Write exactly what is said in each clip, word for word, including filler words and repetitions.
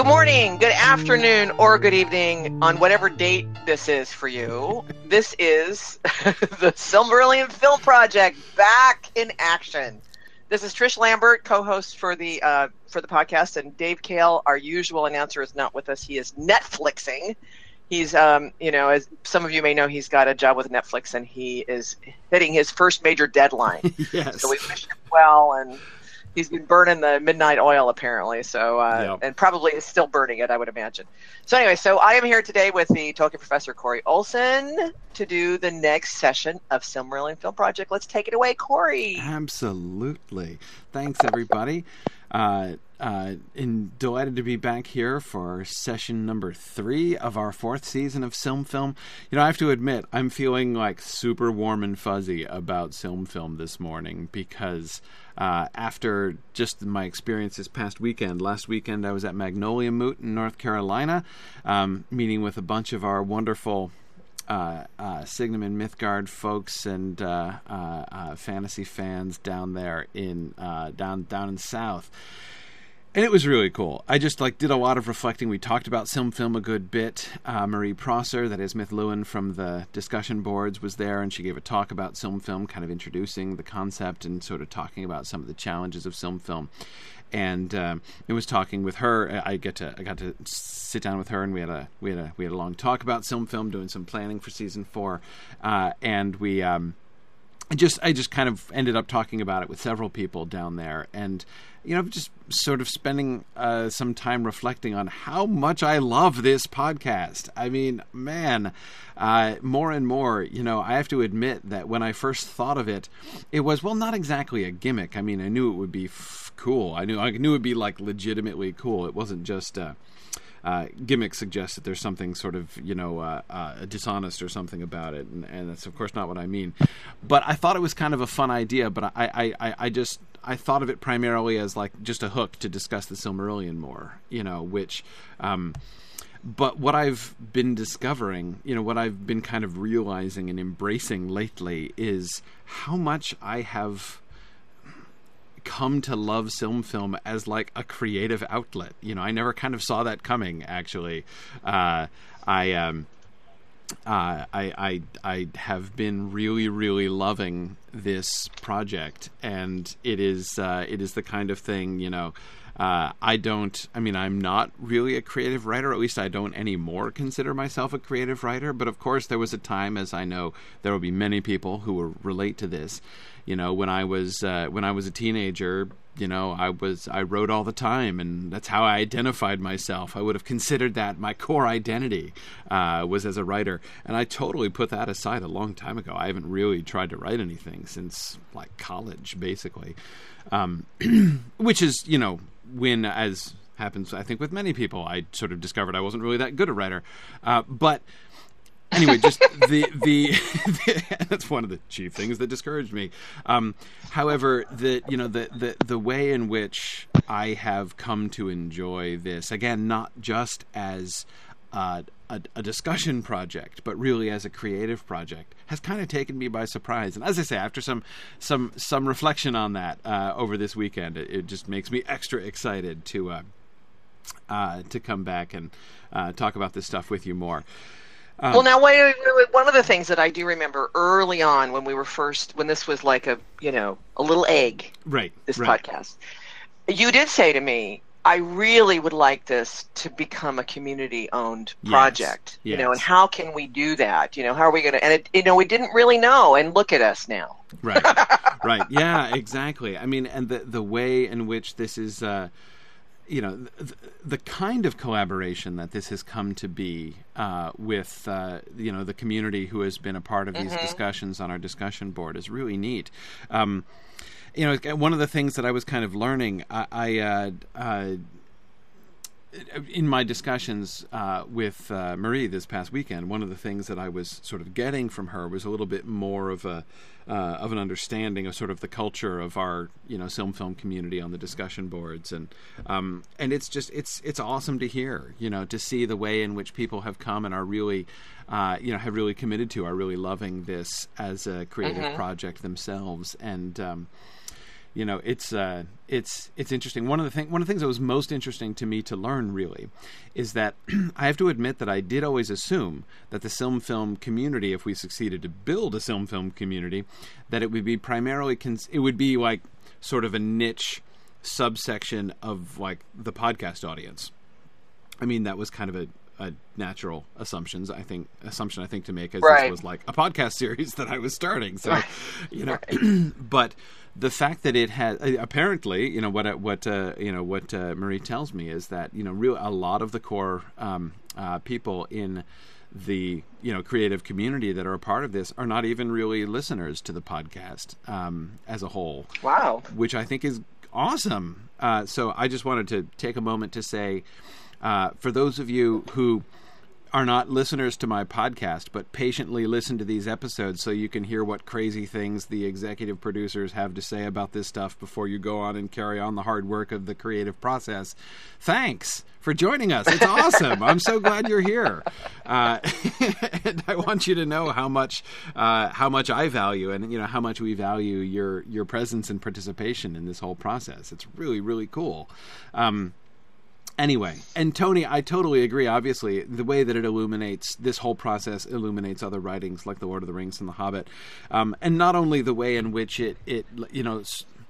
Good morning, good afternoon, or good evening on whatever date this is for you. This is the Silmarillion Film Project back in action. This is Trish Lambert, co-host for the uh, for the podcast, and Dave Kale, our usual announcer, is not with us. He is Netflixing. He's, um, you know, as some of you may know, he's got a job with Netflix, and he is hitting his first major deadline. Yes. So we wish him well, and he's been burning the midnight oil, apparently, so uh, Yep. and probably is still burning it, I would imagine. So anyway, so I am here today with the Tolkien professor, Corey Olsen, to do the next session of Silmarillion Film Project. Let's take it away, Corey. Absolutely. Thanks, everybody. Uh, uh, and delighted to be back here for session number three of our fourth season of Silm Film. You know, I have to admit, I'm feeling like super warm and fuzzy about Silm Film this morning because uh, after just my experience this past weekend, last weekend I was at Magnolia Moot in North Carolina, um, meeting with a bunch of our wonderful Uh, uh, Signum and Mythgard folks and uh, uh, uh, fantasy fans down there in uh, down down in South, and it was really cool. I just like did a lot of reflecting. We talked about Silm Film a good bit. Uh, Marie Prosser, that is Myth Lewin from the discussion boards, was there, and she gave a talk about Silm Film, kind of introducing the concept and sort of talking about some of the challenges of Silm Film. And um, it was talking with her. I get to I got to sit down with her, and we had a we had a we had a long talk about Silm Film, doing some planning for season four, uh, and we um, just I just kind of ended up talking about it with several people down there, and you know, just sort of spending uh, some time reflecting on how much I love this podcast. I mean, man, uh, more and more, you know, I have to admit that when I first thought of it, it was, well, not exactly a gimmick. I mean, I knew it would be f- cool. I knew I knew it would be, like, legitimately cool. It wasn't just... Uh, Uh, gimmick suggests that there's something sort of, you know, uh, uh, dishonest or something about it, and, and that's of course not what I mean. But I thought it was kind of a fun idea, but I, I, I, I just, I thought of it primarily as like just a hook to discuss the Silmarillion more, you know, which, um, but what I've been discovering, you know, what I've been kind of realizing and embracing lately is how much I have come to love Silm Film as like a creative outlet. You know, I never kind of saw that coming, actually. Uh, I, um, uh, I, I, I have been really, really loving this project, and it is, uh, it is the kind of thing, you know, Uh, I don't, I mean, I'm not really a creative writer, or at least I don't anymore consider myself a creative writer. But of course, there was a time, as I know there will be many people who will relate to this, you know, when I was, uh, when I was a teenager, you know, I was, I wrote all the time, and that's how I identified myself. I would have considered that my core identity, uh, was as a writer. And I totally put that aside a long time ago. I haven't really tried to write anything since like college, basically. Um, which is, you know, when, as happens, I think, with many people, I sort of discovered I wasn't really that good a writer. Uh, but anyway, just the, the, the that's one of the chief things that discouraged me. Um, however, the you know the, the the way in which I have come to enjoy this, again, not just as uh, a, a discussion project, but really as a creative project, has kind of taken me by surprise. And as I say, after some some some reflection on that uh, over this weekend, it, it just makes me extra excited to uh, uh, to come back and uh, talk about this stuff with you more. Um, well, now, wait, wait, wait, one of the things that I do remember early on when we were first, when this was like a, you know, a little egg, right, this right. podcast, you did say to me, I really would like this to become a community-owned project, yes, you yes. know, and how can we do that? You know, how are we going to, and it, you know, we didn't really know, and look at us now. Right, right. Yeah, exactly. I mean, and the, the way in which this is, uh, you know, the, the kind of collaboration that this has come to be uh, with, uh, you know, the community who has been a part of these mm-hmm. discussions on our discussion board is really neat. Um, You know, one of the things that I was kind of learning, I, I uh, uh, in my discussions uh, with uh, Marie this past weekend, one of the things that I was sort of getting from her was a little bit more of a uh, of an understanding of sort of the culture of our, you know, Silm Film community on the discussion boards, and um, and it's just it's it's awesome to hear, you know, to see the way in which people have come and are really, uh, you know, have really committed to, are really loving this as a creative mm-hmm. project themselves, and. Um, you know, it's uh, it's it's interesting. One of the thing, one of the things that was most interesting to me to learn really is that I have to admit that I did always assume that the Silm Film community, if we succeeded to build a Silm Film community, that it would be primarily cons- it would be like sort of a niche subsection of like the podcast audience. I mean, that was kind of a, a natural assumptions I think assumption I think to make, as right. this was like a podcast series that I was starting. So, right. you know, right. but the fact that it has apparently, you know, what what uh, you know what uh, Marie tells me is that, you know, real a lot of the core um, uh, people in the, you know, creative community that are a part of this are not even really listeners to the podcast um, as a whole. Wow, which I think is awesome. Uh, so I just wanted to take a moment to say, uh, for those of you who are not listeners to my podcast, but patiently listen to these episodes so you can hear what crazy things the executive producers have to say about this stuff before you go on and carry on the hard work of the creative process. Thanks for joining us. It's awesome. I'm so glad you're here. Uh, and I want you to know how much uh, how much I value, and, you know, how much we value your your presence and participation in this whole process. It's really, really cool. Um, Anyway, and Tony, I totally agree. Obviously, the way that it illuminates this whole process illuminates other writings like The Lord of the Rings and The Hobbit, um, and not only the way in which it, it you know,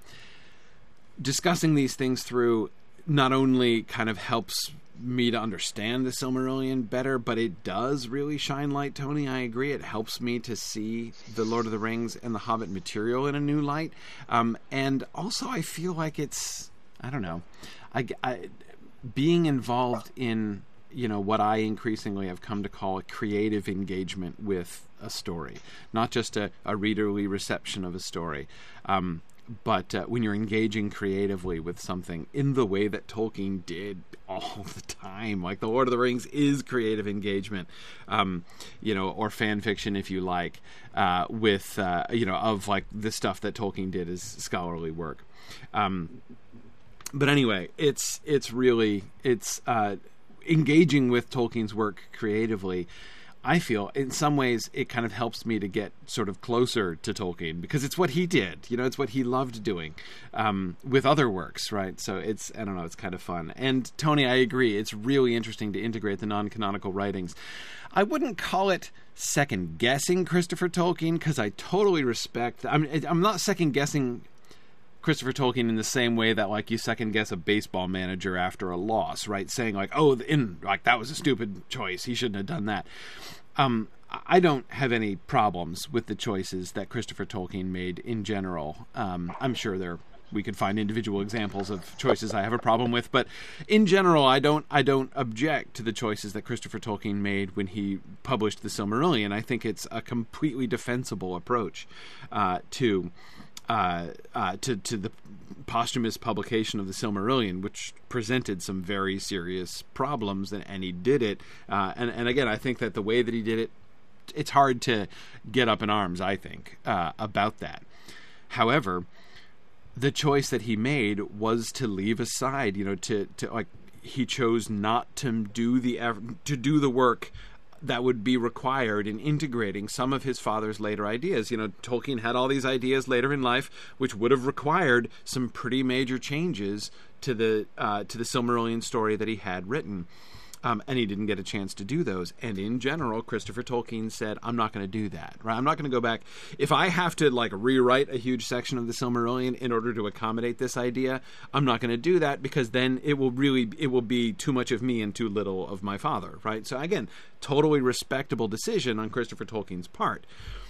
discussing these things through not only kind of helps me to understand the Silmarillion better, but it does really shine light, Tony. I agree. It helps me to see the Lord of the Rings and The Hobbit material in a new light, um, and also I feel like it's, I don't know, I. I being involved in, you know, what I increasingly have come to call a creative engagement with a story, not just a, a readerly reception of a story, um, but uh, when you're engaging creatively with something in the way that Tolkien did all the time, like The Lord of the Rings is creative engagement, um, you know, or fan fiction, if you like, uh, with, uh, you know, of like the stuff that Tolkien did as scholarly work. Um, But anyway, it's it's really it's uh, engaging with Tolkien's work creatively. I feel in some ways it kind of helps me to get sort of closer to Tolkien because it's what he did. You know, it's what he loved doing um, with other works, right? So it's, I don't know, it's kind of fun. And Tony, I agree. It's really interesting to integrate the non-canonical writings. I wouldn't call it second guessing Christopher Tolkien because I totally respect. I'm I'm not second guessing Christopher Tolkien in the same way that, like, you second guess a baseball manager after a loss, right? Saying like, oh, in like that was a stupid choice. He shouldn't have done that. Um, I don't have any problems with the choices that Christopher Tolkien made in general. Um, I'm sure there we could find individual examples of choices I have a problem with, but in general, I don't I don't object to the choices that Christopher Tolkien made when he published the Silmarillion. I think it's a completely defensible approach uh, to. Uh, uh, to to the posthumous publication of the Silmarillion, which presented some very serious problems, and, and he did it. Uh, and, and again, I think that the way that he did it, it's hard to get up in arms, I think, uh, about that. However, the choice that he made was to leave aside, you know, to, to like, he chose not to do the to do the work that would be required in integrating some of his father's later ideas. You know, Tolkien had all these ideas later in life, which would have required some pretty major changes to the uh, to the Silmarillion story that he had written. Um, and he didn't get a chance to do those. And in general, Christopher Tolkien said, I'm not going to do that. Right? I'm not going to go back. If I have to like rewrite a huge section of the Silmarillion in order to accommodate this idea, I'm not going to do that because then it will really, it will be too much of me and too little of my father. Right? So again, totally respectable decision on Christopher Tolkien's part.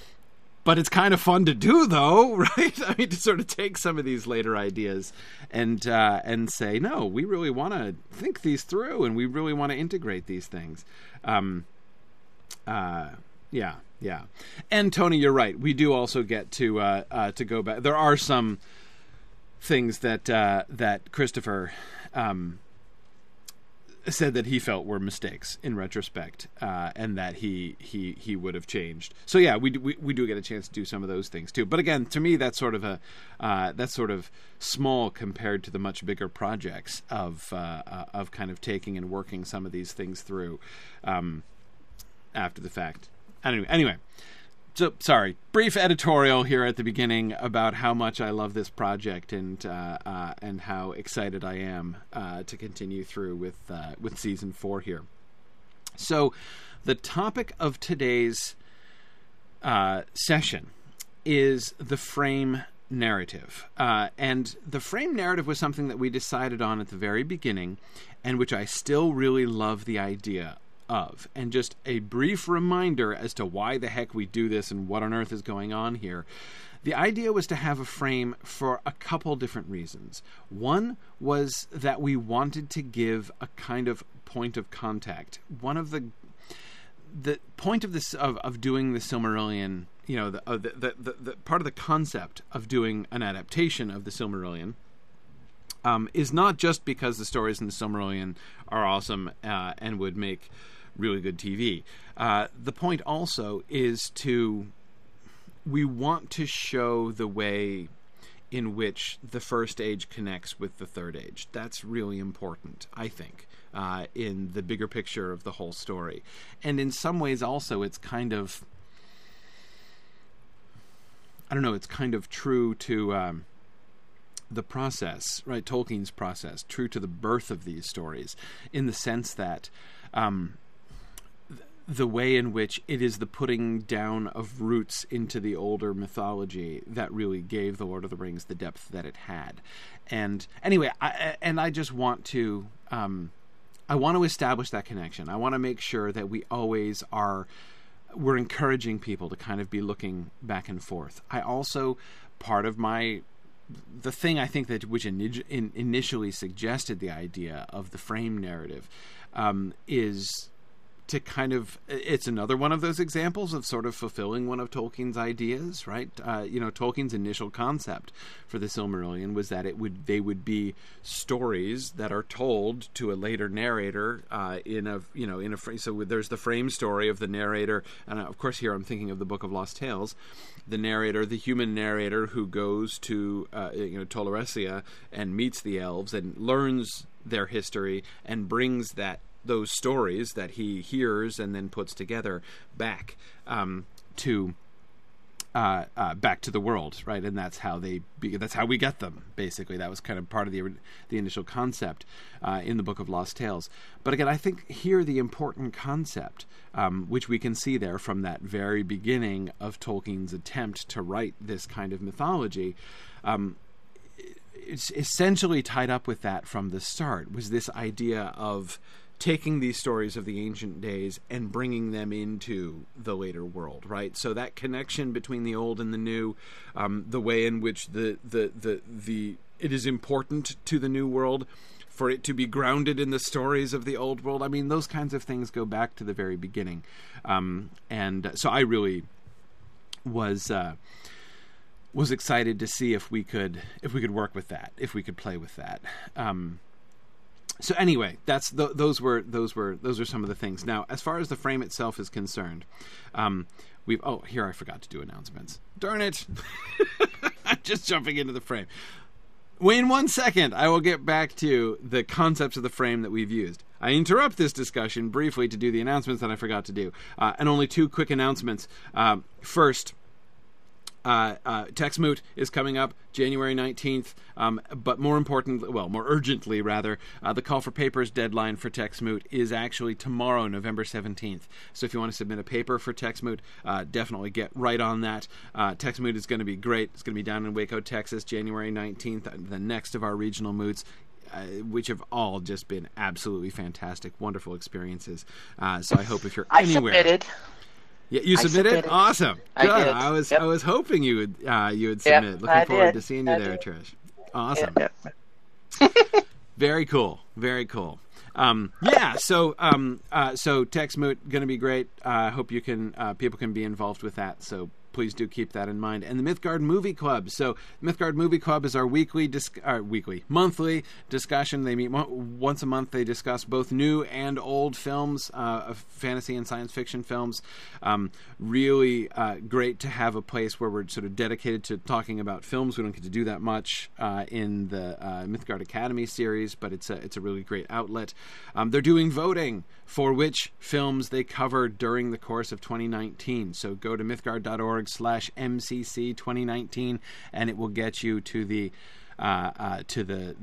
But it's kind of fun to do, though, right? I mean, to sort of take some of these later ideas and uh, and say, no, we really want to think these through, and we really want to integrate these things. Um, uh, yeah, yeah. And Tony, you're right. We do also get to uh, uh, to go back. There are some things that uh, that Christopher um, said that he felt were mistakes in retrospect, uh, and that he he he would have changed. So yeah, we, we we do get a chance to do some of those things too. But again, to me, that's sort of a uh, that's sort of small compared to the much bigger projects of uh, uh, of kind of taking and working some of these things through um, after the fact. Anyway, anyway, So, sorry, brief editorial here at the beginning about how much I love this project and uh, uh, and how excited I am uh, to continue through with uh, with season four here. So, the topic of today's uh, session is the frame narrative. Uh, and the frame narrative was something that we decided on at the very beginning, and which I still really love the idea of. And just a brief reminder as to why the heck we do this and what on earth is going on here. The idea was to have a frame for a couple different reasons. One was that we wanted to give a kind of point of contact. One of the the point of this of, of doing the Silmarillion, you know, the, uh, the, the, the, the part of the concept of doing an adaptation of the Silmarillion um, is not just because the stories in the Silmarillion are awesome uh, and would make really good T V. Uh, the point also is to, we want to show the way in which the First Age connects with the Third Age. That's really important, I think, uh, in the bigger picture of the whole story. And in some ways also it's kind of, I don't know, it's kind of true to um, the process, right? Tolkien's process, true to the birth of these stories, in the sense that um, th- the way in which it is the putting down of roots into the older mythology that really gave The Lord of the Rings the depth that it had. And anyway, I, and I just want to, um, I want to establish that connection. I want to make sure that we always are, we're encouraging people to kind of be looking back and forth. I also, part of my, the thing I think that which in, in, initially suggested the idea of the frame narrative um, is to kind of, it's another one of those examples of sort of fulfilling one of Tolkien's ideas, right? Uh, you know, Tolkien's initial concept for the Silmarillion was that it would, they would be stories that are told to a later narrator uh, in a, you know, in a, so there's the frame story of the narrator, and of course here I'm thinking of the Book of Lost Tales, the narrator, the human narrator who goes to, uh, you know, Tolaresia and meets the elves and learns their history and brings that those stories that he hears and then puts together back um, to uh, uh, back to the world, right? And that's how they be, that's how we get them. Basically, that was kind of part of the the initial concept uh, in the Book of Lost Tales. But again, I think here the important concept, um, which we can see there from that very beginning of Tolkien's attempt to write this kind of mythology. Um, it's essentially tied up with that from the start, was this idea of taking these stories of the ancient days and bringing them into the later world, right? So that connection between the old and the new, um, the way in which the, the the the it is important to the new world for it to be grounded in the stories of the old world. I mean, those kinds of things go back to the very beginning, um, and so I really was uh, was excited to see if we could if we could work with that, if we could play with that. Um, So anyway, that's th- those were those were those are some of the things. Now, as far as the frame itself is concerned, um, we've oh here I forgot to do announcements. Darn it! I'm just jumping into the frame. Wait, in one second, I will get back to the concepts of the frame that we've used. I interrupt this discussion briefly to do the announcements that I forgot to do, uh, and only two quick announcements. Um, first. Uh, uh, TextMoot is coming up January nineteenth, um, but more importantly, well, more urgently rather, uh, the call for papers deadline for TextMoot is actually tomorrow, November seventeenth. So if you want to submit a paper for TextMoot, uh, definitely get right on that. Uh, TextMoot is going to be great. It's going to be down in Waco, Texas, January nineteenth, the next of our regional moots. Uh, which have all just been absolutely fantastic, wonderful experiences. Uh, so I hope if you're I anywhere... submitted. Yeah, you submitted? submitted. Awesome. I Good. did. I was Yep. I was hoping you would uh, you would submit. Yep, Looking I forward did. to seeing you I there, did. Trish. Awesome. Yep, yep. Very cool. Very cool. Um, yeah. So um, uh, so TextMoot going to be great. I uh, hope you can uh, people can be involved with that. So please do keep that in mind. And the Mythgard Movie Club. So Mythgard Movie Club is our weekly, dis- uh, weekly, monthly discussion. They meet mo- once a month. They discuss both new and old films, uh, of fantasy and science fiction films. Um, really uh, great to have a place where we're sort of dedicated to talking about films. We don't get to do that much uh, in the uh, Mythgard Academy series, but it's a, it's a really great outlet. Um, they're doing voting for which films they covered during the course of twenty nineteen. So go to mythgard.org slash MCC twenty nineteen, and it will get you to the uh, uh, to the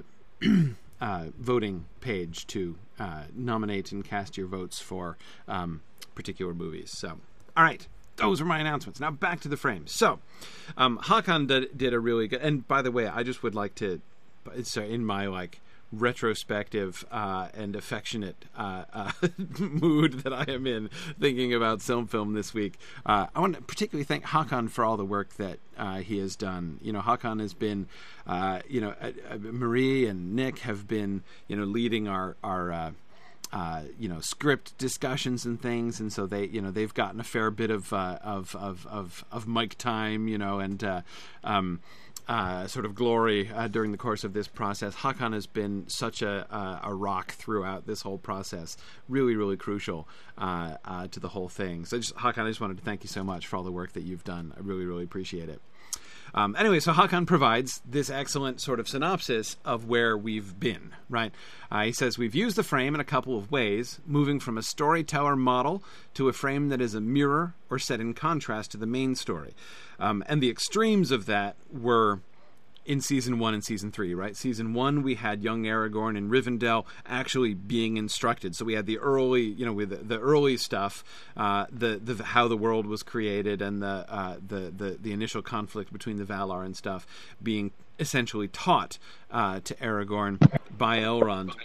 the uh, voting page to uh, nominate and cast your votes for um, particular movies. So, all right. Those are my announcements. Now back to the frame. So, um, Hakan did, did a really good... And by the way, I just would like to... So in my, like, retrospective uh, and affectionate uh, uh, mood that I am in thinking about Film Film this week, uh, I want to particularly thank Hakan for all the work that uh, he has done. You know, Hakan has been, uh, you know, uh, uh, Marie and Nick have been, you know, leading our... our uh, Uh, you know, script discussions and things, and so they, you know, they've gotten a fair bit of uh, of, of of of mic time, you know, and uh, um, uh, sort of glory uh, during the course of this process. Hakan has been such a a, a rock throughout this whole process, really, really crucial uh, uh, to the whole thing. So, just, Hakan, I just wanted to thank you so much for all the work that you've done. I really, really appreciate it. Um, anyway, so Hakan provides this excellent sort of synopsis of where we've been, right? Uh, he says, we've used the frame in a couple of ways, moving from a storyteller model to a frame that is a mirror or set in contrast to the main story. Um, and the extremes of that were in season one and season three, right? Season one, we had young Aragorn in Rivendell actually being instructed. So we had the early, you know, with the, the early stuff, uh, the the how the world was created and the, uh, the the the initial conflict between the Valar and stuff being essentially taught uh, to Aragorn by Elrond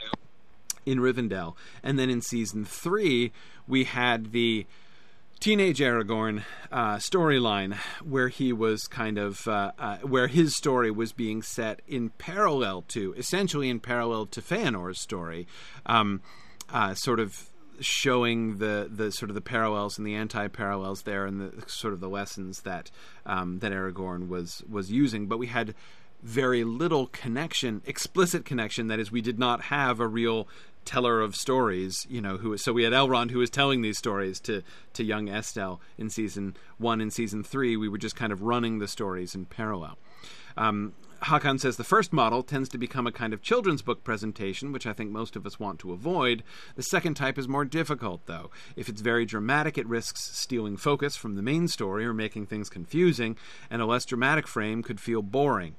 in Rivendell. And then in season three, we had the teenage Aragorn uh, storyline, where he was kind of uh, uh, where his story was being set in parallel to, essentially in parallel to Feanor's story, um, uh, sort of showing the the sort of the parallels and the anti-parallels there, and the sort of the lessons that um, that Aragorn was was using. But we had very little connection, explicit connection. That is, we did not have a real teller of stories, you know, who so we had Elrond who was telling these stories to to young Estelle in season one and season three. We were just kind of running the stories in parallel. Um, Hakan says the first model tends to become a kind of children's book presentation, which I think most of us want to avoid. The second type is more difficult, though. If it's very dramatic, it risks stealing focus from the main story or making things confusing, and a less dramatic frame could feel boring.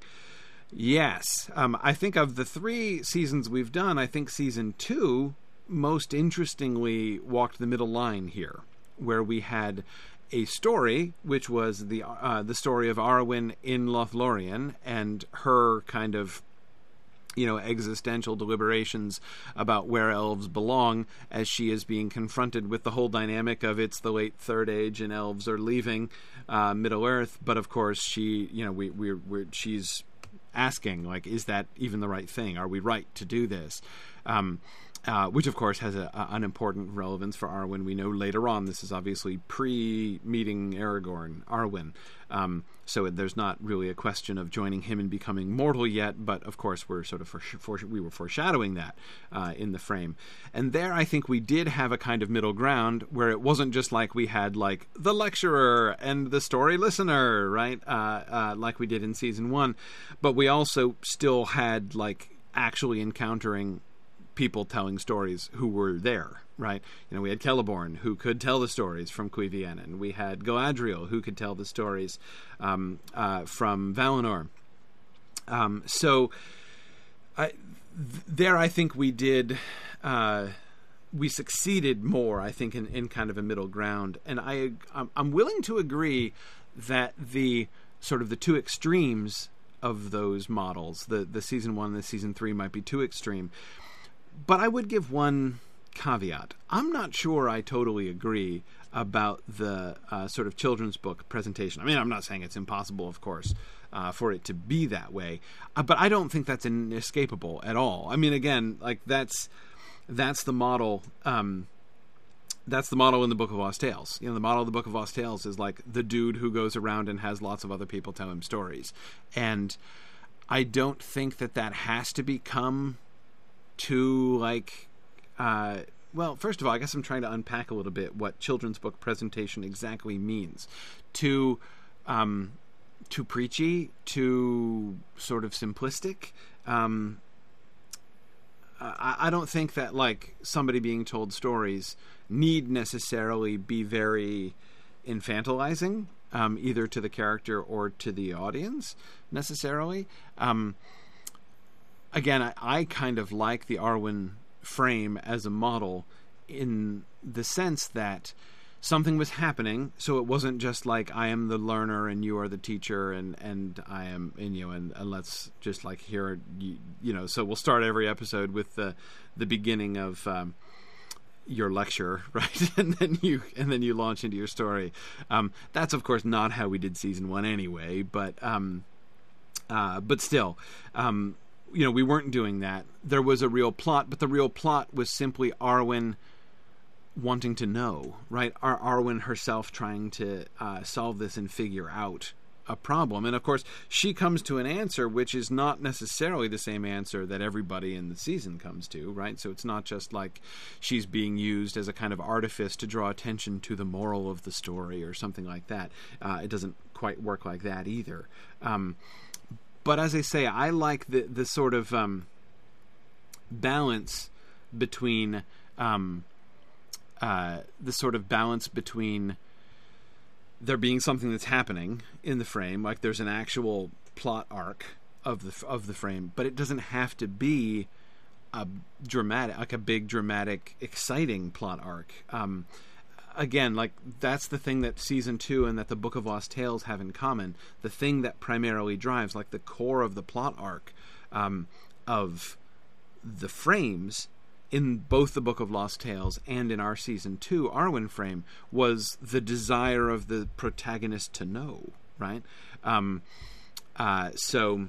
Yes. Um, I think of the three seasons we've done, I think season two most interestingly walked the middle line here, where we had a story, which was the uh, the story of Arwen in Lothlorien and her kind of, you know, existential deliberations about where elves belong as she is being confronted with the whole dynamic of it's the late Third Age and elves are leaving uh, Middle-earth. But of course, she, you know, we we're, we're she's asking, like, is that even the right thing? Are we right to do this? Um, uh, which, of course, has a, a, an important relevance for Arwen. We know later on this is obviously pre-meeting Aragorn, Arwen. Um, so there's not really a question of joining him and becoming mortal yet, but, of course, we're sort of for, for, we were foreshadowing that uh, in the frame. And there, I think we did have a kind of middle ground where it wasn't just like we had, like, the lecturer and the story listener, right, uh, uh, like we did in season one, but we also still had, like, actually encountering people telling stories who were there, right? You know, we had Celeborn, who could tell the stories from Cuiviénen. We had Galadriel, who could tell the stories um, uh, from Valinor. Um, so I, th- there I think we did... Uh, we succeeded more, I think, in, in kind of a middle ground. And I, I'm, I'm willing to agree that the sort of the two extremes of those models, the, the season one and the season three, might be too extreme. But I would give one caveat. I'm not sure I totally agree about the uh, sort of children's book presentation. I mean, I'm not saying it's impossible, of course, uh, for it to be that way, uh, but I don't think that's inescapable at all. I mean, again, like that's that's the model um, that's the model in the Book of Lost Tales. You know, the model of the Book of Lost Tales is like the dude who goes around and has lots of other people tell him stories. And I don't think that that has to become too, like, uh, well, first of all, I guess I'm trying to unpack a little bit what children's book presentation exactly means. Too, um, too preachy, too sort of simplistic. Um, I, I don't think that, like, somebody being told stories need necessarily be very infantilizing, um, either to the character or to the audience, necessarily. Um, again, I, I kind of like the Arwen frame as a model in the sense that something was happening, so it wasn't just like I am the learner and you are the teacher, and, and I am, and, you know, and, and let's just like hear, you, you know. So we'll start every episode with the the beginning of um, your lecture, right, and then you and then you launch into your story. Um, that's of course not how we did season one anyway, but um, uh, but still. Um, you know, we weren't doing that. There was a real plot, but the real plot was simply Arwen wanting to know, right? Ar- Arwen herself trying to uh, solve this and figure out a problem. And of course, she comes to an answer which is not necessarily the same answer that everybody in the season comes to, right? So it's not just like she's being used as a kind of artifice to draw attention to the moral of the story or something like that. Uh, it doesn't quite work like that either. Um, But as I say, I like the the sort of um, balance between um, uh, the sort of balance between there being something that's happening in the frame, like there's an actual plot arc of the of the frame, but it doesn't have to be a dramatic, like a big dramatic, exciting plot arc. Um, Again, like, that's the thing that season two and that the Book of Lost Tales have in common. The thing that primarily drives, like, the core of the plot arc um, of the frames in both the Book of Lost Tales and in our season two Arwen frame was the desire of the protagonist to know, right? Um, uh, so,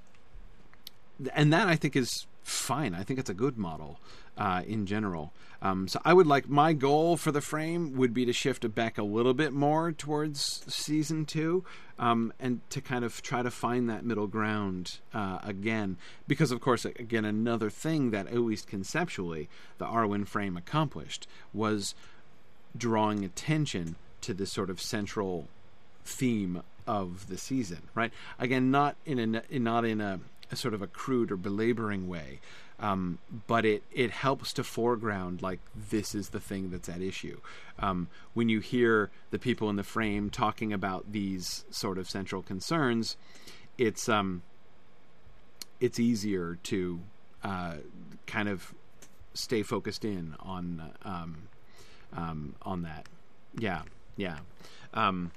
and that I think is fine. I think it's a good model uh, in general. Um, so I would like, my goal for the frame would be to shift it back a little bit more towards season two, um, and to kind of try to find that middle ground uh, again. Because, of course, again, another thing that, at least conceptually, the Arwen frame accomplished was drawing attention to this sort of central theme of the season, right? Again, not in a, not in a, a sort of a crude or belaboring way, Um, but it, it helps to foreground, like, this is the thing that's at issue. Um, when you hear the people in the frame talking about these sort of central concerns, it's um, it's easier to uh, kind of stay focused in on um, um, on that. Yeah, yeah, um,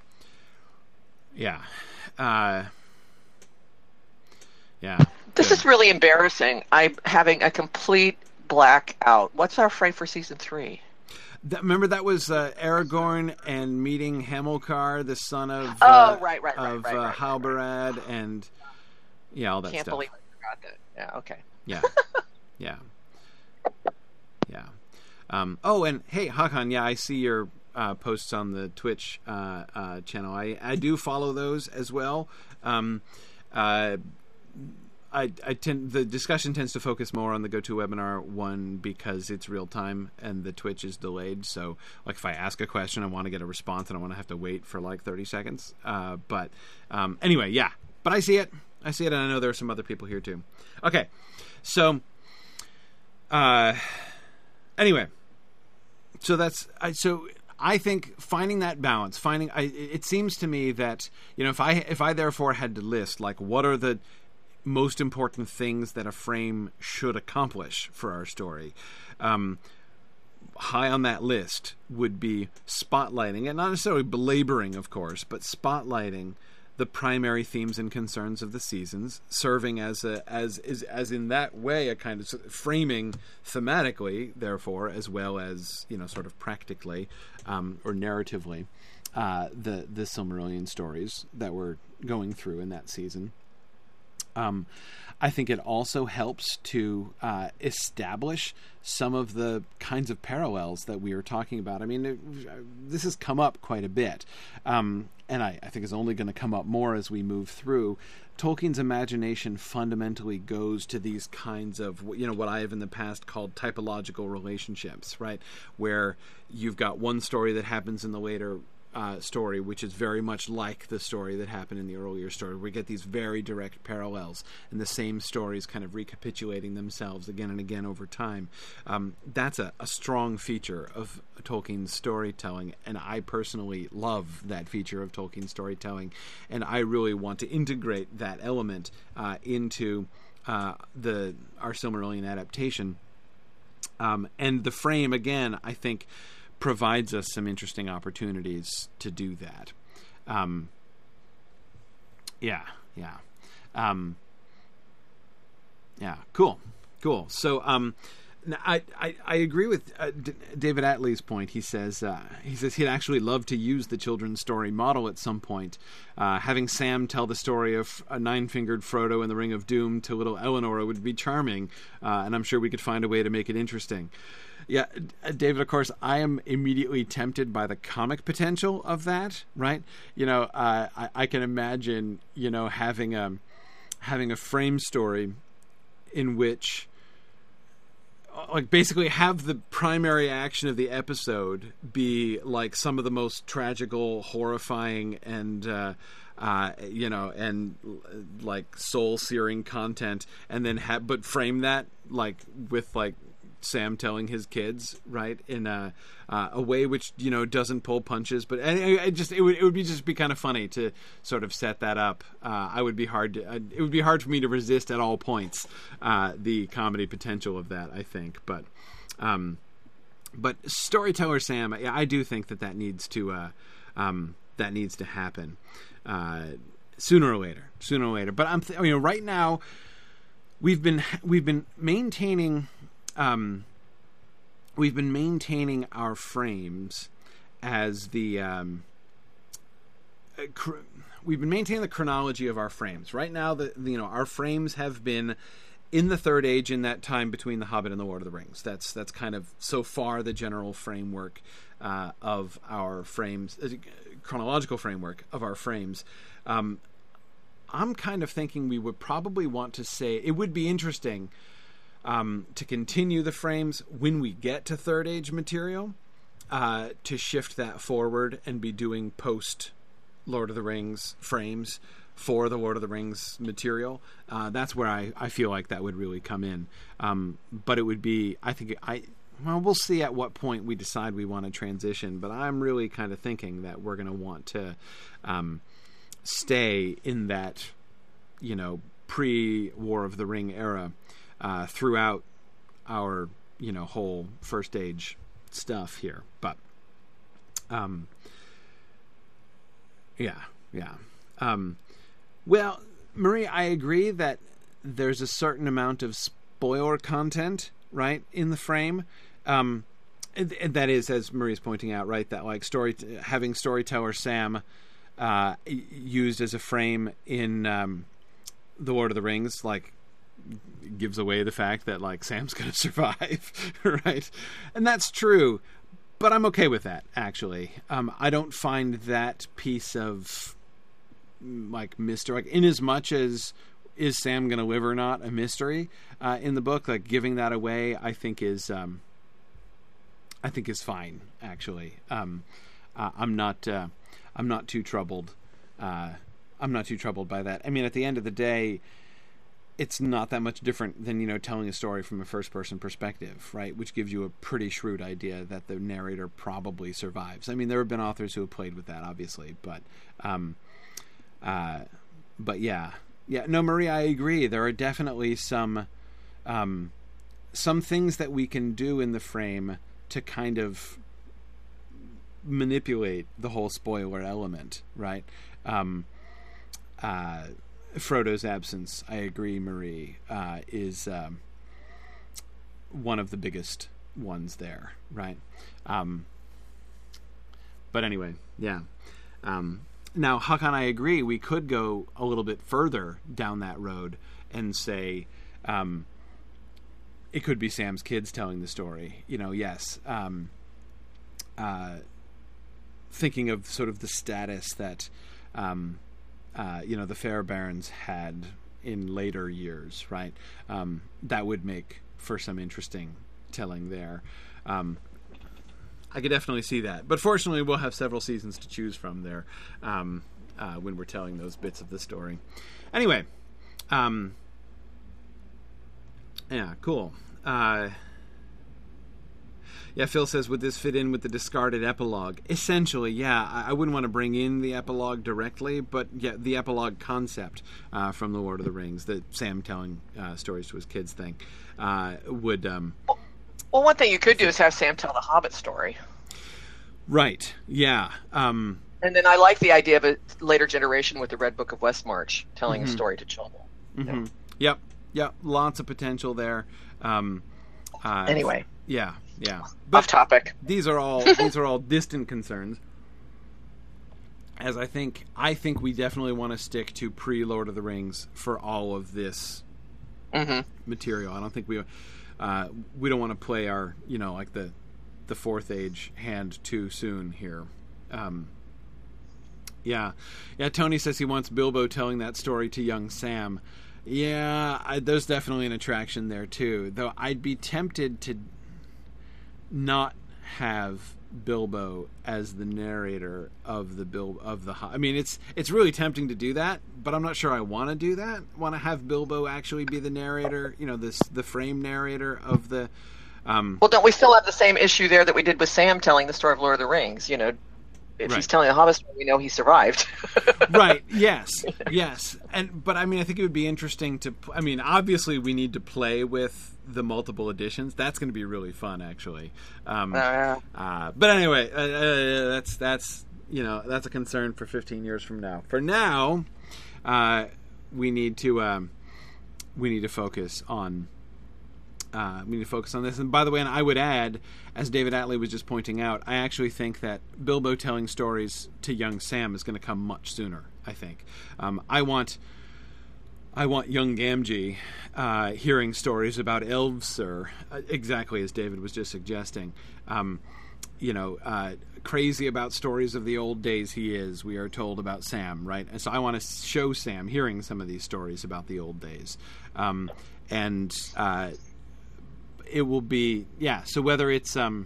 yeah, uh, yeah. This is really embarrassing. I'm having a complete blackout. What's our frame for season three? That, remember that was uh, Aragorn and meeting Hamilcar, the son of oh, uh, right, right, right, of right, uh, right, Halbarad, right, right. and yeah, all that Can't stuff. believe I forgot that. Yeah, okay. Yeah, yeah, yeah. Um, oh, and hey, Hakan, yeah, I see your uh, posts on the Twitch uh, uh, channel. I, I do follow those as well. Um, uh, I, I tend the discussion tends to focus more on the GoToWebinar one because it's real time and the Twitch is delayed. So, like, if I ask a question, I want to get a response and I want to have to wait for like thirty seconds. Uh, but um, anyway, yeah. But I see it. I see it, and I know there are some other people here too. Okay, so uh, anyway, so that's I, so. I think finding that balance, finding I, it seems to me that, you know, if I if I therefore had to list, like, what are the most important things that a frame should accomplish for our story, um, high on that list would be spotlighting, and not necessarily belaboring, of course, but spotlighting the primary themes and concerns of the seasons, serving as a as is as in that way a kind of framing thematically, therefore, as well as, you know, sort of practically um, or narratively, uh, the the Silmarillion stories that we're going through in that season. Um, I think it also helps to uh, establish some of the kinds of parallels that we were talking about. I mean, it, this has come up quite a bit, um, and I, I think is only going to come up more as we move through. Tolkien's imagination fundamentally goes to these kinds of, you know, what I have in the past called typological relationships, right? Where you've got one story that happens in the later Uh, story, which is very much like the story that happened in the earlier story. We get these very direct parallels, and the same stories kind of recapitulating themselves again and again over time. Um, that's a, a strong feature of Tolkien's storytelling, and I personally love that feature of Tolkien's storytelling, and I really want to integrate that element uh, into uh, the our Silmarillion adaptation. Um, and the frame, again, I think, provides us some interesting opportunities to do that. Um, yeah, yeah. Um, yeah, cool, cool. So um, I, I, I agree with uh, D- David Atlee's point. He says uh, he says he'd actually love to use the children's story model at some point. Uh, having Sam tell the story of a nine-fingered Frodo in the Ring of Doom to little Eleanor would be charming, uh, and I'm sure we could find a way to make it interesting. Yeah, David, of course, I am immediately tempted by the comic potential of that, right? You know, uh, I, I can imagine, you know, having a, having a frame story in which, like, basically have the primary action of the episode be, like, some of the most tragical, horrifying, and, uh, uh, you know, and, like, soul-searing content, and then have, but frame that, like, with, like, Sam telling his kids, right, in a uh, a way which, you know, doesn't pull punches, but I, I just it would it would be just be kind of funny to sort of set that up. Uh, I would be hard to, uh, it would be hard for me to resist at all points uh, the comedy potential of that, I think. But um, but storyteller Sam, I, I do think that that needs to uh, um, that needs to happen uh, sooner or later, sooner or later. But I'm th- you know right now we've been we've been maintaining. Um, we've been maintaining our frames as the um, uh, cr- we've been maintaining the chronology of our frames. Right now, the you know our frames have been in the Third Age, in that time between The Hobbit and The Lord of the Rings. That's that's kind of so far the general framework uh, of our frames, uh, chronological framework of our frames. Um, I'm kind of thinking we would probably want to say it would be interesting. Um, to continue the frames when we get to Third Age material, uh, to shift that forward and be doing post Lord of the Rings frames for the Lord of the Rings material. Uh, that's where I, I feel like that would really come in. Um, but it would be, I think, I well, we'll see at what point we decide we want to transition. But I'm really kind of thinking that we're going to want to um, stay in that, you know, pre-War of the Ring era. Uh, throughout our, you know, whole First Age stuff here. But, um, yeah, yeah. Um, well, Marie, I agree that there's a certain amount of spoiler content, right, in the frame. Um, and, and that is, as Marie's pointing out, right, that, like, story having storyteller Sam uh, used as a frame in um, The Lord of the Rings, like, gives away the fact that, like, Sam's going to survive, right? And that's true, but I'm okay with that, actually. Um, I don't find that piece of, like, mystery, like, in as much as is Sam going to live or not a mystery uh, in the book, like, giving that away, I think is, um, I think is fine, actually. Um, uh, I'm not, uh, I'm not too troubled. Uh, I'm not too troubled by that. I mean, at the end of the day, it's not that much different than, you know, telling a story from a first-person perspective, right? Which gives you a pretty shrewd idea that the narrator probably survives. I mean, there have been authors who have played with that, obviously, but, um, uh, but yeah, yeah. No, Marie, I agree. There are definitely some, um, some things that we can do in the frame to kind of manipulate the whole spoiler element, right? Um, uh. Frodo's absence, I agree, Marie, uh, is um, one of the biggest ones there, right? Um, but anyway, yeah. Um, now, Hakan, I agree. We could go a little bit further down that road and say um, it could be Sam's kids telling the story. You know, yes. Um, uh, thinking of sort of the status that, um, uh, you know, the Fair Barons had in later years, right? Um, that would make for some interesting telling there. Um, I could definitely see that. But fortunately, we'll have several seasons to choose from there um, uh, when we're telling those bits of the story. Anyway, um, yeah, cool. Uh, yeah, Phil says, would this fit in with the discarded epilogue? Essentially, yeah. I, I wouldn't want to bring in the epilogue directly, but yeah, the epilogue concept uh, from The Lord of the Rings, the Sam telling uh, stories to his kids thing, uh, would... Um, Well, one thing you could do is have Sam tell the Hobbit story. Right, yeah. Um, and then I like the idea of a later generation with the Red Book of Westmarch telling mm-hmm. a story to children. Mm-hmm. Yeah. Yep, yep. Lots of potential there. Um, uh, anyway. Yeah, yeah. But off topic. These are all these are all distant concerns. As I think, I think we definitely want to stick to pre-Lord of the Rings for all of this mm-hmm. material. I don't think we... Uh, we don't want to play our, you know, like the the fourth age hand too soon here. Um, yeah. Yeah, Tony says he wants Bilbo telling that story to young Sam. Yeah, I, there's definitely an attraction there, too. Though I'd be tempted to not have Bilbo as the narrator of the Bil- of the I mean it's it's really tempting to do that, but I'm not sure I want to do that. Want to have Bilbo actually be the narrator, you know, this the frame narrator of the um Well, don't we still have the same issue there that we did with Sam telling the story of Lord of the Rings, you know? If right. he's telling the Hobbit story, we know he survived. Right, yes. Yes. And but I mean I think it would be interesting to I mean obviously we need to play with the multiple editions. That's going to be really fun, actually. Um, uh, uh, but anyway, uh, uh, that's that's you know that's a concern for fifteen years from now. For now, uh, we need to um, we need to focus on uh, we need to focus on this. And by the way, and I would add, as David Atlee was just pointing out, I actually think that Bilbo telling stories to young Sam is going to come much sooner. I think um, I want. I want young Gamgee uh, hearing stories about Elvsir, uh, exactly as David was just suggesting. Um, you know, uh, crazy about stories of the old days he is, we are told about Sam, right? And so I want to show Sam hearing some of these stories about the old days. Um, and uh, it will be, yeah, so whether it's... Um,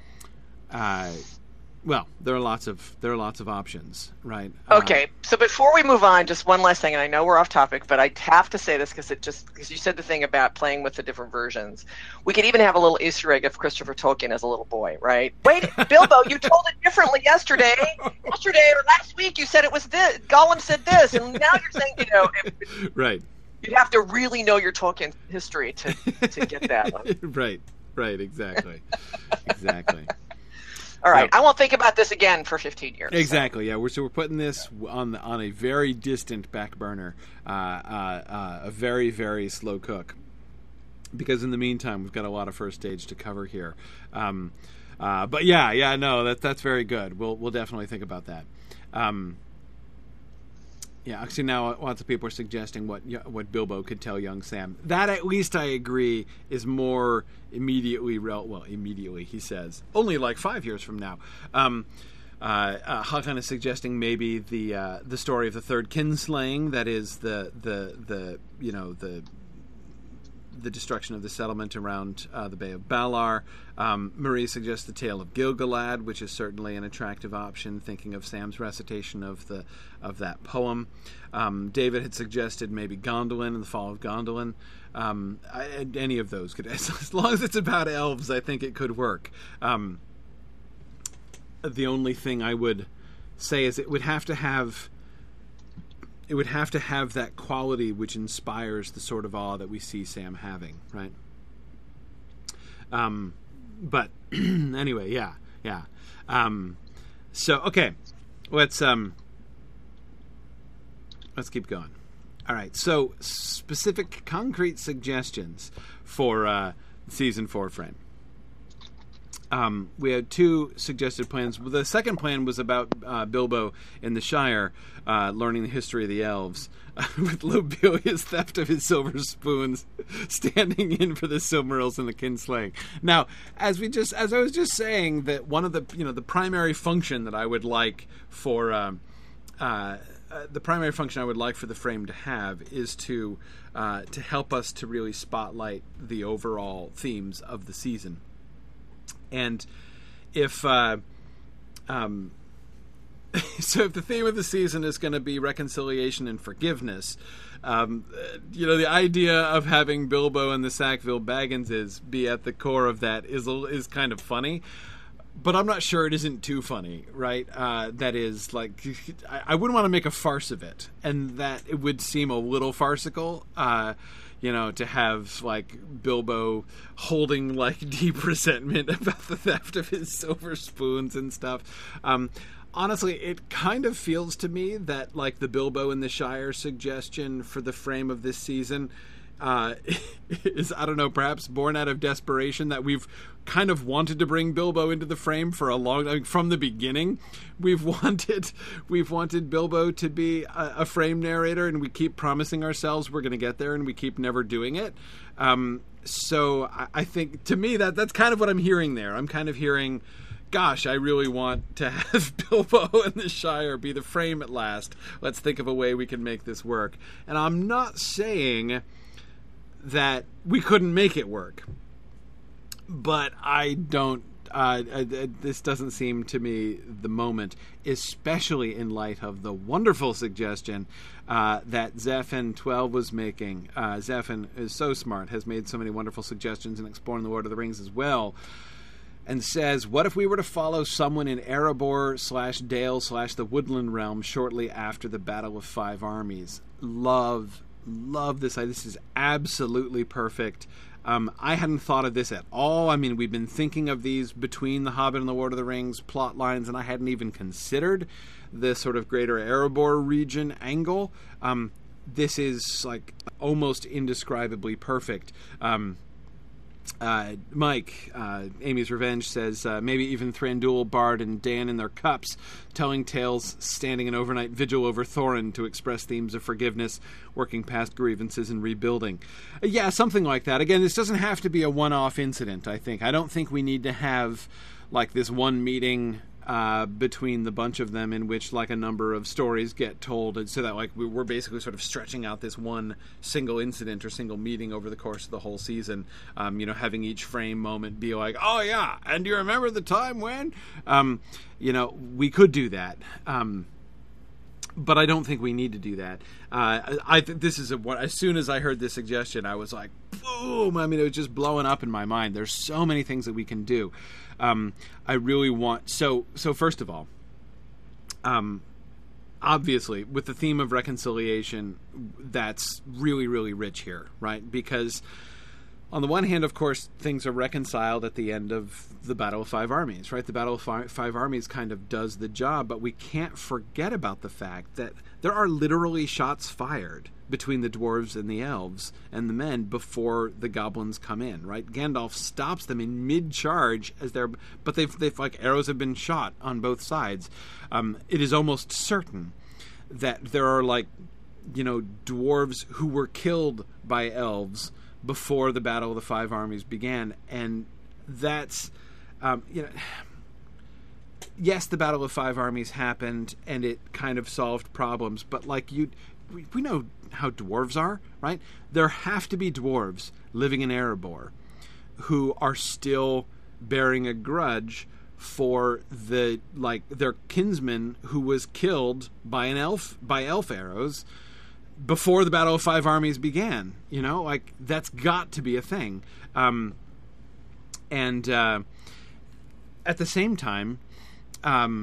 uh, Well, there are lots of there are lots of options, right? Okay, uh, so before we move on, just one last thing, and I know we're off topic, but I have to say this because it just because you said the thing about playing with the different versions. We could even have a little Easter egg of Christopher Tolkien as a little boy, right? Wait, Bilbo, you told it differently yesterday. Yesterday or last week, you said it was this. Gollum said this, and now you're saying, you know, if, right? You'd have to really know your Tolkien history to to get that. Right, right, exactly, exactly. All right, yep. I won't think about this again for fifteen years. Exactly, so. yeah. We're, so we're putting this on the, on a very distant back burner, uh, uh, uh, a very, very slow cook. Because in the meantime, we've got a lot of first stage to cover here. Um, uh, but yeah, yeah, no, that that's very good. We'll we'll definitely think about that. Um, yeah, actually, now lots of people are suggesting what what Bilbo could tell young Sam. That, at least, I agree, is more immediately rel- well. Immediately, he says, only like five years from now. Um, uh, uh, Hakan is suggesting maybe the uh, the story of the third kinslaying. That is the the the you know the. the destruction of the settlement around uh, the Bay of Balar. Um, Marie suggests the tale of Gil-galad, which is certainly an attractive option, thinking of Sam's recitation of the of that poem. Um, David had suggested maybe Gondolin and the Fall of Gondolin. Um, I, any of those could, as long as it's about elves, I think it could work. Um, the only thing I would say is it would have to have It would have to have that quality which inspires the sort of awe that we see Sam having, right? Um, but anyway, yeah, yeah. Um, so okay, let's um, let's keep going. All right. So specific, concrete suggestions for uh, season four frame. Um, we had two suggested plans. The second plan was about uh, Bilbo in the Shire, uh, learning the history of the elves, uh, with Lobelia's theft of his silver spoons standing in for the Silmarils and the Kinslaying. Now, as we just, as I was just saying, that one of the, you know, the primary function that I would like for, um, uh, uh, the primary function I would like for the frame to have is to, uh, to help us to really spotlight the overall themes of the season. And if, uh, um, so if the theme of the season is going to be reconciliation and forgiveness, um, you know, the idea of having Bilbo and the Sackville Bagginses be at the core of that is is kind of funny. But I'm not sure it isn't too funny, right? Uh, that is, like, I, I wouldn't want to make a farce of it, and that it would seem a little farcical. Uh, You know, to have, like, Bilbo holding, like, deep resentment about the theft of his silver spoons and stuff. Um, honestly, it kind of feels to me that, like, the Bilbo in the Shire suggestion for the frame of this season uh, is, I don't know, perhaps born out of desperation, that we've kind of wanted to bring Bilbo into the frame for a long time. Like, from the beginning, we've wanted we've wanted Bilbo to be a, a frame narrator, and we keep promising ourselves we're going to get there, and we keep never doing it. Um, so I, I think, to me, that that's kind of what I'm hearing there. I'm kind of hearing, gosh, I really want to have Bilbo in the Shire be the frame at last. Let's think of a way we can make this work. And I'm not saying that we couldn't make it work, but I don't, uh, uh, this doesn't seem to me the moment, especially in light of the wonderful suggestion uh, that Zephin twelve was making. Uh, Zephin is so smart, has made so many wonderful suggestions in exploring the Lord of the Rings as well, and says, what if we were to follow someone in Erebor slash Dale slash the Woodland Realm shortly after the Battle of Five Armies? Love, love this. This is absolutely perfect. Um, I hadn't thought of this at all. I mean, we've been thinking of these between The Hobbit and The Lord of the Rings plot lines, and I hadn't even considered the sort of greater Erebor region angle. Um, this is, like, almost indescribably perfect. Um, Uh, Mike, uh, Amy's Revenge says, uh, maybe even Thranduil, Bard, and Dan in their cups, telling tales, standing an overnight vigil over Thorin to express themes of forgiveness, working past grievances, and rebuilding. Uh, yeah, something like that. Again, this doesn't have to be a one-off incident, I think. I don't think we need to have, like, this one meeting Uh, between the bunch of them in which, like, a number of stories get told, and so that, like, we're basically sort of stretching out this one single incident or single meeting over the course of the whole season. Um, you know, having each frame moment be like, oh yeah, and do you remember the time when? Um, you know, we could do that. Um, But I don't think we need to do that. Uh, I think this is a, what, as soon as I heard this suggestion, I was like, boom! I mean, it was just blowing up in my mind. There's so many things that we can do. Um, I really want, so, so first of all, um, obviously, with the theme of reconciliation, that's really, really rich here, right? Because on the one hand, of course, things are reconciled at the end of the Battle of Five Armies, right? The Battle of Five, Five Armies kind of does the job, but we can't forget about the fact that there are literally shots fired between the dwarves and the elves and the men before the goblins come in, right? Gandalf stops them in mid-charge as they're, but they've, they've like arrows have been shot on both sides. Um, it is almost certain that there are, like, you know, dwarves who were killed by elves before the Battle of the Five Armies began, and that's, um, you know, yes, the Battle of Five Armies happened, and it kind of solved problems, but, like, you, we, we know how dwarves are, right? There have to be dwarves living in Erebor who are still bearing a grudge for the, like, their kinsman who was killed by an elf, by elf arrows, before the Battle of Five Armies began. You know, like, that's got to be a thing. Um, and uh, at the same time, um,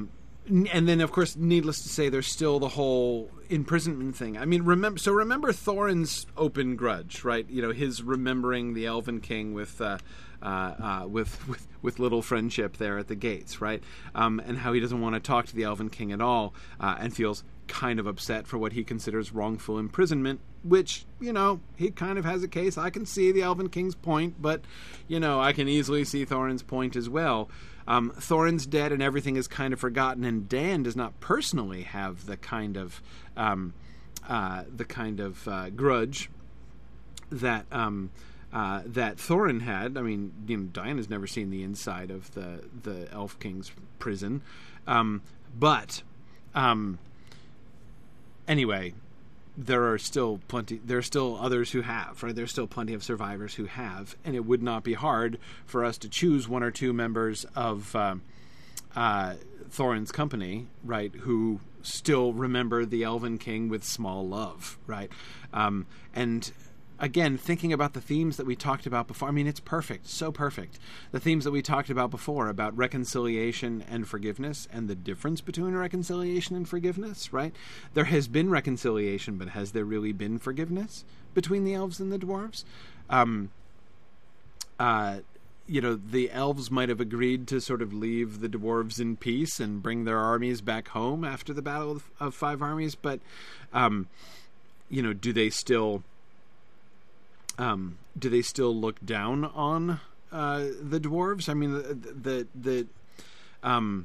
and then, of course, needless to say, there's still the whole imprisonment thing. I mean, remember. So remember Thorin's open grudge, right? You know, his remembering the Elven King with, uh, uh, uh, with with with little friendship there at the gates, right? Um, and how he doesn't want to talk to the Elven King at all, uh, and feels kind of upset for what he considers wrongful imprisonment. Which, you know, he kind of has a case. I can see the Elven King's point, but, you know, I can easily see Thorin's point as well. Um, Thorin's dead and everything is kind of forgotten, and Dan does not personally have the kind of um, uh, the kind of uh, grudge that um, uh, that Thorin had. I mean, you know, Diana's never seen the inside of the the Elf King's prison, um, but um, anyway. There are still plenty. There are still others who have, right? There's still plenty of survivors who have, and it would not be hard for us to choose one or two members of uh, uh, Thorin's company, right, who still remember the Elven King with small love, right? Um, and again, thinking about the themes that we talked about before, I mean, it's perfect, so perfect. The themes that we talked about before about reconciliation and forgiveness and the difference between reconciliation and forgiveness, right? There has been reconciliation, but has there really been forgiveness between the elves and the dwarves? Um, uh, you know, the elves might have agreed to sort of leave the dwarves in peace and bring their armies back home after the Battle of, of Five Armies, but, um, you know, do they still... Um, do they still look down on uh, the dwarves? I mean, the the, the um,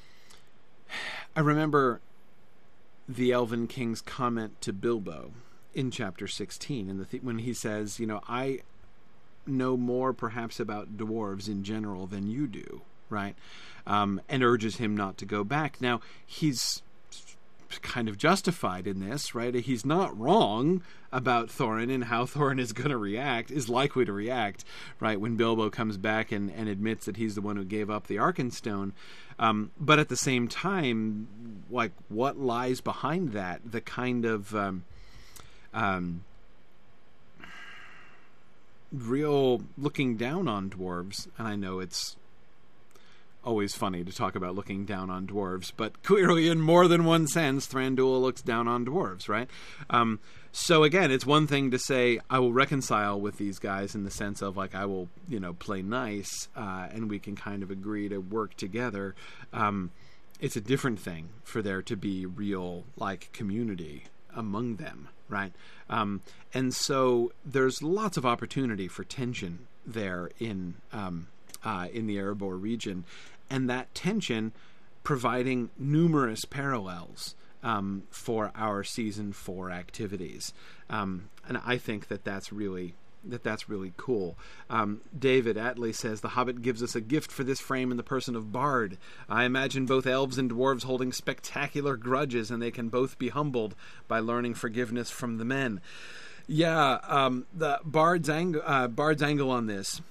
I remember the Elven King's comment to Bilbo in chapter sixteen, and the th- when he says, "You know, I know more perhaps about dwarves in general than you do," right? Um, and urges him not to go back. Now he's kind of justified in this, right? He's not wrong about Thorin and how Thorin is going to react, is likely to react, right, when Bilbo comes back and, and admits that he's the one who gave up the Arkenstone. Um, but at the same time, like, what lies behind that? The kind of um, um, real looking down on dwarves, and I know it's always funny to talk about looking down on dwarves, but clearly in more than one sense, Thranduil looks down on dwarves, right? Um, so again, it's one thing to say, I will reconcile with these guys in the sense of, like, I will, you know, play nice, uh, and we can kind of agree to work together. Um, it's a different thing for there to be real, like, community among them, right? Um, and so there's lots of opportunity for tension there in um, uh, in the Erebor region, and that tension providing numerous parallels um, for our season four activities, um, and I think that that's really that that's really cool. Um, David Atley says, The Hobbit gives us a gift for this frame in the person of Bard. I imagine both elves and dwarves holding spectacular grudges, and they can both be humbled by learning forgiveness from the men. Yeah, um, the Bard's, ang- uh, Bard's angle on this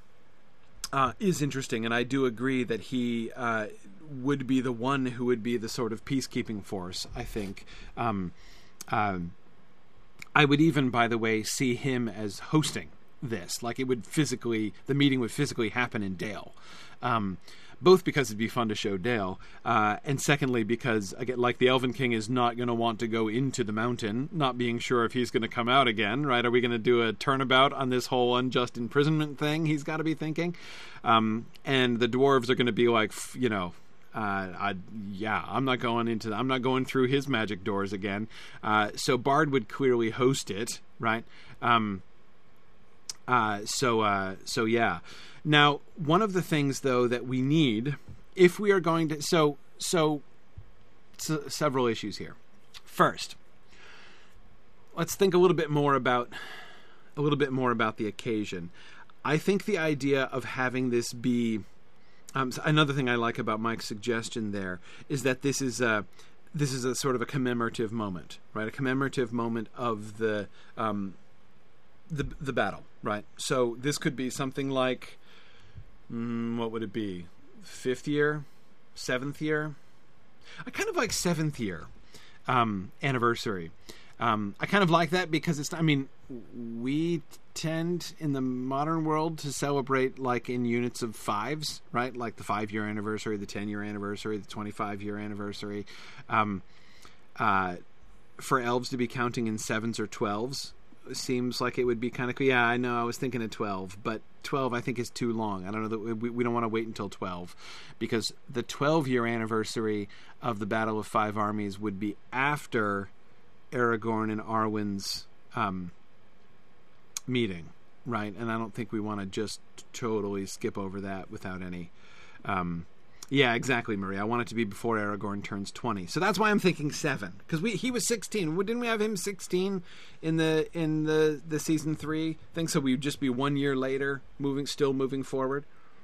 uh, is interesting, and I do agree that he uh, would be the one who would be the sort of peacekeeping force, I think. Um, um, I would even, by the way, see him as hosting this. Like, it would physically, the meeting would physically happen in Dale. Um, both because it'd be fun to show Dale, uh, and secondly because, again, like, the Elven King is not going to want to go into the mountain, not being sure if he's going to come out again, right? Are we going to do a turnabout on this whole unjust imprisonment thing he's got to be thinking? Um, and the dwarves are going to be like, you know... Uh, I, yeah, I'm not going into. I'm not going through his magic doors again. Uh, so Bard would clearly host it, right? Um, uh, so, uh, so yeah. Now, one of the things, though, that we need, if we are going to, so, so, so several issues here. First, let's think a little bit more about a little bit more about the occasion. I think the idea of having this be Um, so another thing I like about Mike's suggestion there is that this is a this is a sort of a commemorative moment, right? A commemorative moment of the um, the the battle, right? So this could be something like, mm, what would it be? Fifth year, seventh year? I kind of like seventh year um, anniversary. Um, I kind of like that because it's, I mean, we tend in the modern world to celebrate like in units of fives, right? Like the five year anniversary, the ten year anniversary, the twenty-five year anniversary. Um, uh, for elves to be counting in sevens or twelves seems like it would be kind of, yeah, I know, I was thinking of twelve, but twelve I think is too long. I don't know that we, we don't want to wait until twelve, because the twelve year anniversary of the Battle of Five Armies would be after Aragorn and Arwen's um, meeting, right? And I don't think we want to just totally skip over that without any. Um, yeah, exactly, Marie. I want it to be before Aragorn turns twenty, so that's why I'm thinking seven, because we he was sixteen. Didn't we have him sixteen in the in the, the season three thing? So we'd just be one year later, moving still moving forward.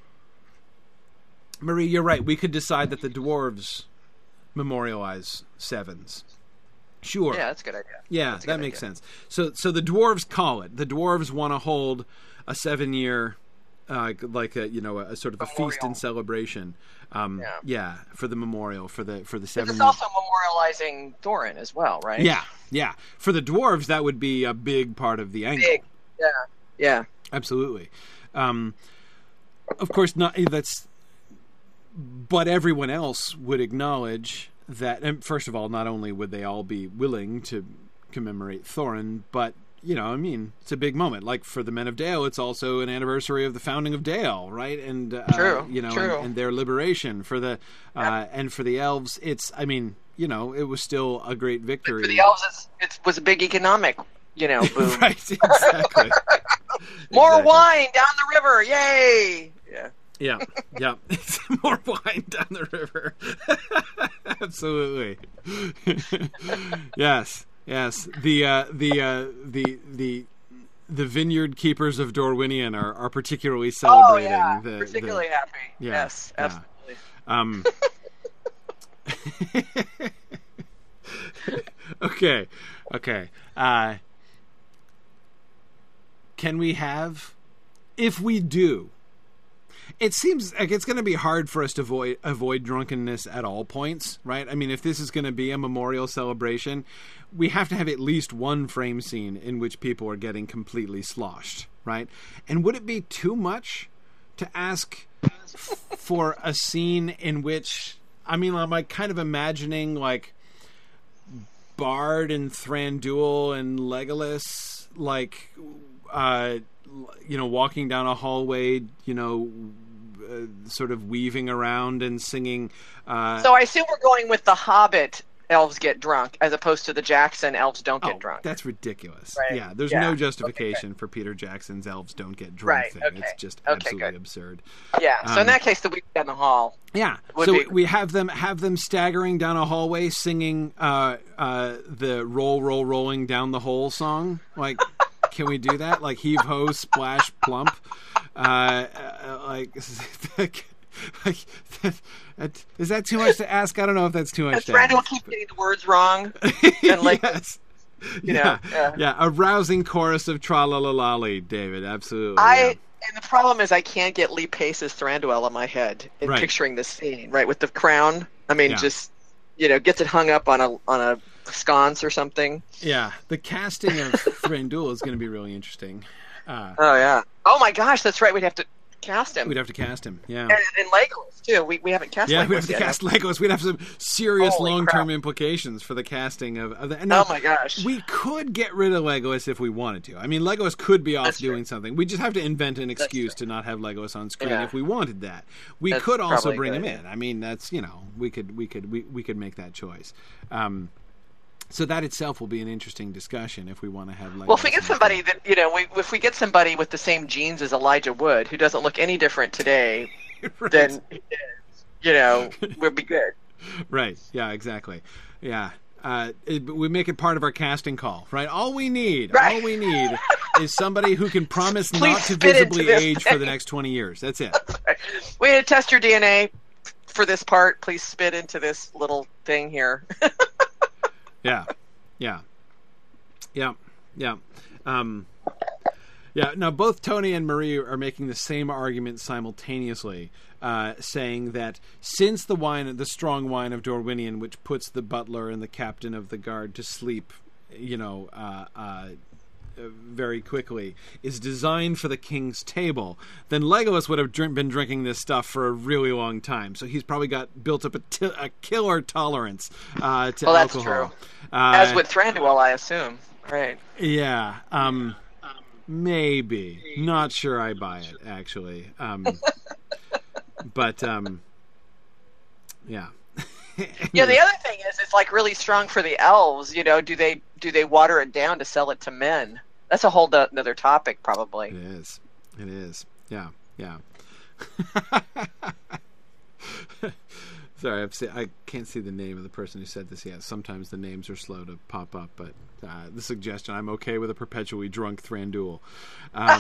Marie, you're right. We could decide that the dwarves memorialize sevens. Sure. Yeah, that's a good idea. Yeah, that's that makes idea. sense. So, so the dwarves call it. The dwarves want to hold a seven-year, uh, like a you know, a, a sort of a memorial. Feast and celebration. Um, yeah. yeah, for the memorial for the for the seven. It's also memorializing Thorin as well, right? Yeah, yeah. For the dwarves, that would be a big part of the angle. Big. Yeah, yeah. Absolutely. Um, of course, not that's. But everyone else would acknowledge that, and first of all, not only would they all be willing to commemorate Thorin, but, you know, I mean, it's a big moment. Like, for the Men of Dale, it's also an anniversary of the founding of Dale, right? And, uh, true, you know, true. And, and their liberation. For the, uh, yeah. and for the elves, it's, I mean, you know, it was still a great victory. But for the elves, it's, it was a big economic, you know, boom. Right, exactly. More exactly. wine down the river, yay! Yeah. Yeah, yeah. More wine down the river. Absolutely. yes, yes. The uh, the uh, the the the vineyard keepers of Dorwinion are, are particularly celebrating. Oh yeah, the, particularly the, happy. Yeah, yes, yeah. absolutely. Um. okay, okay. Uh, can we have? If we do. It seems like it's going to be hard for us to avoid avoid drunkenness at all points, right? I mean, if this is going to be a memorial celebration, we have to have at least one frame scene in which people are getting completely sloshed, right? And would it be too much to ask for a scene in which, I mean, I'm like kind of imagining like Bard and Thranduil and Legolas, like, uh, you know, walking down a hallway, you know, uh, sort of weaving around and singing. Uh, so I assume we're going with the Hobbit elves get drunk as opposed to the Jackson elves don't oh, get drunk. That's ridiculous. Right? Yeah, there's yeah. no justification okay, for Peter Jackson's elves don't get drunk right, thing. Okay. It's just okay, absolutely good. absurd. Yeah, so um, in that case, the weekend in the hall. Yeah, would so be... we have them have them staggering down a hallway singing uh, uh, the "Roll, Roll, Rolling Down the Hole" song. Like, can we do that? Like heave ho, splash, plump. Uh, uh, like, like, that, is that too much to ask? I don't know if that's too much. Does to Randall ask. keep getting the words wrong? And like, yes. You yeah, know, yeah. yeah, a rousing chorus of tra-la-la-lally, David. Absolutely. I yeah. and the problem is I can't get Lee Pace's Thranduil in my head in right. picturing this scene, right, with the crown. I mean, yeah. just you know, gets it hung up on a on a sconce or something. Yeah, the casting of Thranduil is going to be really interesting. Uh, oh yeah. Oh my gosh, that's right. We'd have to cast him. We'd have to cast him. Yeah. And, and Legolas too. We we haven't cast. Yeah, Legolas we have to yet. cast Legolas. We'd have some serious Holy long-term crap. implications for the casting of. of the, now, oh my gosh. We could get rid of Legolas if we wanted to. I mean, Legolas could be off That's doing true. something. We just have to invent an excuse That's to not have Legolas on screen Yeah. if we wanted that. We That's could also probably bring good, him yeah. in. I mean, that's you know, we could we could we, we could make that choice. Um, So that itself will be an interesting discussion if we want to have. Legolas Well, if we get on somebody screen. that you know, we, if we get somebody with the same genes as Elijah Wood, who doesn't look any different today, right. then you know, we'll be good. Right. Yeah. Exactly. Yeah. Uh, it, we make it part of our casting call, right? All we need, Right. all we need, is somebody who can promise Please not to spit into visibly this age thing. for the next twenty years. That's it. We need to test your D N A for this part. Please spit into this little thing here. Yeah. Yeah. Yeah. Yeah. Um, yeah. Now, both Tony and Marie are making the same argument simultaneously, uh, saying that since the wine, the strong wine of Dorwinion, which puts the butler and the captain of the guard to sleep you know, uh, uh, very quickly, is designed for the king's table, then Legolas would have drink, been drinking this stuff for a really long time. So he's probably got built up a, t- a killer tolerance uh, to well, that's alcohol. true. Uh, As with Thranduil, I assume. Right. Yeah. Um, maybe. Not sure I buy it, actually. Um, but, um, yeah. Yeah, the other thing is, it's like really strong for the elves. You know, do they do they water it down to sell it to men? That's a whole do- another topic, probably. It is. It is. Yeah. Yeah. Sorry, I've see- I can't see the name of the person who said this yet. Sometimes the names are slow to pop up, but uh, the suggestion: I'm okay with a perpetually drunk Thranduil. Um,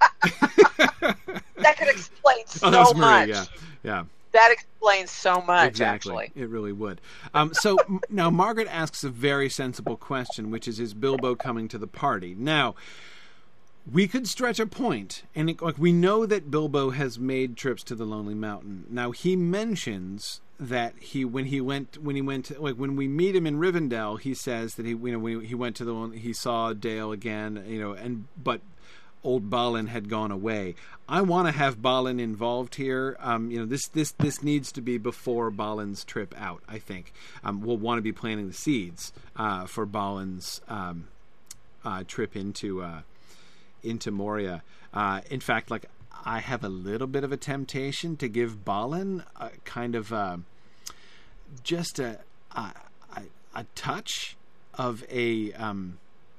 that could explain so oh, that was Marie, much. Yeah. Yeah. That explains so much, exactly. actually. It really would. Um, so m- now Margaret asks a very sensible question, which is, is Bilbo coming to the party? Now, we could stretch a point, and it, like we know that Bilbo has made trips to the Lonely Mountain. Now, he mentions that he when he went when he went like when we meet him in Rivendell, he says that he you know when he went to the one he saw Dale again, you know, and but old Balin had gone away. I want to have Balin involved here. Um, you know, this this this needs to be before Balin's trip out. I think um, we'll want to be planting the seeds uh, for Balin's um, uh, trip into uh, into Moria. Uh, in fact, like I have a little bit of a temptation to give Balin a kind of uh, just a, a a touch of a um,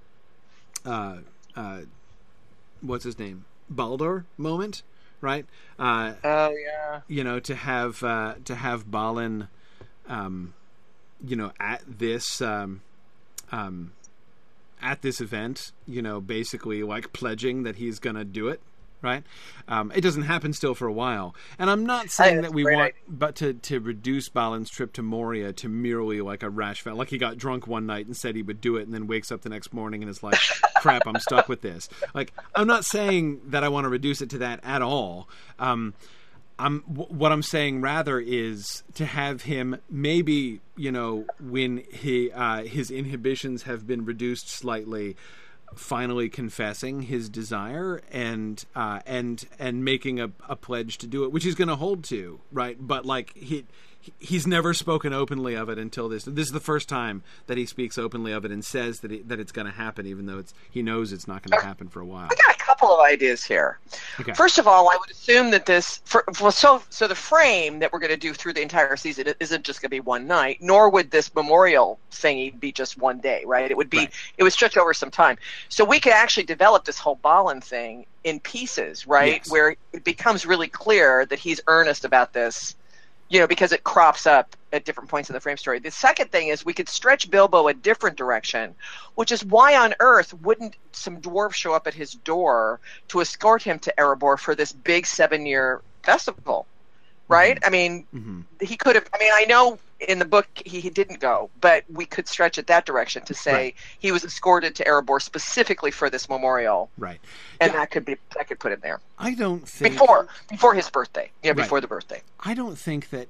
uh, uh, what's his name? Baldur moment, right? Uh, oh yeah. You know, to have uh, to have Balin, um, you know, at this um, um, at this event, you know, basically like pledging that he's going to do it, right? Um, it doesn't happen still for a while, and I'm not saying that we want, idea. but to to reduce Balin's trip to Moria to merely like a rash vow, like he got drunk one night and said he would do it, and then wakes up the next morning and is like, "Crap, I'm stuck with this." Like, I'm not saying that I want to reduce it to that at all. Um, I'm w- what I'm saying rather is to have him maybe, you know, when he uh, his inhibitions have been reduced slightly, finally confessing his desire and uh, and and making a, a pledge to do it, which he's going to hold to, right? But like he he's never spoken openly of it until this. This is the first time that he speaks openly of it and says that it, that it's going to happen, even though it's he knows it's not going to happen for a while. I got a couple of ideas here. Okay. First of all, I would assume that this for, well, so so the frame that we're going to do through the entire season isn't just going to be one night, nor would this memorial thingy be just one day, right? It would be right. It would stretch over some time, so we could actually develop this whole Balin thing in pieces, right? Yes. Where it becomes really clear that he's earnest about this. You know, because it crops up at different points in the frame story. The second thing is we could stretch Bilbo a different direction, which is why on Earth wouldn't some dwarves show up at his door to escort him to Erebor for this big seven-year festival, right? Mm-hmm. I mean, mm-hmm. he could have – I mean, I know in the book he, he didn't go, but we could stretch it that direction to say right. he was escorted to Erebor specifically for this memorial. Right. And yeah. that could be – I could put him there. I don't think before before his birthday. Yeah, right. before the birthday. I don't think that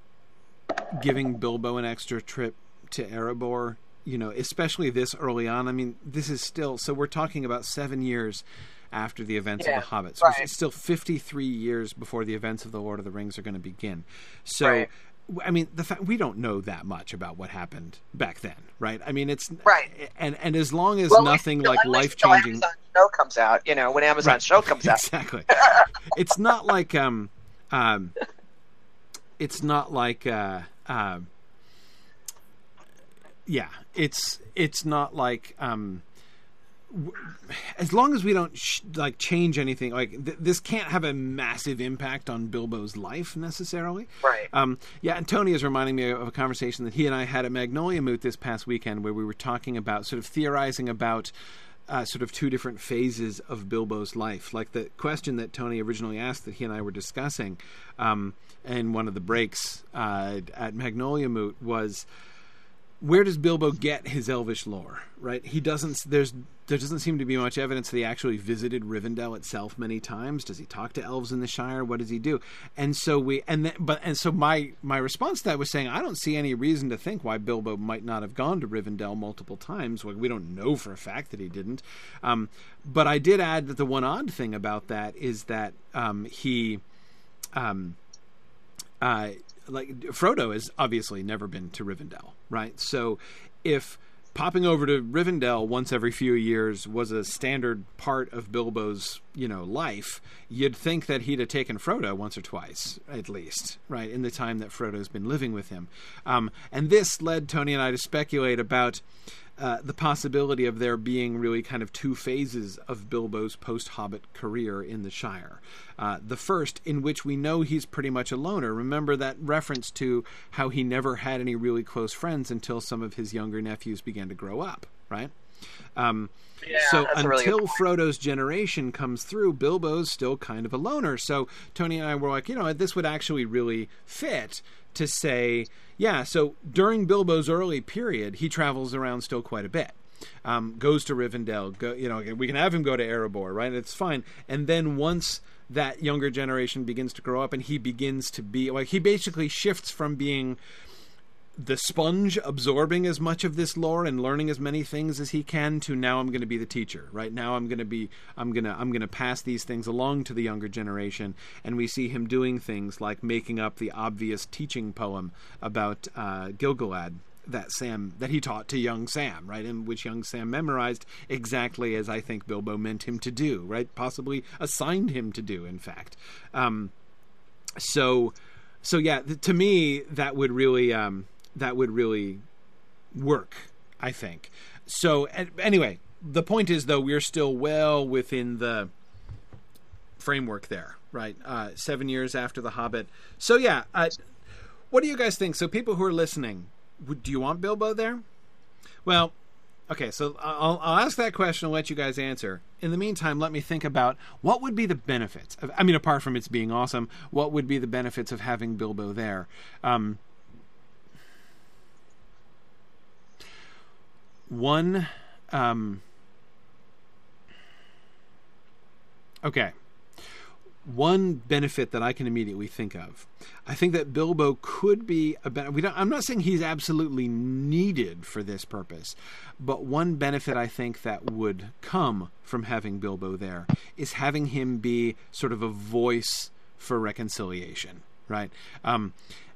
giving Bilbo an extra trip to Erebor, you know, especially this early on. I mean, this is still so we're talking about seven years after the events yeah, of the Hobbit. So right. it's still fifty-three years before the events of the Lord of the Rings are going to begin. So right. I mean, the fact we don't know that much about what happened back then, right? I mean, it's right, and and as long as well, nothing still, like life changing. Amazon show comes out, you know, when Amazon right. show comes out, exactly. It's not like um, um, it's not like uh, uh, yeah, it's it's not like um. As long as we don't sh- like change anything, like th- this can't have a massive impact on Bilbo's life necessarily. Right. Um, yeah, and Tony is reminding me of a conversation that he and I had at Magnolia Moot this past weekend, where we were talking about sort of theorizing about uh, sort of two different phases of Bilbo's life. Like the question that Tony originally asked that he and I were discussing um, in one of the breaks uh, at Magnolia Moot was, where does Bilbo get his elvish lore? Right, he doesn't. There's there doesn't seem to be much evidence that he actually visited Rivendell itself many times. Does he talk to elves in the Shire? What does he do? And so we and then, but and so my my response to that was saying I don't see any reason to think why Bilbo might not have gone to Rivendell multiple times. Well, we don't know for a fact that he didn't. Um, but I did add that the one odd thing about that is that um, he. Um, uh, like Frodo has obviously never been to Rivendell, right? So if popping over to Rivendell once every few years was a standard part of Bilbo's, you know, life, you'd think that he'd have taken Frodo once or twice, at least, right, in the time that Frodo's been living with him. Um, and this led Tony and I to speculate about Uh, the possibility of there being really kind of two phases of Bilbo's post-Hobbit career in the Shire. Uh, the first, in which we know he's pretty much a loner. Remember that reference to how he never had any really close friends until some of his younger nephews began to grow up, right? Um, yeah, so until really Frodo's generation comes through, Bilbo's still kind of a loner. So Tony and I were like, you know, this would actually really fit to say, yeah, so during Bilbo's early period, he travels around still quite a bit. Um, goes to Rivendell, go, you know, we can have him go to Erebor, right? It's fine. And then once that younger generation begins to grow up and he begins to be, like, he basically shifts from being the sponge absorbing as much of this lore and learning as many things as he can to now I'm going to be the teacher, right? Now I'm going to be, I'm going to, I'm going to pass these things along to the younger generation. And we see him doing things like making up the obvious teaching poem about uh, Gil-galad that Sam, that he taught to young Sam, right? And which young Sam memorized exactly as I think Bilbo meant him to do, right? Possibly assigned him to do, in fact. Um, so, so yeah, th- to me, that would really, um, that would really work, I think. So anyway, the point is, though, we're still well within the framework there, right? Uh, seven years after The Hobbit. So yeah, uh, what do you guys think? So people who are listening, do you want Bilbo there? Well, okay, so I'll, I'll ask that question and let you guys answer. In the meantime, let me think about what would be the benefits of, I mean, apart from it's being awesome, what would be the benefits of having Bilbo there? Um, One, um, okay, one benefit that I can immediately think of, I think that Bilbo could be a ben- we don't, I'm not saying he's absolutely needed for this purpose, but one benefit I think that would come from having Bilbo there is having him be sort of a voice for reconciliation, right? Um,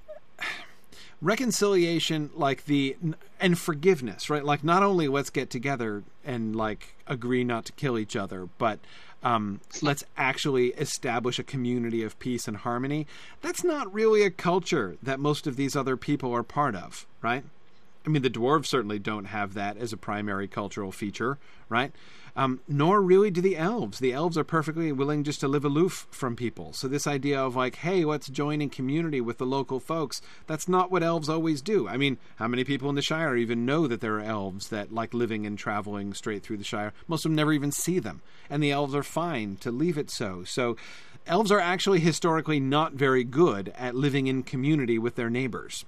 reconciliation, like the, and forgiveness, right? Like not only let's get together and like agree not to kill each other, but um, let's actually establish a community of peace and harmony. That's not really a culture that most of these other people are part of, right? I mean, the dwarves certainly don't have that as a primary cultural feature, right? Um, nor really do the elves. The elves are perfectly willing just to live aloof from people. So this idea of like, hey, let's join in community with the local folks, that's not what elves always do. I mean, how many people in the Shire even know that there are elves that like living and traveling straight through the Shire? Most of them never even see them. And the elves are fine to leave it so. So elves are actually historically not very good at living in community with their neighbors.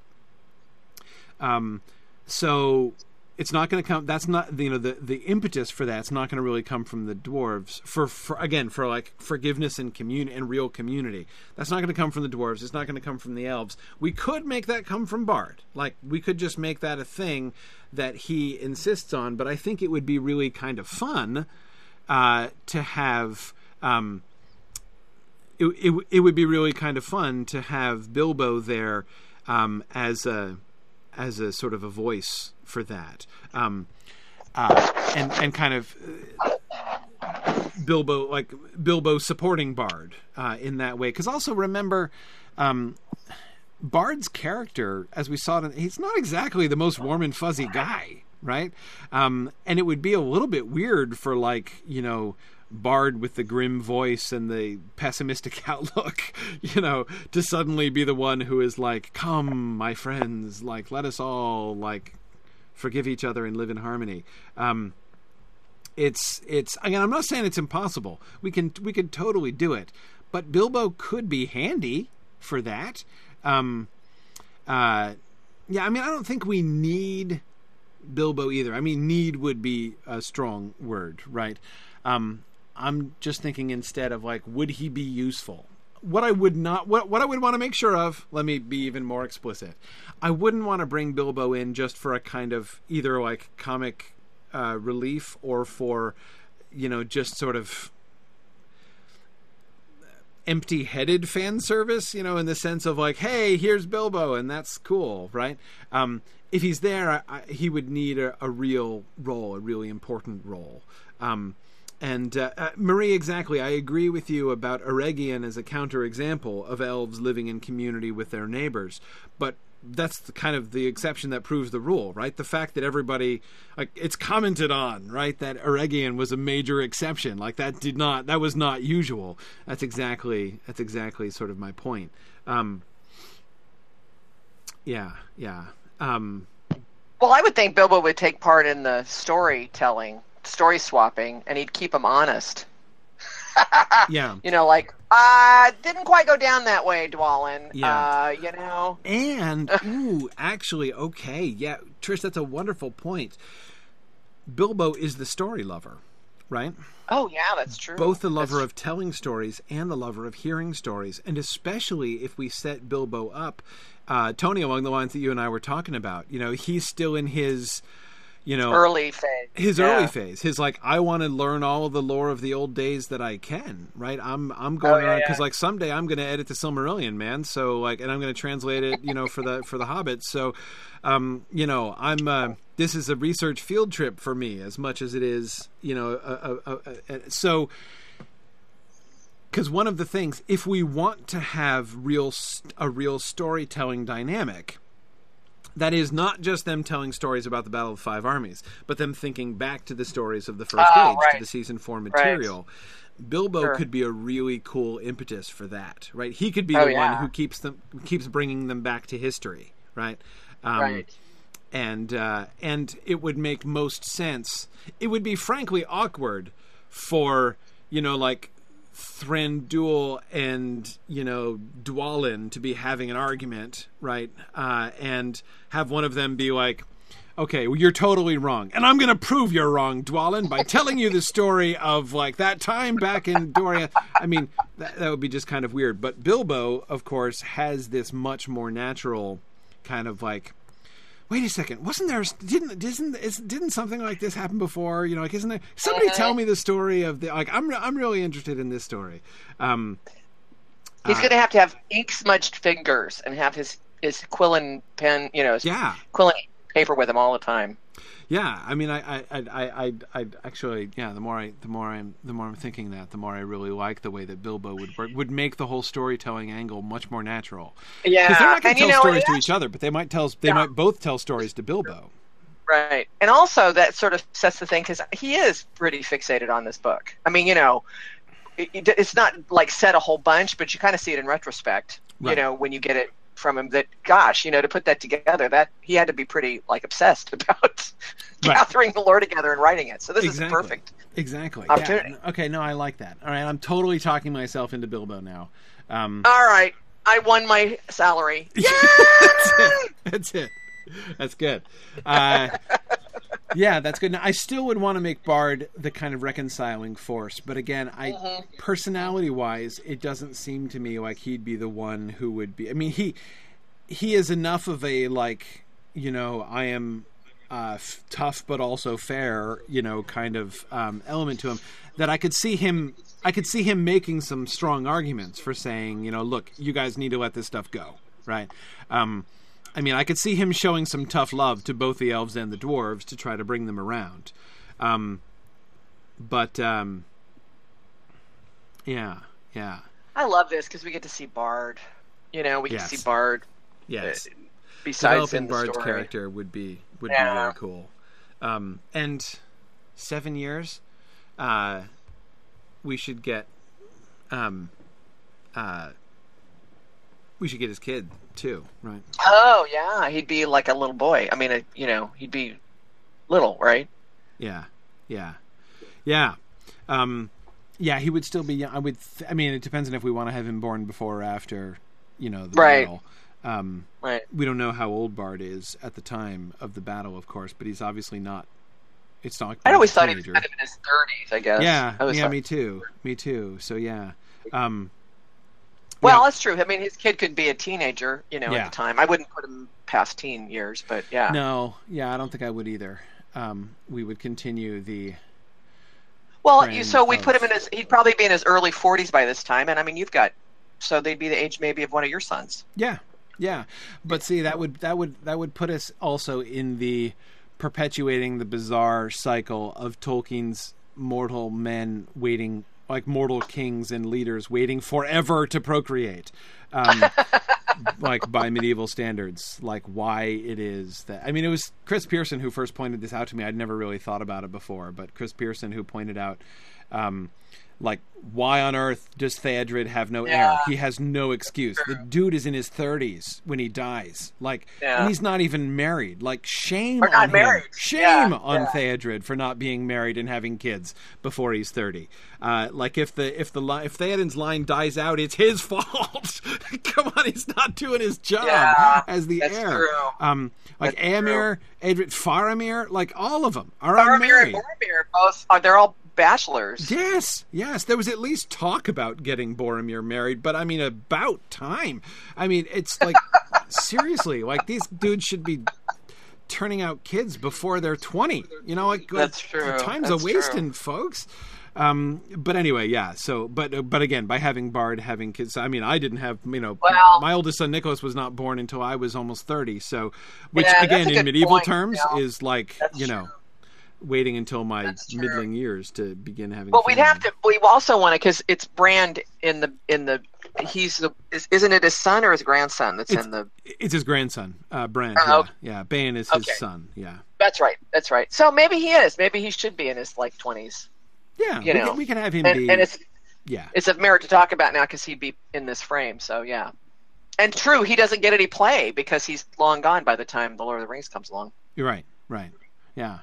Um, so... It's not going to come. That's not, you know, the, the impetus for that's not going to really come from the dwarves for, for again, for like forgiveness and community and real community. That's not going to come from the dwarves. It's not going to come from the elves. We could make that come from Bard. Like we could just make that a thing that he insists on. But I think it would be really kind of fun uh, to have, um, it, it, it would be really kind of fun to have Bilbo there um, as a, as a sort of a voice for that, um, uh, and and kind of uh, Bilbo like Bilbo supporting Bard uh, in that way. Because also remember, um, Bard's character, as we saw it, he's not exactly the most warm and fuzzy guy, right? Um, and it would be a little bit weird for like you know. Bard with the grim voice and the pessimistic outlook, you know, to suddenly be the one who is like, come, my friends, like, let us all, like, forgive each other and live in harmony. Um, it's, it's, again, I'm not saying it's impossible. We can, we could totally do it. But Bilbo could be handy for that. Um, uh, Yeah, I mean, I don't think we need Bilbo either. I mean, need would be a strong word, right? Um, I'm just thinking instead of like, would he be useful? What I would not, what what I would want to make sure of, let me be even more explicit. I wouldn't want to bring Bilbo in just for a kind of either like comic uh, relief or for, you know, just sort of empty-headed fan service, you know, in the sense of like, hey, here's Bilbo, and that's cool, right? Um, if he's there, I, I, he would need a, a real role, a really important role. Um, and uh, uh, Marie, exactly, I agree with you about Eregion as a counterexample of elves living in community with their neighbors, but that's the kind of the exception that proves the rule, right? The fact that everybody, like, it's commented on, right, that Eregion was a major exception, like that did not, that was not usual. That's exactly, that's exactly sort of my point. Um, yeah, yeah. Um, well, I would think Bilbo would take part in the storytelling, story swapping, and he'd keep them honest. Yeah. You know, like, uh, didn't quite go down that way, Dwalin. Yeah. Uh, you know. And, ooh, actually, okay. Yeah, Trish, that's a wonderful point. Bilbo is the story lover, right? Oh, yeah, that's true. Both the lover that's... of telling stories and the lover of hearing stories. And especially if we set Bilbo up, uh, Tony, along the lines that you and I were talking about, you know, he's still in his... You know, early phase. His yeah. early phase. His like, I want to learn all of the lore of the old days that I can. Right? I'm I'm going oh, yeah, around because yeah. like someday I'm going to edit the Silmarillion, man. So like, and I'm going to translate it, you know, for the for the Hobbit. So, um, you know, I'm uh, this is a research field trip for me as much as it is, you know, a, a, a, a, so. Because one of the things, if we want to have real a real storytelling dynamic. That is not just them telling stories about the Battle of the Five Armies, but them thinking back to the stories of the First oh, Age, right. to the Season four material. Right. Bilbo sure. could be a really cool impetus for that, right? He could be oh, the yeah. one who keeps them, keeps bringing them back to history, right? Um, right. And uh, and it would make most sense. It would be frankly awkward for, you know, like, Thranduil and, you know, Dwalin to be having an argument, right? Uh, and have one of them be like, okay, well, you're totally wrong. And I'm going to prove you're wrong, Dwalin, by telling you the story of, like, that time back in Doria. I mean, that, that would be just kind of weird. But Bilbo, of course, has this much more natural kind of, like, wait a second, wasn't there, didn't, didn't, is, didn't something like this happen before? You know, like, isn't there, somebody uh-huh. tell me the story of the, like, I'm, I'm really interested in this story. Um, He's uh, going to have to have ink smudged fingers and have his, his quilling pen, you know, his yeah. quilling paper with him all the time. Yeah, I mean, I, I, I, I, I actually, yeah. The more I, the more I'm, the more I'm thinking that, the more I really like the way that Bilbo would work, would make the whole storytelling angle much more natural. Yeah, because they're not going to tell you know, stories to actually, each other, but they might tell, they yeah. might both tell stories to Bilbo. Right, and also that sort of sets the thing because he is pretty fixated on this book. I mean, you know, it, it's not like said a whole bunch, but you kind of see it in retrospect. Right. You know, when you get it from him, that gosh, you know, to put that together, that he had to be pretty like obsessed about right. gathering the lore together and writing it. So this exactly. is perfect. Exactly. Opportunity. Yeah. Okay, no, I like that. All right, I'm totally talking myself into Bilbo now. Um, All right, I won my salary. Yay! That's it. That's it. That's good. Uh, yeah, that's good. Now, I still would want to make Bard the kind of reconciling force, but again, I mm-hmm. personality-wise, it doesn't seem to me like he'd be the one who would be. I mean, he he is enough of a like, you know, I am uh, f- tough but also fair, you know, kind of um, element to him that I could see him. I could see him making some strong arguments for saying, you know, look, you guys need to let this stuff go, right? Um, I mean, I could see him showing some tough love to both the elves and the dwarves to try to bring them around. Um, but, um, yeah, yeah. I love this because we get to see Bard. You know, we yes. get to see Bard. Yes. Uh, besides Developing in the Bard's story. character would be would yeah. be very cool. Um, and seven years, uh, we should get, um, uh, we should get his kid too, right? Oh yeah, he'd be like a little boy. I mean, a, you know, he'd be little, right? Yeah, yeah, yeah, um, yeah. He would still be young. I would. Th- I mean, it depends on if we want to have him born before or after, you know, the right. battle. Um, right. We don't know how old Bard is at the time of the battle, of course, but he's obviously not. It's not. Like I always thought he was teenager. kind of in his thirties. I guess. Yeah, I yeah, thought... me too, me too. So yeah. Um, well, yeah. that's true. I mean, his kid could be a teenager, you know, Yeah. at the time. I wouldn't put him past teen years, but yeah. No, yeah, I don't think I would either. Um, we would continue the. Well, trend you, so we'd of- put him in his. He'd probably be in his early forties by this time, and I mean, you've got. So they'd be the age maybe of one of your sons. Yeah, yeah, but see, that would that would that would put us also in the perpetuating the bizarre cycle of Tolkien's mortal men waiting, like mortal kings and leaders waiting forever to procreate, um, like by medieval standards. Like why it is that I mean, it was Chris Pearson who first pointed this out to me. I'd never really thought about it before, but Chris Pearson who pointed out. Um, Like, why on earth does Theodred have no Yeah. heir? He has no excuse. The dude is in his thirties when he dies. Like, Yeah. and he's not even married. Like, shame Or not on married. him. Shame Yeah, on yeah. Theodred for not being married and having kids before he's thirty. Uh, like, if the if the li- if Theoden's line dies out, it's his fault. Come on, he's not doing his job Yeah, as the that's heir. true. Um, like That's Aemir, Edred, Faramir, like all of them are Faramir unmarried. and Boromir both are. They're all bachelors. Yes, yes. There was at least talk about getting Boromir married, but I mean, about time. I mean, it's like, seriously, like these dudes should be turning out kids before they're twenty. You know, like That's true. Time's That's a wasting, folks. Um, but anyway, yeah. So, but uh, but again, by having Bard having kids, I mean, I didn't have. You know, Well- my oldest son Nicholas was not born until I was almost thirty. So, which Yeah, that's again, a in good medieval point, terms, yeah. is like That's you know. true. Waiting until my That's true. middling years to begin having. Well, we'd family. have to. We also want to because it's Brand in the in the. He's the. Is, isn't it his son or his grandson that's It's- in the? It's his grandson, uh, Bran. Oh, yeah, okay. yeah. Ban is his Okay. son. Yeah, That's right. That's right. So maybe he is. Maybe he should be in his like twenties. yeah. You we, know. can, we can have him And, be. and it's yeah, it's of merit to talk about now because he'd be in this frame. So yeah. And true, he doesn't get any play because he's long gone by the time the Lord of the Rings comes along. you're right. Right. Yeah.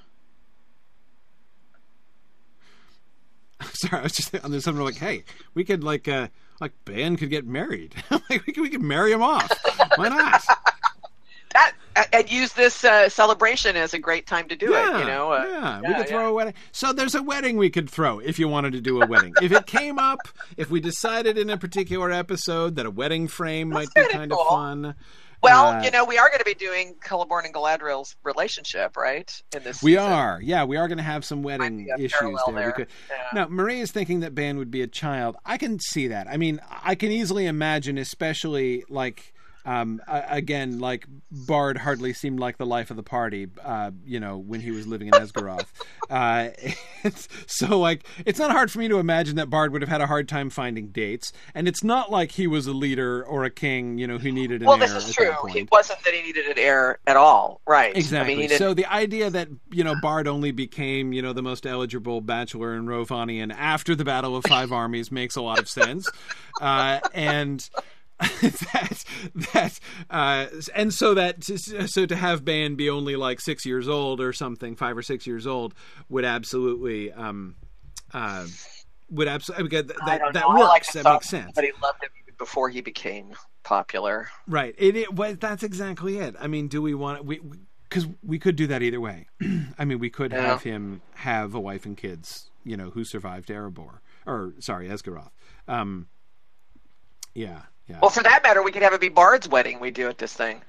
Sorry, I was just on this. Something like, hey, we could like, uh, like Ban could get married. Like we could, we could marry him off. Why not? That I'd use this uh, celebration as a great time to do yeah, it. You know. Uh, yeah, we yeah, could throw yeah. a wedding. So there's a wedding we could throw if you wanted to do a wedding. If it came up, if we decided in a particular episode that a wedding frame might be kinda kind cool. of fun. Well, uh, you know, we are going to be doing Celeborn and Galadriel's relationship, right? In this, We season. are, yeah, we are going to have some Might wedding be a issues parallel there. We there. could, Yeah. now, Marie is thinking that Ban would be a child. I can see that. I mean, I can easily imagine, especially like um, uh, again, like Bard hardly seemed like the life of the party, uh, you know, when he was living in Esgaroth. uh, so, like, it's not hard for me to imagine that Bard would have had a hard time finding dates, and it's not like he was a leader or a king, you know, who needed an Well, heir this is at true. that point. It wasn't that he needed an heir at all, right? Exactly. I mean, he didn't, So the idea that, you know, Bard only became, you know, the most eligible bachelor in Rovanian after the Battle of Five Armies makes a lot of sense. Uh, and that that uh, and so that so to have Ban be only like six years old or something, five or six years old, would absolutely um, uh, would absolutely that I that, don't that know. I like works. to That thought makes sense. But he loved him even before he became popular. Right. It, it well, that's exactly it. I mean, do we want we because we could do that either way. I mean, we could Yeah. have him have a wife and kids, you know, who survived Erebor or sorry, Esgaroth. Um, yeah, yeah. Well, for that matter, we could have it be Bard's wedding we do at this thing.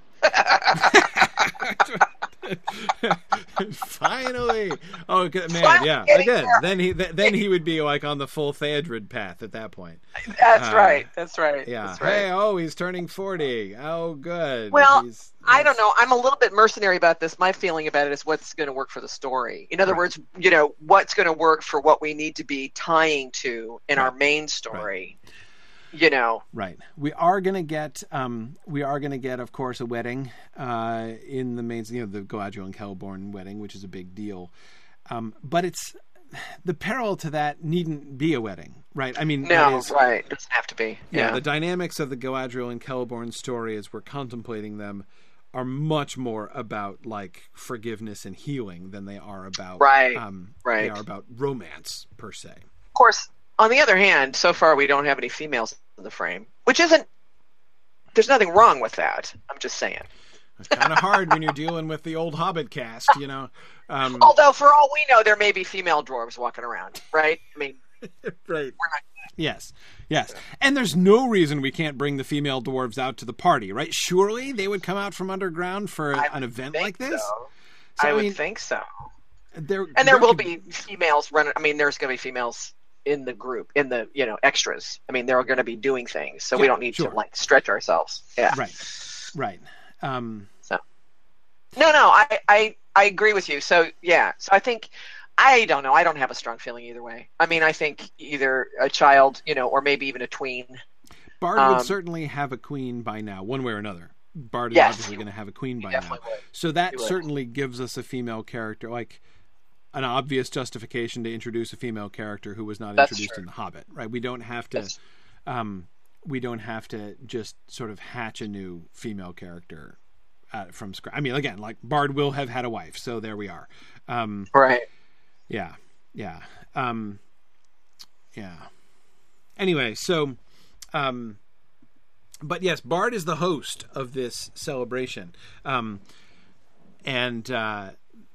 Finally, oh good, man, Finally yeah, getting again. there. Then he th- then he would be like on the full Theodred path at that point. That's Uh, right. That's right. Yeah. That's right. Hey, oh, he's turning forty. Oh, good. Well, He's- I don't know. I'm a little bit mercenary about this. My feeling about it is what's going to work for the story. In other Right. words, you know, what's going to work for what we need to be tying to in our Right. main story. You know, Right. We are going to get, um, we are going to get, of course, a wedding uh, in the main, you know, the Galadriel and Celeborn wedding, which is a big deal. Um, but it's the parallel to that needn't be a wedding, right? I mean, that no, is- right. It doesn't have to be. yeah, Yeah. the dynamics of the Galadriel and Celeborn story as we're contemplating them are much more about like forgiveness and healing than they are about Right, um, right. They are about romance per se. Of course, on the other hand, so far we don't have any females in the frame, which isn't there's nothing wrong with that. I'm just saying. It's kind of hard when you're dealing with the old Hobbit cast, you know. Um, Although, for all we know, there may be female dwarves walking around, right? I mean, right. we're not. Yes, yes. And there's no reason we can't bring the female dwarves out to the party, right? Surely they would come out from underground for I an event think like this? So. So, I I would mean, think so. There, And there there will could- be females running. I mean, there's going to be females in the group, in the, you know, extras. I mean, they're going to be doing things, so we Yeah, don't need sure. to, like, stretch ourselves. Yeah. Right, right. Um, So. No, no, I, I, I agree with you. So, yeah. So I think, I don't know. I don't have a strong feeling either way. I mean, I think either a child, you know, or maybe even a tween. Bard Um, would certainly have a queen by now, one way or another. Bard is Yes, obviously he- going to have a queen he by now. definitely would. So that He would. certainly gives us a female character, like an obvious justification to introduce a female character who was not That's introduced true. in The Hobbit, right? We don't have to, That's- um, we don't have to just sort of hatch a new female character uh, from scratch. I mean, again, like Bard will have had a wife, so there we are. Um, Right. yeah, yeah, um, yeah. Anyway, so, um, but yes, Bard is the host of this celebration, um, and uh,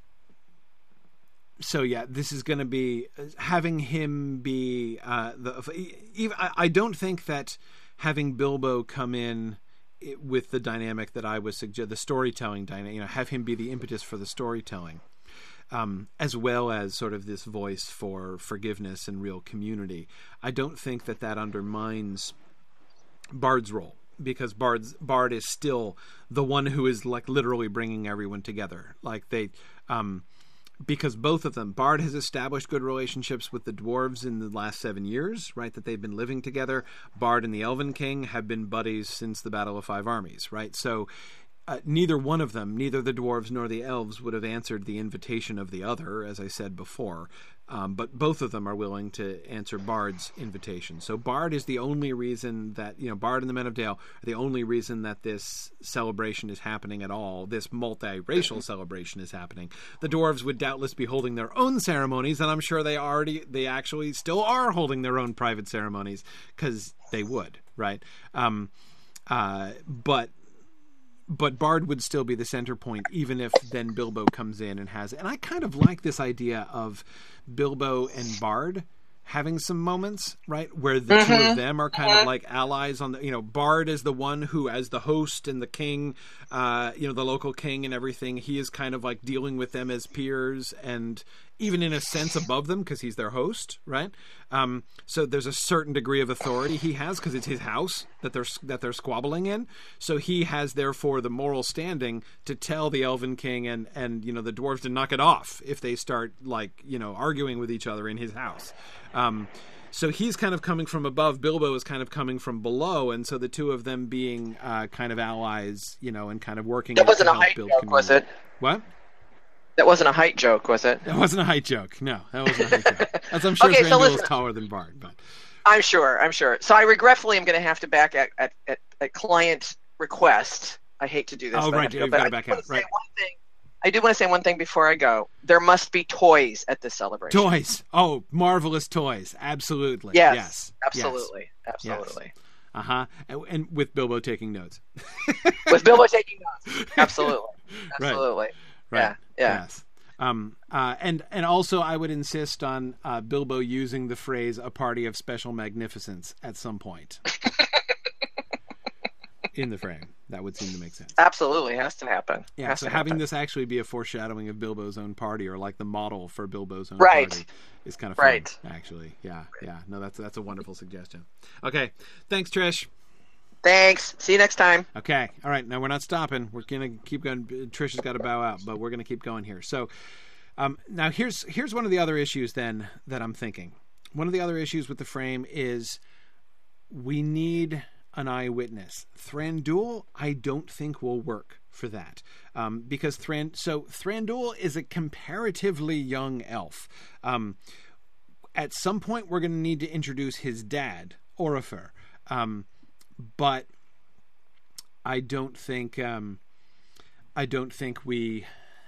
so yeah, this is going to be having him be uh, the. Even, I, I don't think that having Bilbo come in with the dynamic that I was suggest the storytelling dynamic, you know, have him be the impetus for the storytelling. Um, as well as sort of this voice for forgiveness and real community. I don't think that that undermines Bard's role, because Bard's Bard is still the one who is like literally bringing everyone together. Like they, um, because both of them, Bard has established good relationships with the dwarves in the last seven years, right? That they've been living together. Bard and the Elven King have been buddies since the Battle of Five Armies, right? So. Uh, neither one of them, neither the dwarves nor the elves, would have answered the invitation of the other, as I said before. Um, but both of them are willing to answer Bard's invitation. So Bard is the only reason that, you know, Bard and the Men of Dale are the only reason that this celebration is happening at all. This multiracial celebration is happening. The dwarves would doubtless be holding their own ceremonies, and I'm sure they already, they actually still are holding their own private ceremonies, because they would, right? Um, uh, but But Bard would still be the center point, even if then Bilbo comes in and has... And I kind of like this idea of Bilbo and Bard having some moments, right, where the Mm-hmm. two of them are kind of like allies on the... You know, Bard is the one who, as the host and the king, uh, you know, the local king and everything, he is kind of like dealing with them as peers and even in a sense above them because he's their host, right? Um, so there's a certain degree of authority he has because it's his house that they're that they're squabbling in. So he has therefore the moral standing to tell the Elven King and and you know the dwarves to knock it off if they start like you know arguing with each other in his house. Um, so he's kind of coming from above. Bilbo is kind of coming from below, and so the two of them being uh, kind of allies, you know, and kind of working. That wasn't to a help height build joke, was community. it? What? That wasn't a height joke, was it? That wasn't a height joke. No, that wasn't a height joke. As I'm sure Okay, so Thranduil is listen. taller than Bard, but I'm sure. I'm sure. So I regretfully am going to have to back at, at, at, at client request. I hate to do this. Oh, but I right, have to you've but gotta I back do wanna out, say right. one thing. I do want to say one thing before I go. There must be toys at this celebration. toys. Oh, marvelous toys. Absolutely. Yes. Yes. Absolutely. Absolutely. Uh huh. And, and with Bilbo taking notes. With Bilbo taking notes. Absolutely. Right. Absolutely. Right. Yeah. Yeah. Yes. Um, uh, and and also, I would insist on uh, Bilbo using the phrase "a party of special magnificence" at some point in the frame. That would seem to make sense. Absolutely. Has to happen. Yeah. Has So to having happen. this actually be a foreshadowing of Bilbo's own party, or like the model for Bilbo's own Right. party, is kind of fun, Right. actually. Yeah. Yeah. No, that's that's a wonderful suggestion. Okay. Thanks, Trish. Thanks. See you next time. Okay. All right. Now we're not stopping. We're gonna keep going. Trish has got to bow out, but we're gonna keep going here. So, um, now here's here's one of the other issues then that I'm thinking. One of the other issues with the frame is we need an eyewitness. Thranduil, I don't think will work for that, um, because Thran. So Thranduil is a comparatively young elf. Um, at some point, we're going to need to introduce his dad, Orifer. Um, But I don't think um, I don't think we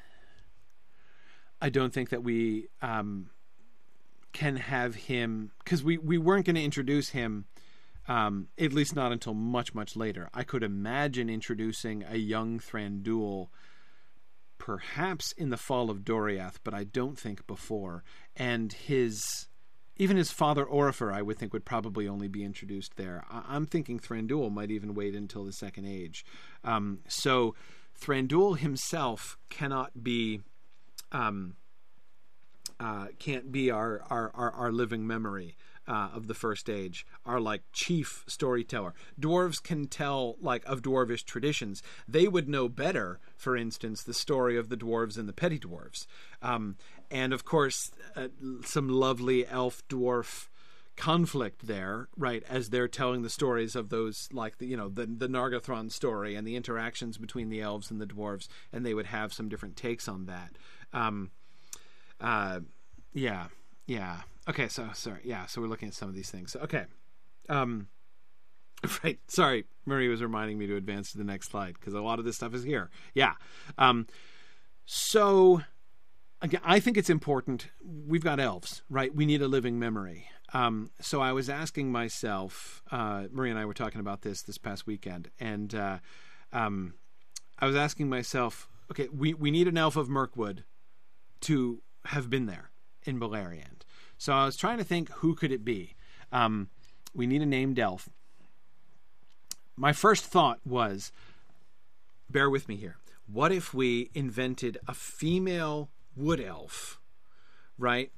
I don't think that we um, can have him because we, we weren't going to introduce him Um, at least not until much, much later. I could imagine introducing a young Thranduil perhaps in the Fall of Doriath, but I don't think before. And his... Even his father, Orifer, I would think would probably only be introduced there. I- I'm thinking Thranduil might even wait until the Second Age. Um, so Thranduil himself cannot be... Um, uh, can't be our, our, our, our living memory uh, of the First Age, our like chief storyteller. Dwarves can tell like of dwarvish traditions. They would know better, for instance, the story of the dwarves and the petty dwarves. Um, and of course, uh, some lovely elf dwarf conflict there, right, as they're telling the stories of those, like the, you know, the the Nargothrond story and the interactions between the elves and the dwarves, and they would have some different takes on that. Um, uh, yeah, yeah. Okay, so sorry, yeah. So we're looking at some of these things. Okay, um, right. Sorry, Murray was reminding me to advance to the next slide because a lot of this stuff is here. Yeah. Um, so again, I think it's important. We've got elves, right? We need a living memory. Um, so I was asking myself, uh, Murray and I were talking about this this past weekend, and uh, um, I was asking myself, okay, we, we need an elf of Mirkwood to have been there in Beleriand. So I was trying to think, who could it be? Um, we need a named elf. My first thought was, bear with me here, what if we invented a female wood elf, right?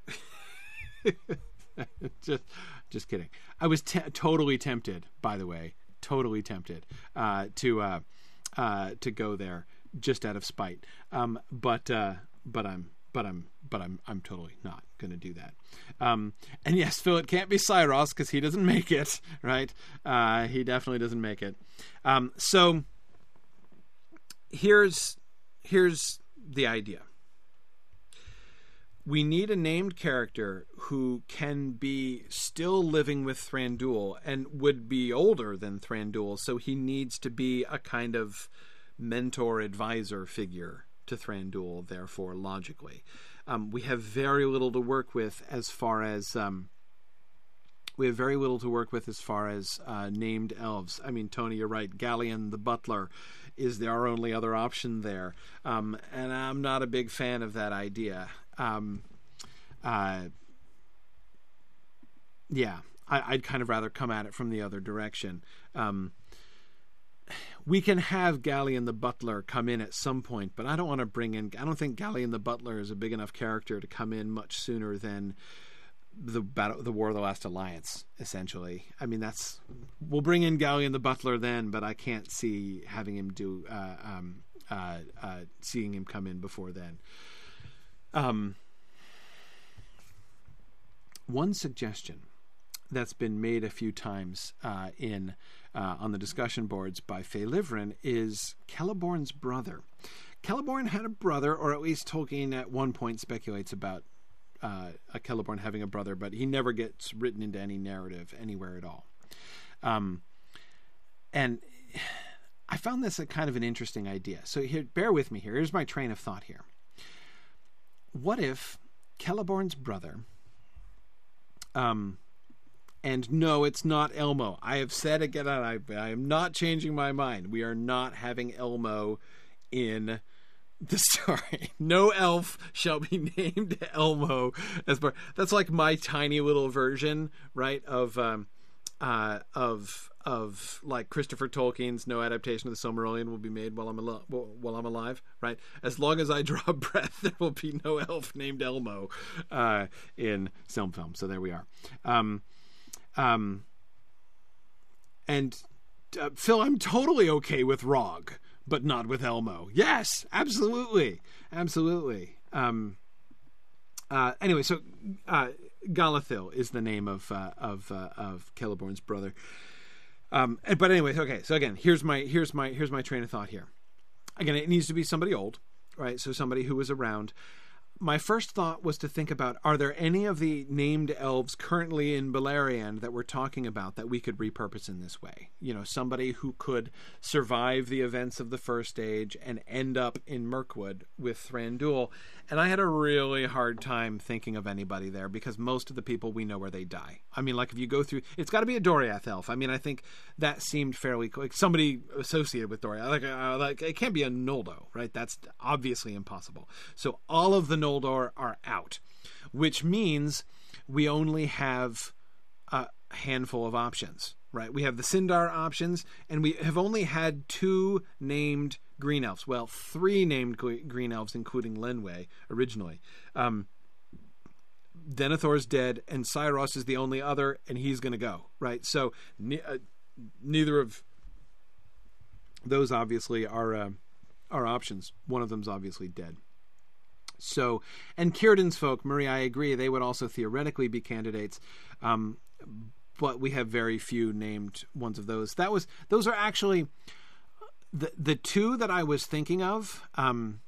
just just kidding. I was te- totally tempted, by the way, totally tempted uh, to uh, uh, to go there just out of spite. Um, but uh, but I'm but I'm but I'm I'm totally not going to do that. Um, and yes, Phil, it can't be Cyros because he doesn't make it, right? Uh, he definitely doesn't make it. Um, so here's here's the idea. We need a named character who can be still living with Thranduil and would be older than Thranduil, so he needs to be a kind of mentor advisor figure to Thranduil, therefore, logically. Um, we have very little to work with as far as um, we have very little to work with as far as uh, named elves. I mean, Tony, you're right. Galleon the Butler is our only other option there, um, and I'm not a big fan of that idea. Um, uh, yeah, I, I'd kind of rather come at it from the other direction. Um, we can have Galleon the Butler come in at some point, but I don't want to bring in, I don't think Galleon the Butler is a big enough character to come in much sooner than the battle, the War of the Last Alliance, essentially. I mean, that's, we'll bring in Galleon the Butler then, but I can't see having him do, uh, um, uh, uh, seeing him come in before then. Um, one suggestion that's been made a few times uh, in uh, on the discussion boards by Fay Livrin is Celeborn's brother. Celeborn had a brother, or at least Tolkien at one point speculates about uh, a Celeborn having a brother, but he never gets written into any narrative anywhere at all. Um, and I found this a kind of an interesting idea. So here, bear with me here. Here's my train of thought here. What if Celeborn's brother, um, and no, it's not Elmo. I have said again, I, I am not changing my mind. We are not having Elmo in the story. No elf shall be named Elmo. As part. That's like my tiny little version, right, of um, uh, of of like Christopher Tolkien's no adaptation of the Silmarillion will be made while I'm al- while I'm alive, right? As long as I draw a breath, there will be no elf named Elmo uh, in Silm film. So there we are. Um, um, and uh, Phil, I'm totally okay with Rog, but not with Elmo. Yes, absolutely, absolutely. Um, uh, anyway, so uh, Galathil is the name of uh, of uh, of Celeborn's brother. Um, but anyways, okay. So again, here's my here's my here's my train of thought here. Again, it needs to be somebody old, right? So somebody who was around. my first thought was to think about, are there any of the named elves currently in Beleriand that we're talking about that we could repurpose in this way? You know, somebody who could survive the events of the First Age and end up in Mirkwood with Thranduil. And I had a really hard time thinking of anybody there because most of the people we know where they die. I mean, like if you go through, it's got to be a Doriath elf. I mean, I think that seemed fairly, like somebody associated with Doriath. Like, uh, like it can't be a Noldo, right? That's obviously impossible. So all of the Noldor are out, which means we only have a handful of options, right? We have the Sindar options, and we have only had two named green elves. Well, three named green elves, including Lenwë originally. Um, Denethor's dead, and Cyros is the only other, and he's going to go, right? So ne- uh, neither of those obviously are uh, are options. One of them's obviously dead. So, and Círdan's folk, Marie, I agree, they would also theoretically be candidates, um, but we have very few named ones of those. That was those are actually the the two that I was thinking of. Um,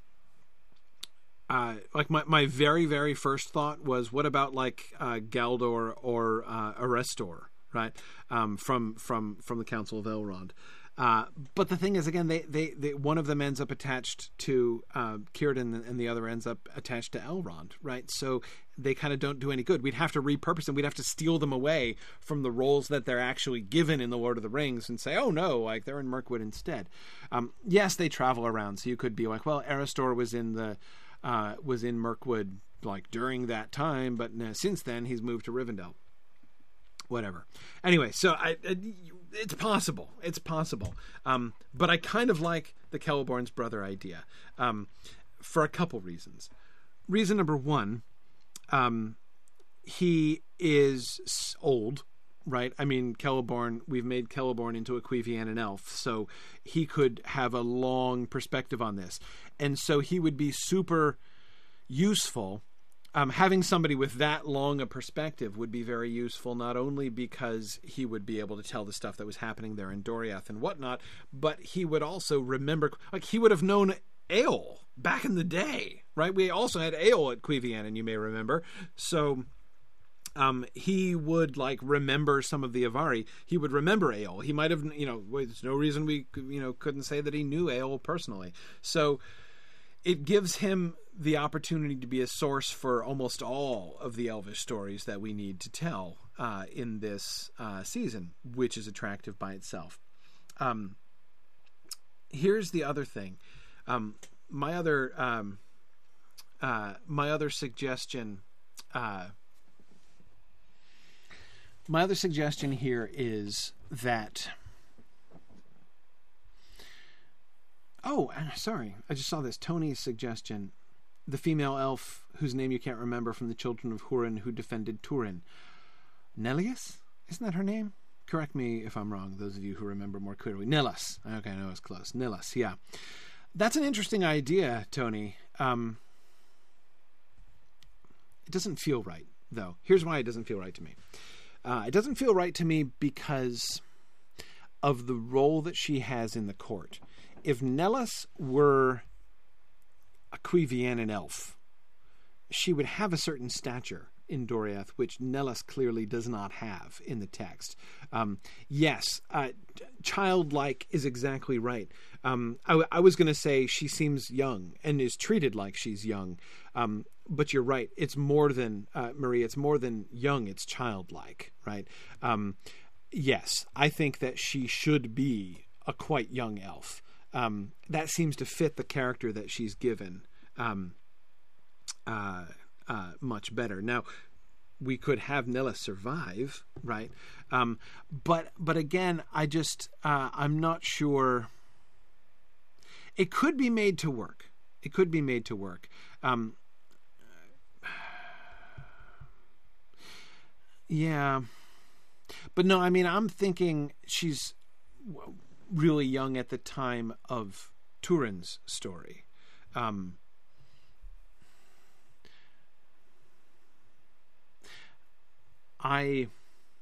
uh, like my, my very very first thought was, what about like uh, Galdor or uh, Arestor, right? Um, from from from the Council of Elrond. Uh, but the thing is, again, they, they, they one of them ends up attached to uh, Círdan, and the other ends up attached to Elrond, right? So they kind of don't do any good. We'd have to repurpose them. We'd have to steal them away from the roles that they're actually given in the Lord of the Rings and say, oh no, like they're in Mirkwood instead. Um, yes, they travel around, so you could be like, well, Arestor was in the uh, was in Mirkwood like during that time, but uh, since then he's moved to Rivendell. Whatever. Anyway, so I, I, it's possible. It's possible. Um, but I kind of like the Celeborn's brother idea um, for a couple reasons. Reason number one, um, he is old, right? I mean, Celeborn, we've made Celeborn into a Quevianan elf, so he could have a long perspective on this. And so he would be super useful. Um, having somebody with that long a perspective would be very useful, not only because he would be able to tell the stuff that was happening there in Doriath and whatnot, but he would also remember, like he would have known Eöl back in the day, right? We also had Eöl at Quevianan, you may remember. So um, he would like remember some of the Avari. He would remember Eöl. He might have, you know, there's no reason we, you know, couldn't say that he knew Eöl personally. So it gives him the opportunity to be a source for almost all of the Elvish stories that we need to tell uh, in this uh, season, which is attractive by itself. Um, here's the other thing. Um, my other um, uh, my other suggestion. Uh, my other suggestion here is that. Oh, sorry. I just saw this. Tony's suggestion. The female elf whose name you can't remember from the children of Hurin who defended Turin. Nelius? Isn't that her name? Correct me if I'm wrong, those of you who remember more clearly. Nillas. Okay, I know it's close. Nillas, yeah. That's an interesting idea, Tony. Um, it doesn't feel right, though. Here's why it doesn't feel right to me. Uh, it doesn't feel right to me because of the role that she has in the court. If Nellis were a Quevianan elf, she would have a certain stature in Doriath, which Nellis clearly does not have in the text. Um, yes, uh, childlike is exactly right. Um, I, I was going to say she seems young and is treated like she's young, um, but you're right. It's more than, uh, Marie, it's more than young, it's childlike, right? Um, yes, I think that she should be a quite young elf. Um, that seems to fit the character that she's given um, uh, uh, much better. Now, we could have Nilla survive, right? Um, but but again, I just uh, I'm not sure. It could be made to work. It could be made to work. Um, yeah, but no, I mean, I'm thinking she's really young at the time of Turin's story. Um, I...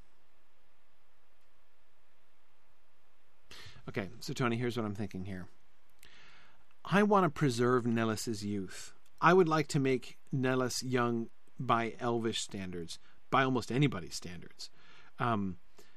Okay, so Tony, here's what I'm thinking here. I want to preserve Nellis's youth. I would like to make Nellis young by Elvish standards, by almost anybody's standards. Um,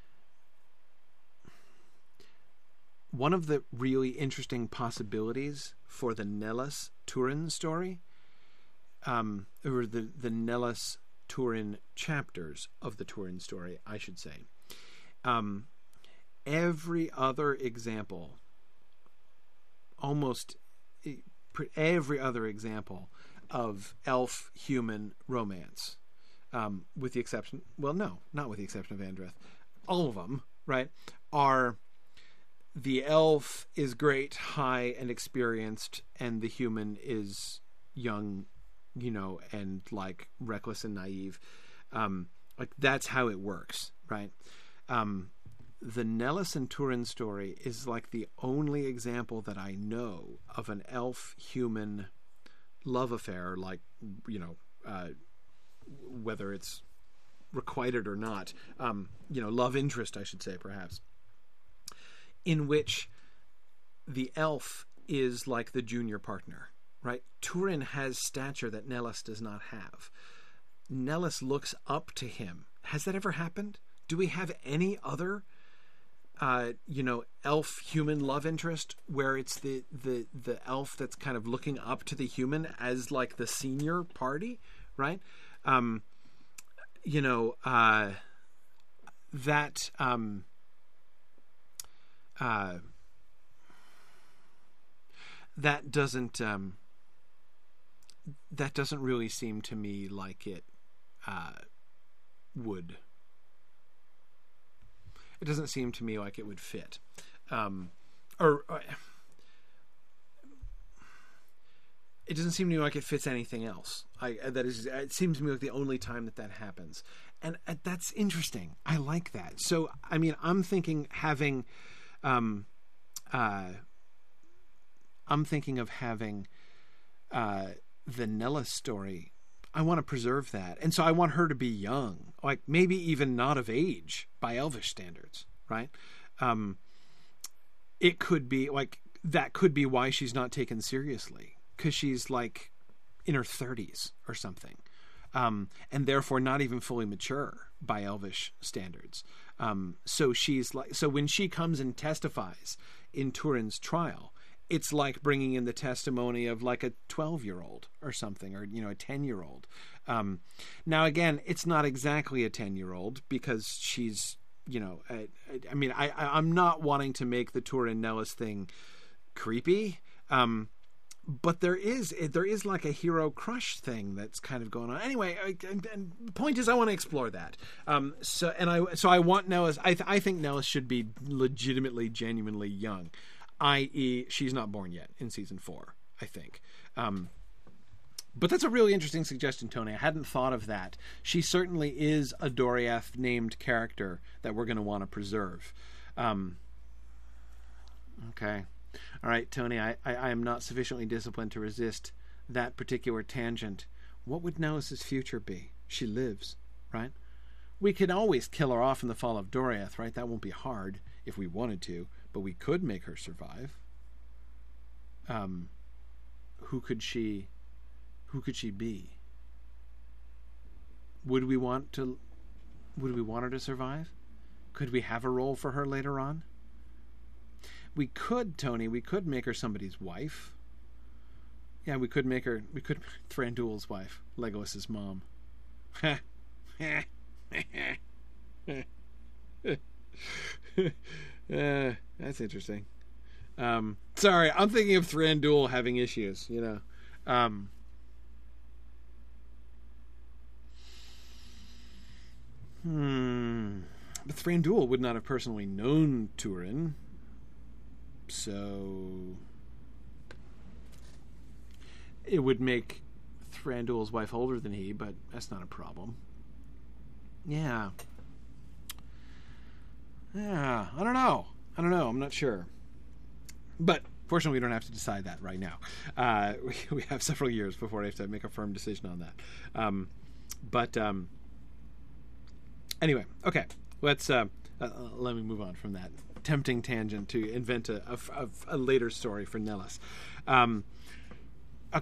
one of the really interesting possibilities for the Nellis Turin story, um, or the, the Nellis Turin chapters of the Turin story, I should say. Um, every other example, almost every other example of elf-human romance, um, with the exception, well, no, not with the exception of Andreth, all of them, right, are the elf is great, high, and experienced, and the human is young, you know, and like reckless and naive. Um, like that's how it works, right? Um, the Nellis and Turin story is like the only example that I know of an elf-human love affair, like, you know, uh, whether it's requited or not, um, you know, love interest, I should say, perhaps, in which the elf is like the junior partner, right? Turin has stature that Nellis does not have. Nellis looks up to him. Has that ever happened? Do we have any other, uh, you know, elf-human love interest where it's the, the, the elf that's kind of looking up to the human as like the senior party, right? Um, you know, uh, that... Um, Uh, that doesn't um, that doesn't really seem to me like it uh, would. It doesn't seem to me like it would fit, um, or, or it doesn't seem to me like it fits anything else. I that is. It seems to me like the only time that that happens, and uh, that's interesting. I like that. So, I mean, I'm thinking having. Um, uh, I'm thinking of having uh, the Nellis story. I want to preserve that. And so I want her to be young, like maybe even not of age by Elvish standards, right? Um, it could be like, that could be why she's not taken seriously, because she's like in her thirties or something. Um, and therefore not even fully mature by Elvish standards. Um, so she's like, so when she comes and testifies in Turin's trial, it's like bringing in the testimony of like a twelve year old or something, or, you know, a ten year old. Um, now again, it's not exactly a ten year old because she's, you know, I, I mean, I, I, I'm not wanting to make the Turin Nellis thing creepy. Um, But there is there is like a hero crush thing that's kind of going on. Anyway, I, and, and the point is, I want to explore that. Um, so and I so I want Nellis. I th- I think Nellis should be legitimately, genuinely young, that is, she's not born yet in season four. I think. Um, but that's a really interesting suggestion, Tony. I hadn't thought of that. She certainly is a Doriath named character that we're going to want to preserve. Um, okay. All right, Tony, I, I, I am not sufficiently disciplined to resist that particular tangent. What would Nellis's future be? She lives, right? We could always kill her off in the fall of Doriath, right? That won't be hard if we wanted to, but we could make her survive. Um, who could she, who could she be? Would we want to, would we want her to survive? Could we have a role for her later on? We could, Tony, we could make her somebody's wife. Yeah, we could make her, we could, Thranduil's wife, Legolas's mom. uh, that's interesting. Um, sorry, I'm thinking of Thranduil having issues, you know. Um, hmm. But Thranduil would not have personally known Turin. So it would make Thranduil's wife older than he, but that's not a problem. Yeah. Yeah, I don't know. I don't know. I'm not sure. But fortunately, we don't have to decide that right now. Uh, we, we have several years before I have to make a firm decision on that. Um, but um, anyway, okay. Let's uh, uh, let me move on from that tempting tangent to invent a, a, a later story for Nellis. Um, okay,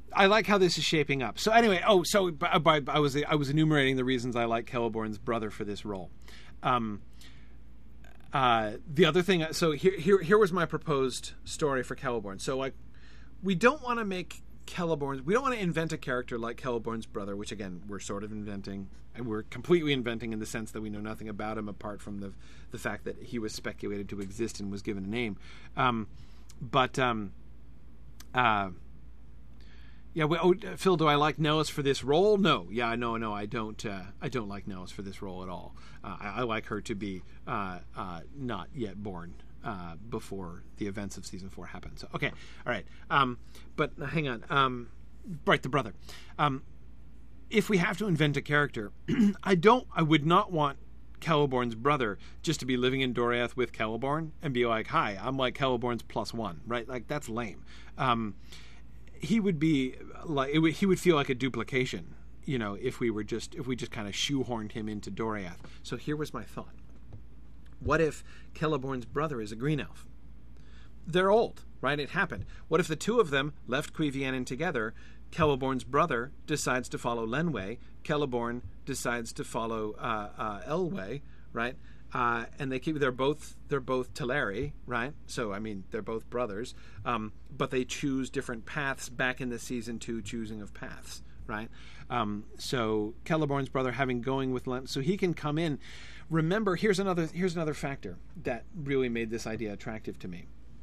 I like how this is shaping up. So anyway, oh, so by, by, I was I was enumerating the reasons I like Celeborn's brother for this role. Um, uh, the other thing, so here here here was my proposed story for Celeborn. So like, we don't want to make Celeborn's, we don't want to invent a character like Celeborn's brother, which again we're sort of inventing, and we're completely inventing in the sense that we know nothing about him apart from the the fact that he was speculated to exist and was given a name. Um, but um, uh. Yeah, well, oh, Phil, do I like Nellis for this role? No. Yeah, no, no, I don't. Uh, I don't like Nellis for this role at all. Uh, I, I like her to be uh, uh, not yet born uh, before the events of season four happen. So, okay, all right. Um, but uh, hang on. Um, right, the brother. Um, if we have to invent a character, I don't. I would not want Celeborn's brother just to be living in Doriath with Celeborn and be like, "Hi, I'm like Celeborn's plus one." Right? Like that's lame. Um, He would be like it would, he would feel like a duplication, you know, if we were just if we just kind of shoehorned him into Doriath. So here was my thought: what if Celeborn's brother is a green elf? They're old, right? It happened. What if the two of them left Cuivianen together? Celeborn's brother decides to follow Lenwë. Celeborn decides to follow uh, uh, Elwë, right? Uh, and they keep they're both they're both Teleri, right? So I mean they're both brothers, um, but they choose different paths back in the season two choosing of paths, right? Um, so Celeborn's brother having going with Len, so he can come in. Remember, here's another here's another factor that really made this idea attractive to me.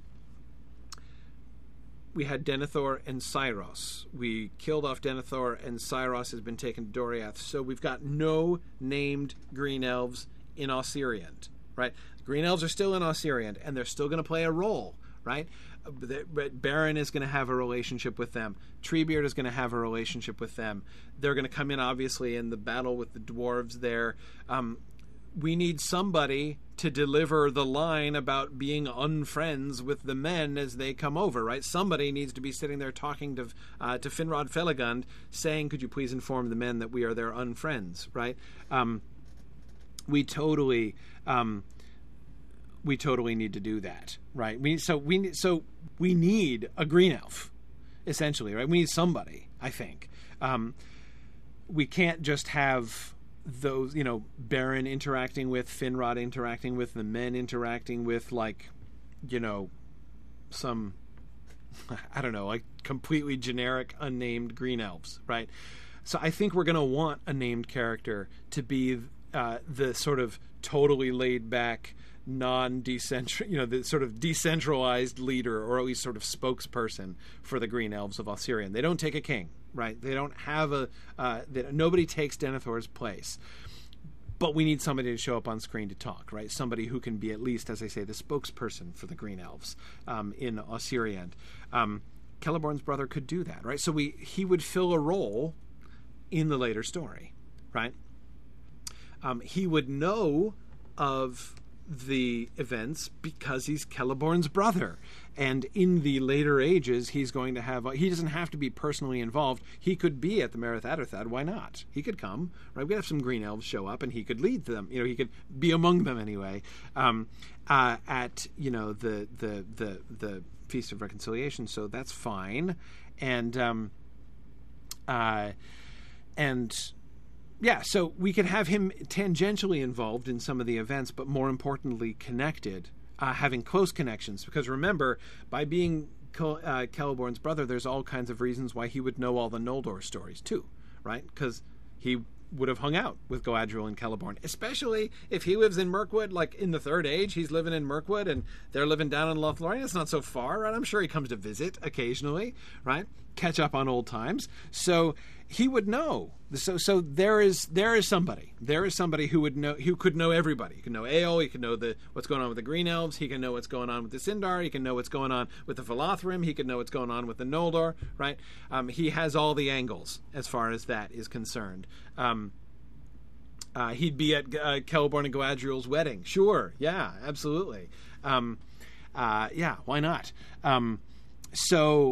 We had Denethor and Syros. We killed off Denethor, and Syros has been taken to Doriath. So we've got no named green elves in Osiriant, right? Green elves are still in Osiriant, and they're still going to play a role, right? But Beren is going to have a relationship with them. Treebeard is going to have a relationship with them. They're going to come in, obviously, in the battle with the dwarves there. Um, we need somebody to deliver the line about being unfriends with the men as they come over, right? Somebody needs to be sitting there talking to uh, to Finrod Felagund, saying, "Could you please inform the men that we are their unfriends," right? Um, We totally, um, we totally need to do that, right? We so we so we need a green elf, essentially, right? We need somebody. I think um, we can't just have those, you know, Beren interacting with Finrod, interacting with the men, interacting with like, you know, some I don't know, like completely generic, unnamed green elves, right? So I think we're going to want a named character to be Uh, the sort of totally laid back, non-decentral, you know, the sort of decentralized leader, or at least sort of spokesperson for the Green Elves of Osirian. They don't take a king, right? They don't have a, uh, they, nobody takes Denethor's place. But we need somebody to show up on screen to talk, right? Somebody who can be at least, as I say, the spokesperson for the Green Elves um, in Osirian. Um, Celeborn's brother could do that, right? So we he would fill a role in the later story, right? Um, he would know of the events because he's Celeborn's brother. And in the later ages, he's going to have... He doesn't have to be personally involved. He could be at the Merith Atherthad. Why not? He could come, right? We could have some green elves show up, and he could lead them. You know, he could be among them anyway. Um, uh, at, you know, the, the, the, the Feast of Reconciliation. So that's fine. And... Um, uh, and... Yeah, so we could have him tangentially involved in some of the events, but more importantly, connected, uh, having close connections. Because remember, by being Kel- uh, Celeborn's brother, there's all kinds of reasons why he would know all the Noldor stories too, right? Because he would have hung out with Galadriel and Celeborn, especially if he lives in Mirkwood, like in the Third Age. He's living in Mirkwood, and they're living down in Lothlorien. It's not so far, right? I'm sure he comes to visit occasionally, right? Catch up on old times. So he would know. So, so there is there is somebody. There is somebody who would know, who could know everybody. He could know Eöl. He could know the what's going on with the Green Elves. He can know what's going on with the Sindar. He can know what's going on with the Valathrim. He could know what's going on with the Noldor. Right? Um, he has all the angles as far as that is concerned. Um, uh, he'd be at uh, Celeborn and Galadriel's wedding. Sure. Yeah. Absolutely. Um, uh, yeah. Why not? Um, so.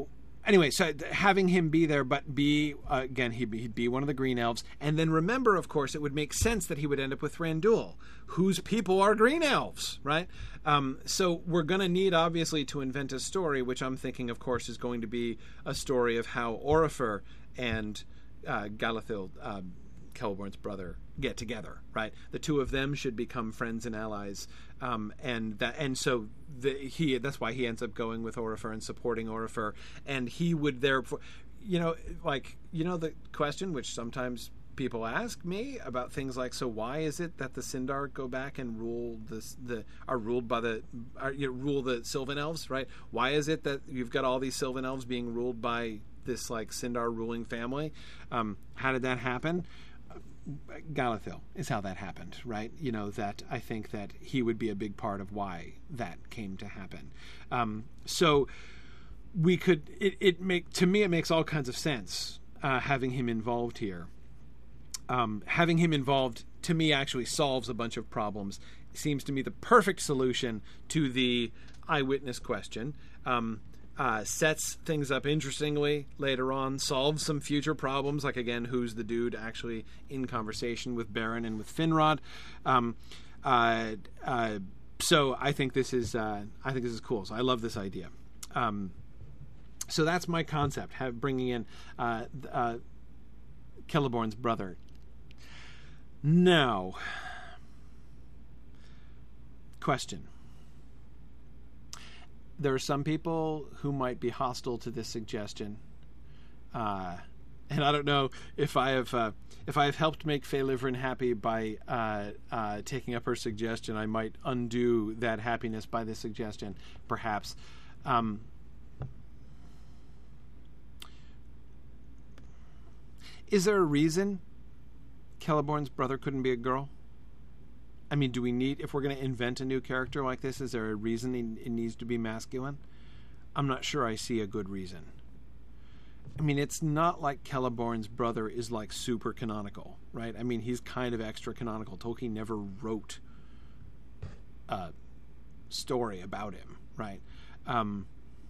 anyway, so having him be there, but be, uh, again, he'd be, he'd be one of the Green Elves. And then remember, of course, it would make sense that he would end up with Thranduil, whose people are Green Elves, right? Um, so we're going to need, obviously, to invent a story, which I'm thinking, of course, is going to be a story of how Orifer and uh, Galithil, uh, Celeborn's brother, get together, right? The two of them should become friends and allies, um, and that, and so the, he that's why he ends up going with Orifer and supporting Orifer, and he would therefore, you know, like you know the question which sometimes people ask me about things like, so why is it that the Sindar go back and rule this the are ruled by the are, you know, rule the Sylvan Elves, right? Why is it that you've got all these Sylvan Elves being ruled by this like Sindar ruling family? Um, how did that happen? Galithil is how that happened, right? You know, that I think that he would be a big part of why that came to happen. Um, so we could, it, it make, to me, it makes all kinds of sense uh, having him involved here. Um, having him involved, to me, actually solves a bunch of problems. It seems to me the perfect solution to the eyewitness question. Um, Uh, sets things up interestingly later on, solves some future problems, like, again, who's the dude actually in conversation with Beren and with Finrod. Um, uh, uh, so I think this is uh, I think this is cool. So I love this idea. Um, so that's my concept, have, bringing in uh, uh, Celeborn's brother. Now, question. There are some people who might be hostile to this suggestion, uh, and I don't know if I have uh, if I have helped make Faelivrin happy by uh, uh, taking up her suggestion. I might undo that happiness by this suggestion, perhaps. Um, is there a reason Celeborn's brother couldn't be a girl? I mean, do we need, if we're going to invent a new character like this, is there a reason it needs to be masculine? I'm not sure I see a good reason. I mean, it's not like Celeborn's brother is like super canonical, right? I mean, he's kind of extra canonical. Tolkien never wrote a story about him, right? Um,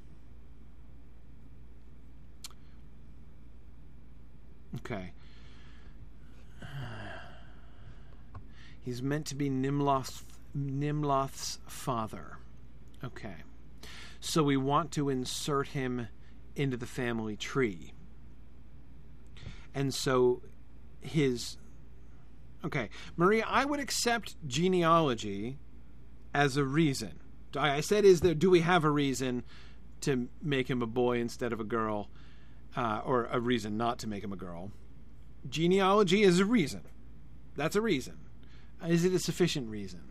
okay. He's meant to be Nimloth, Nimloth's father. Okay. So we want to insert him into the family tree. And so his... Okay. Maria, I would accept genealogy as a reason. I said, is there, do we have a reason to make him a boy instead of a girl? Uh, or a reason not to make him a girl? Genealogy is a reason. That's a reason. Is it a sufficient reason?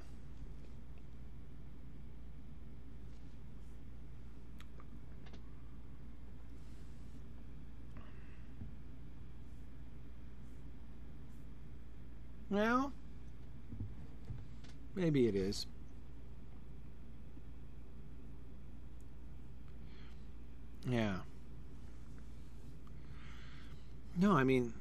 Well, maybe it is. Yeah. No, I mean...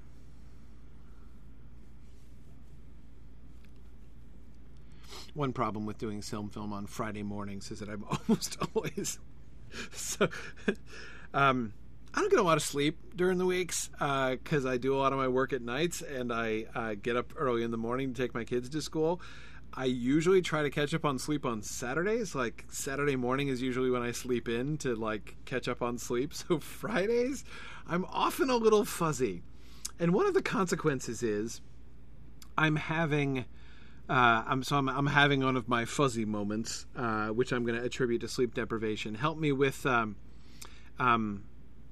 One problem with doing film film on Friday mornings is that I'm almost always so. Um, I don't get a lot of sleep during the weeks because uh, I do a lot of my work at nights, and I uh, get up early in the morning to take my kids to school. I usually try to catch up on sleep on Saturdays. Like Saturday morning is usually when I sleep in to like catch up on sleep. So Fridays, I'm often a little fuzzy, and one of the consequences is I'm having. Uh, I'm so I'm, I'm having one of my fuzzy moments, uh, which I'm going to attribute to sleep deprivation. Help me with um, um,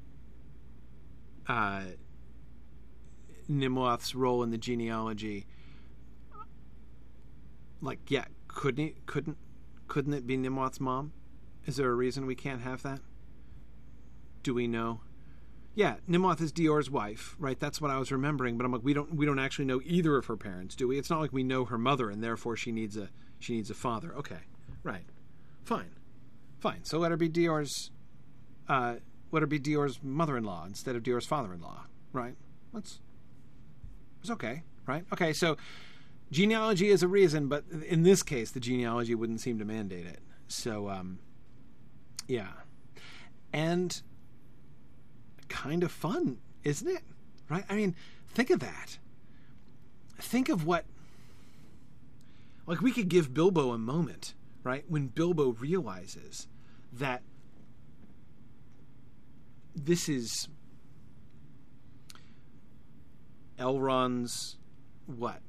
uh, Nimloth's role in the genealogy. Like, yeah, couldn't it, couldn't couldn't it be Nimloth's mom? Is there a reason we can't have that? Do we know? Yeah, Nimloth is Dior's wife, right? That's what I was remembering. But I'm like, we don't we don't actually know either of her parents, do we? It's not like we know her mother, and therefore she needs a she needs a father. Okay, right, fine, fine. So let her be Dior's, uh, let her be Dior's mother-in-law instead of Dior's father-in-law, right? That's it's okay, right? Okay, so genealogy is a reason, but in this case, the genealogy wouldn't seem to mandate it. So, um, yeah, and. kind of fun, isn't it? Right? I mean, think of that. Think of what... Like, we could give Bilbo a moment, right? When Bilbo realizes that this is Elrond's, what?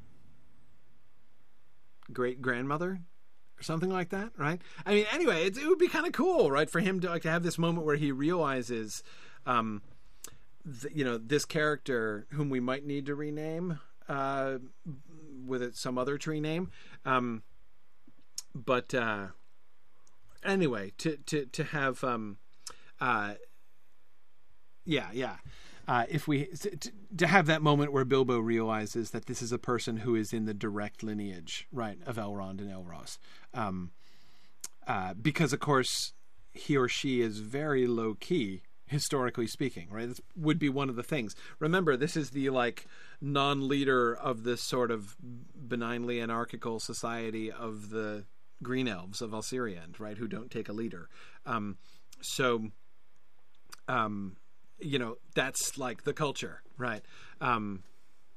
Great-grandmother? Or something like that, right? I mean, anyway, it, it would be kind of cool, right? For him to, like, to have this moment where he realizes... Um, you know, this character whom we might need to rename uh, with it, some other tree name. Um, but uh, anyway, to, to, to have, um, uh, yeah, yeah. Uh, if we, to, to have that moment where Bilbo realizes that this is a person who is in the direct lineage, right, of Elrond and Elros. Um, uh, because of course he or she is very low key, historically speaking, right? This would be one of the things. Remember, this is the like non-leader of this sort of benignly anarchical society of the Green Elves of Alciriend, right? Who don't take a leader. Um, so, um, you know, that's like the culture, right? Um,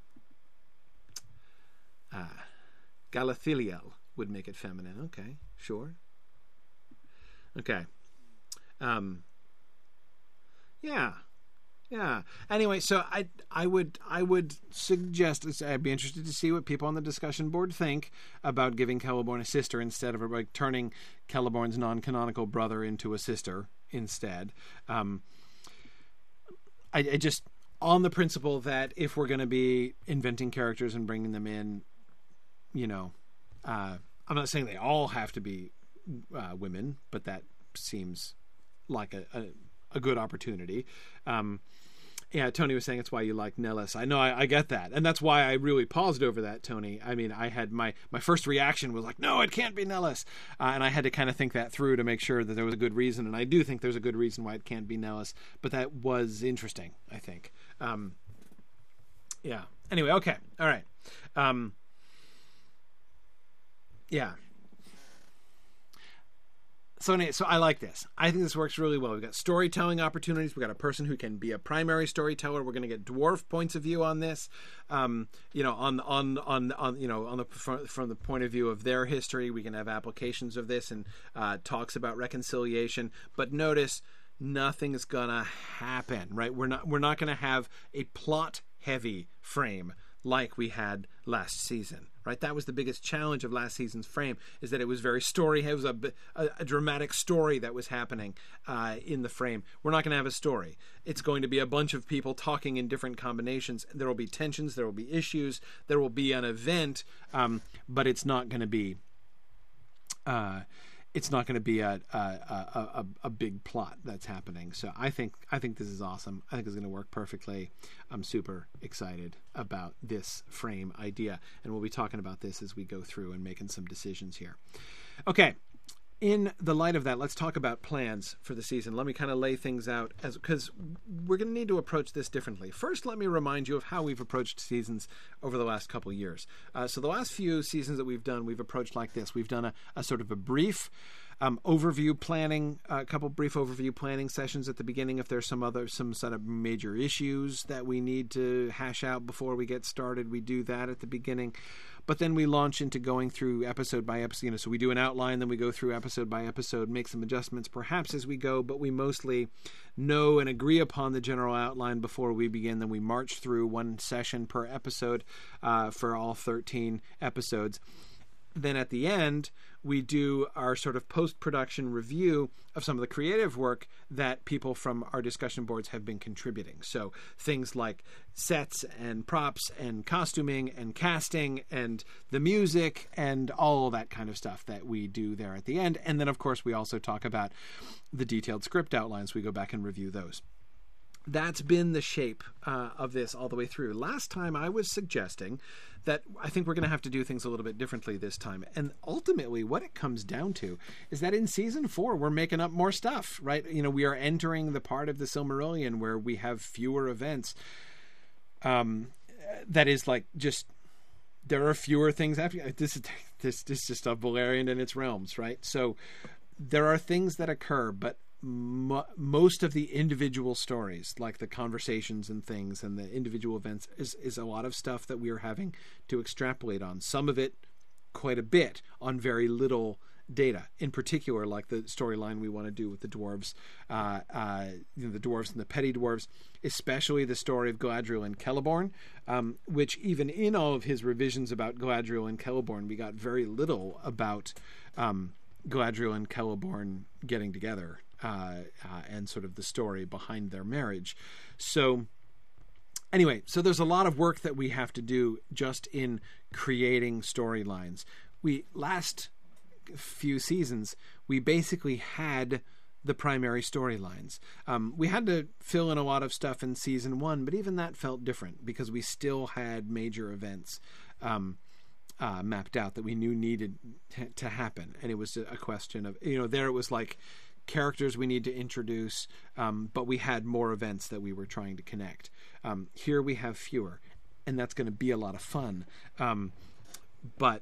uh, Galadriel would make it feminine. Okay, sure. Okay. Um, Yeah, yeah. Anyway, so I I would I would suggest I'd be interested to see what people on the discussion board think about giving Celeborn a sister instead of like turning Celeborn's non-canonical brother into a sister instead. Um, I, I just on the principle that if we're going to be inventing characters and bringing them in, you know, uh, I'm not saying they all have to be uh, women, but that seems like a, a a good opportunity. Um, yeah, Tony was saying it's why you like Nellis. I know, I, I get that. And that's why I really paused over that, Tony. I mean, I had my, my first reaction was like, no, it can't be Nellis. Uh, and I had to kind of think that through to make sure that there was a good reason. And I do think there's a good reason why it can't be Nellis. But that was interesting, I think. Um, yeah. Anyway, okay. All right. Um, yeah. So, so I like this. I think this works really well. We've got storytelling opportunities. We've got a person who can be a primary storyteller. We're going to get dwarf points of view on this. Um, you know, on on on on you know on the from, from the point of view of their history, we can have applications of this and uh, talks about reconciliation. But notice, nothing is going to happen. Right? We're not we're not going to have a plot heavy frame like we had last season. Right, that was the biggest challenge of last season's frame, is that it was very story. It was a, a, a dramatic story that was happening uh, in the frame. We're not going to have a story. It's going to be a bunch of people talking in different combinations. There will be tensions. There will be issues. There will be an event, um, but it's not going to be. Uh, it's not going to be a a, a a a big plot that's happening. So I think I think this is awesome. I think it's going to work perfectly. I'm super excited about this frame idea, and we'll be talking about this as we go through and making some decisions here. Okay. In the light of that, let's talk about plans for the season. Let me kind of lay things out, as because we're going to need to approach this differently. First, let me remind you of how we've approached seasons over the last couple of years. Uh, so the last few seasons that we've done, we've approached like this. We've done a, a sort of a brief um, overview planning, a couple brief overview planning sessions at the beginning if there's some other, some sort of major issues that we need to hash out before we get started. We do that at the beginning. But then we launch into going through episode by episode. You know, so we do an outline, then we go through episode by episode, make some adjustments perhaps as we go, but we mostly know and agree upon the general outline before we begin. Then we march through one session per episode uh, for all thirteen episodes. Then at the end, we do our sort of post-production review of some of the creative work that people from our discussion boards have been contributing. So things like sets and props and costuming and casting and the music and all that kind of stuff that we do there at the end. And then, of course, we also talk about the detailed script outlines. We go back and review those. That's been the shape uh, of this all the way through. Last time I was suggesting that I think we're going to have to do things a little bit differently this time. And ultimately what it comes down to is that in season four, we're making up more stuff, right? You know, we are entering the part of the Silmarillion where we have fewer events. Um, that is like just, there are fewer things happening. This is, this, this is just a Beleriand and its realms, right? So there are things that occur, but mo- most of the individual stories, like the conversations and things and the individual events, is, is a lot of stuff that we are having to extrapolate on. Some of it quite a bit on very little data. In particular, like the storyline we want to do with the dwarves, uh, uh, you know, the dwarves and the petty dwarves, especially the story of Galadriel and Celeborn, um, which even in all of his revisions about Galadriel and Celeborn, we got very little about um, Galadriel and Celeborn getting together uh, uh, and sort of the story behind their marriage. So anyway, so there's a lot of work that we have to do just in creating storylines. We last few seasons, we basically had the primary storylines. Um, we had to fill in a lot of stuff in season one, but even that felt different because we still had major events um, uh, mapped out that we knew needed t- to happen. And it was a question of, you know, there it was like characters we need to introduce, um, but we had more events that we were trying to connect. Um, here we have fewer, and that's going to be a lot of fun. Um, but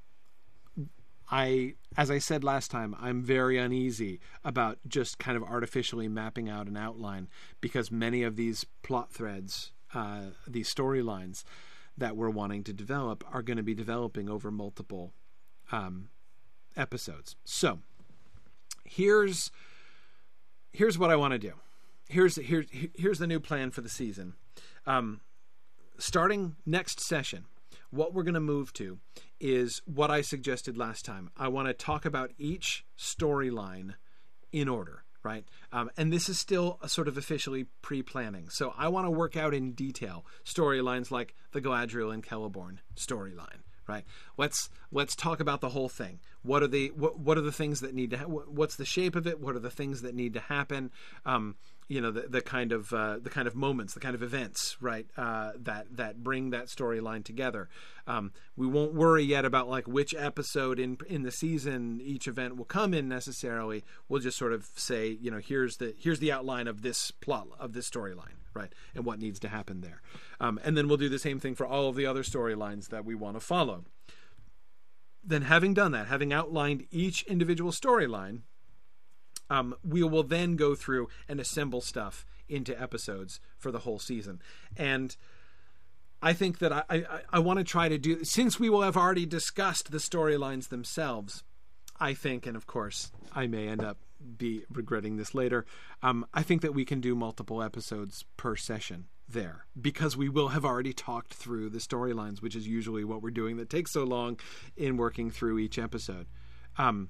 I, as I said last time, I'm very uneasy about just kind of artificially mapping out an outline because many of these plot threads, uh, these storylines that we're wanting to develop are going to be developing over multiple um, episodes. So here's here's what I want to do. Here's here's here's the new plan for the season. Um, starting next session, what we're going to move to is what I suggested last time. I want to talk about each storyline in order, right? Um, and this is still a sort of officially pre-planning. So I want to work out in detail storylines like the Galadriel and Celeborn storyline, right? Let's let's talk about the whole thing. What are the what, what are the things that need to ha- what's the shape of it? What are the things that need to happen? Um, you know, the, the kind of uh, the kind of moments, the kind of events, right? Uh, that that bring that storyline together. Um, we won't worry yet about like which episode in in the season each event will come in necessarily. We'll just sort of say, you know, here's the here's the outline of this plot of this storyline, right? And what needs to happen there. Um, and then we'll do the same thing for all of the other storylines that we want to follow. Then having done that, having outlined each individual storyline, um, we will then go through and assemble stuff into episodes for the whole season. And I think that I, I, I want to try to do, since we will have already discussed the storylines themselves, I think, and of course I may end up be regretting this later, um, I think that we can do multiple episodes per session there, because we will have already talked through the storylines, which is usually what we're doing that takes so long in working through each episode. Um,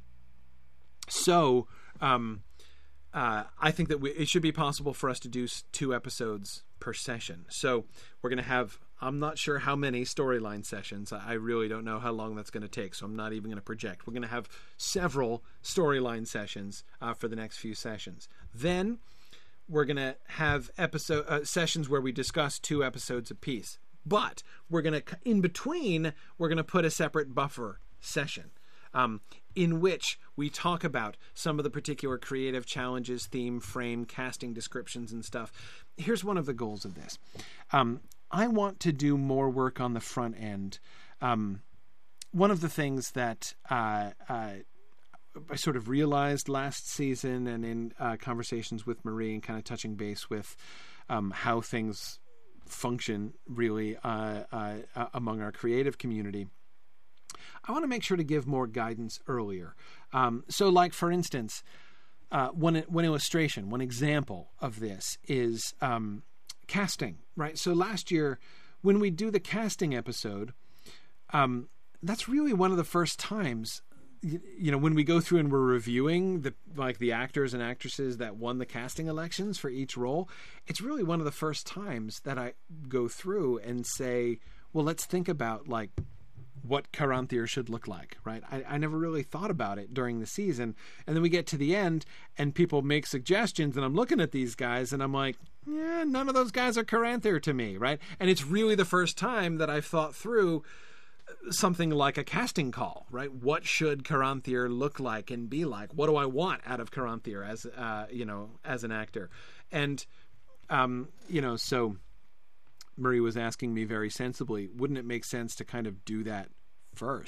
so um, uh, I think that we, it should be possible for us to do two episodes per session. So we're going to have, I'm not sure how many storyline sessions. I really don't know how long that's going to take, so I'm not even going to project. We're going to have several storyline sessions uh, for the next few sessions. Then we're going to have episode uh, sessions where we discuss two episodes apiece. But we're going to, in between, we're going to put a separate buffer session um, in which we talk about some of the particular creative challenges, theme, frame, casting descriptions, and stuff. Here's one of the goals of this. Um, I want to do more work on the front end. Um, one of the things that uh, uh, I sort of realized last season and in uh, conversations with Marie and kind of touching base with um, how things function really uh, uh, uh, among our creative community, I want to make sure to give more guidance earlier. Um, so like, for instance, uh, one, one illustration, one example of this is um, casting, right? So last year, when we do the casting episode, um, that's really one of the first times, you know, when we go through and we're reviewing the like the actors and actresses that won the casting elections for each role, it's really one of the first times that I go through and say, well, let's think about like what Caranthir should look like, right? I, I never really thought about it during the season. And then we get to the end and people make suggestions and I'm looking at these guys and I'm like, yeah, none of those guys are Caranthir to me, right? And it's really the first time that I've thought through something like a casting call, right? What should Caranthir look like and be like? What do I want out of Caranthir as, uh, you know, as an actor? And, um, you know, so Marie was asking me very sensibly, wouldn't it make sense to kind of do that first?